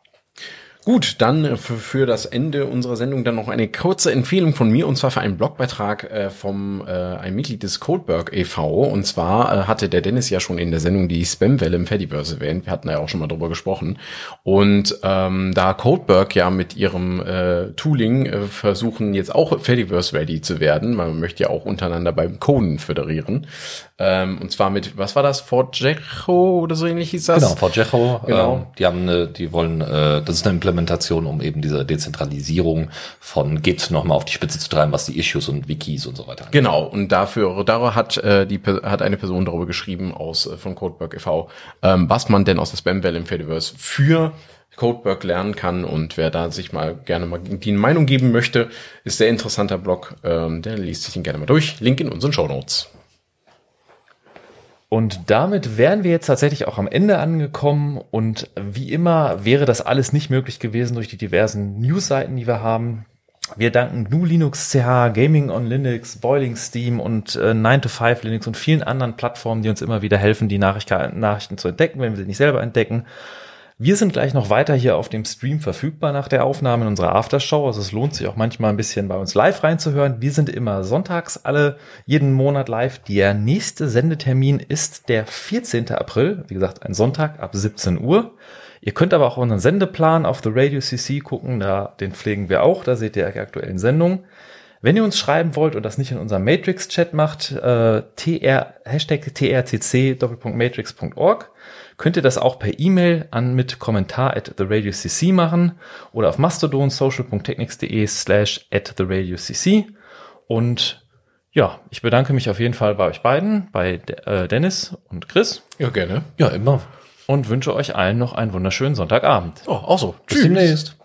Gut, dann für, für das Ende unserer Sendung dann noch eine kurze Empfehlung von mir, und zwar für einen Blogbeitrag äh, vom äh, einem Mitglied des Codeberg e V. Und zwar äh, hatte der Dennis ja schon in der Sendung die Spamwelle im Fediverse erwähnt. Wir hatten ja auch schon mal drüber gesprochen. Und ähm, da Codeberg ja mit ihrem äh, Tooling äh, versuchen jetzt auch Fediverse-ready zu werden, man möchte ja auch untereinander beim Coden föderieren. Ähm, und zwar mit, was war das, Forgejo oder so ähnlich hieß das? Genau, Forgejo. Genau. Ähm, die haben eine, die wollen, äh, das ist eine Implementation, um eben diese Dezentralisierung von Git nochmal auf die Spitze zu treiben, was die Issues und Wikis und so weiter angeht. Genau, und dafür, darüber hat äh, die hat eine Person darüber geschrieben aus äh, von Codeberg e V, ähm, was man denn aus der Spamwelle im Fediverse für Codeberg lernen kann, und wer da sich mal gerne mal die Meinung geben möchte, ist sehr interessanter Blog, ähm, der liest sich den gerne mal durch. Link in unseren Shownotes. Und damit wären wir jetzt tatsächlich auch am Ende angekommen, und wie immer wäre das alles nicht möglich gewesen durch die diversen Newsseiten, die wir haben. Wir danken G N U Linux C H, Gaming on Linux, Boiling Steam und äh, nine to five Linux und vielen anderen Plattformen, die uns immer wieder helfen, die Nachricht- Nachrichten zu entdecken, wenn wir sie nicht selber entdecken. Wir sind gleich noch weiter hier auf dem Stream verfügbar nach der Aufnahme in unserer Aftershow. Also es lohnt sich auch manchmal ein bisschen bei uns live reinzuhören. Wir sind immer sonntags alle jeden Monat live. Der nächste Sendetermin ist der vierzehnten April. Wie gesagt, ein Sonntag ab siebzehn Uhr. Ihr könnt aber auch unseren Sendeplan auf The Radio C C gucken. Da, den pflegen wir auch. Da seht ihr die aktuellen Sendungen. Wenn ihr uns schreiben wollt und das nicht in unserem Matrix-Chat macht, äh, tr, Hashtag trcc Doppelpunkt matrix Punkt org, könnt ihr das auch per E-Mail an mit Kommentar at the radio c c machen oder auf Mastodon social.technics.de slash at the radio cc. Und ja, ich bedanke mich auf jeden Fall bei euch beiden, bei äh, Dennis und Chris. Ja, gerne. Ja, immer. Und wünsche euch allen noch einen wunderschönen Sonntagabend. Oh, auch so. Bis demnächst.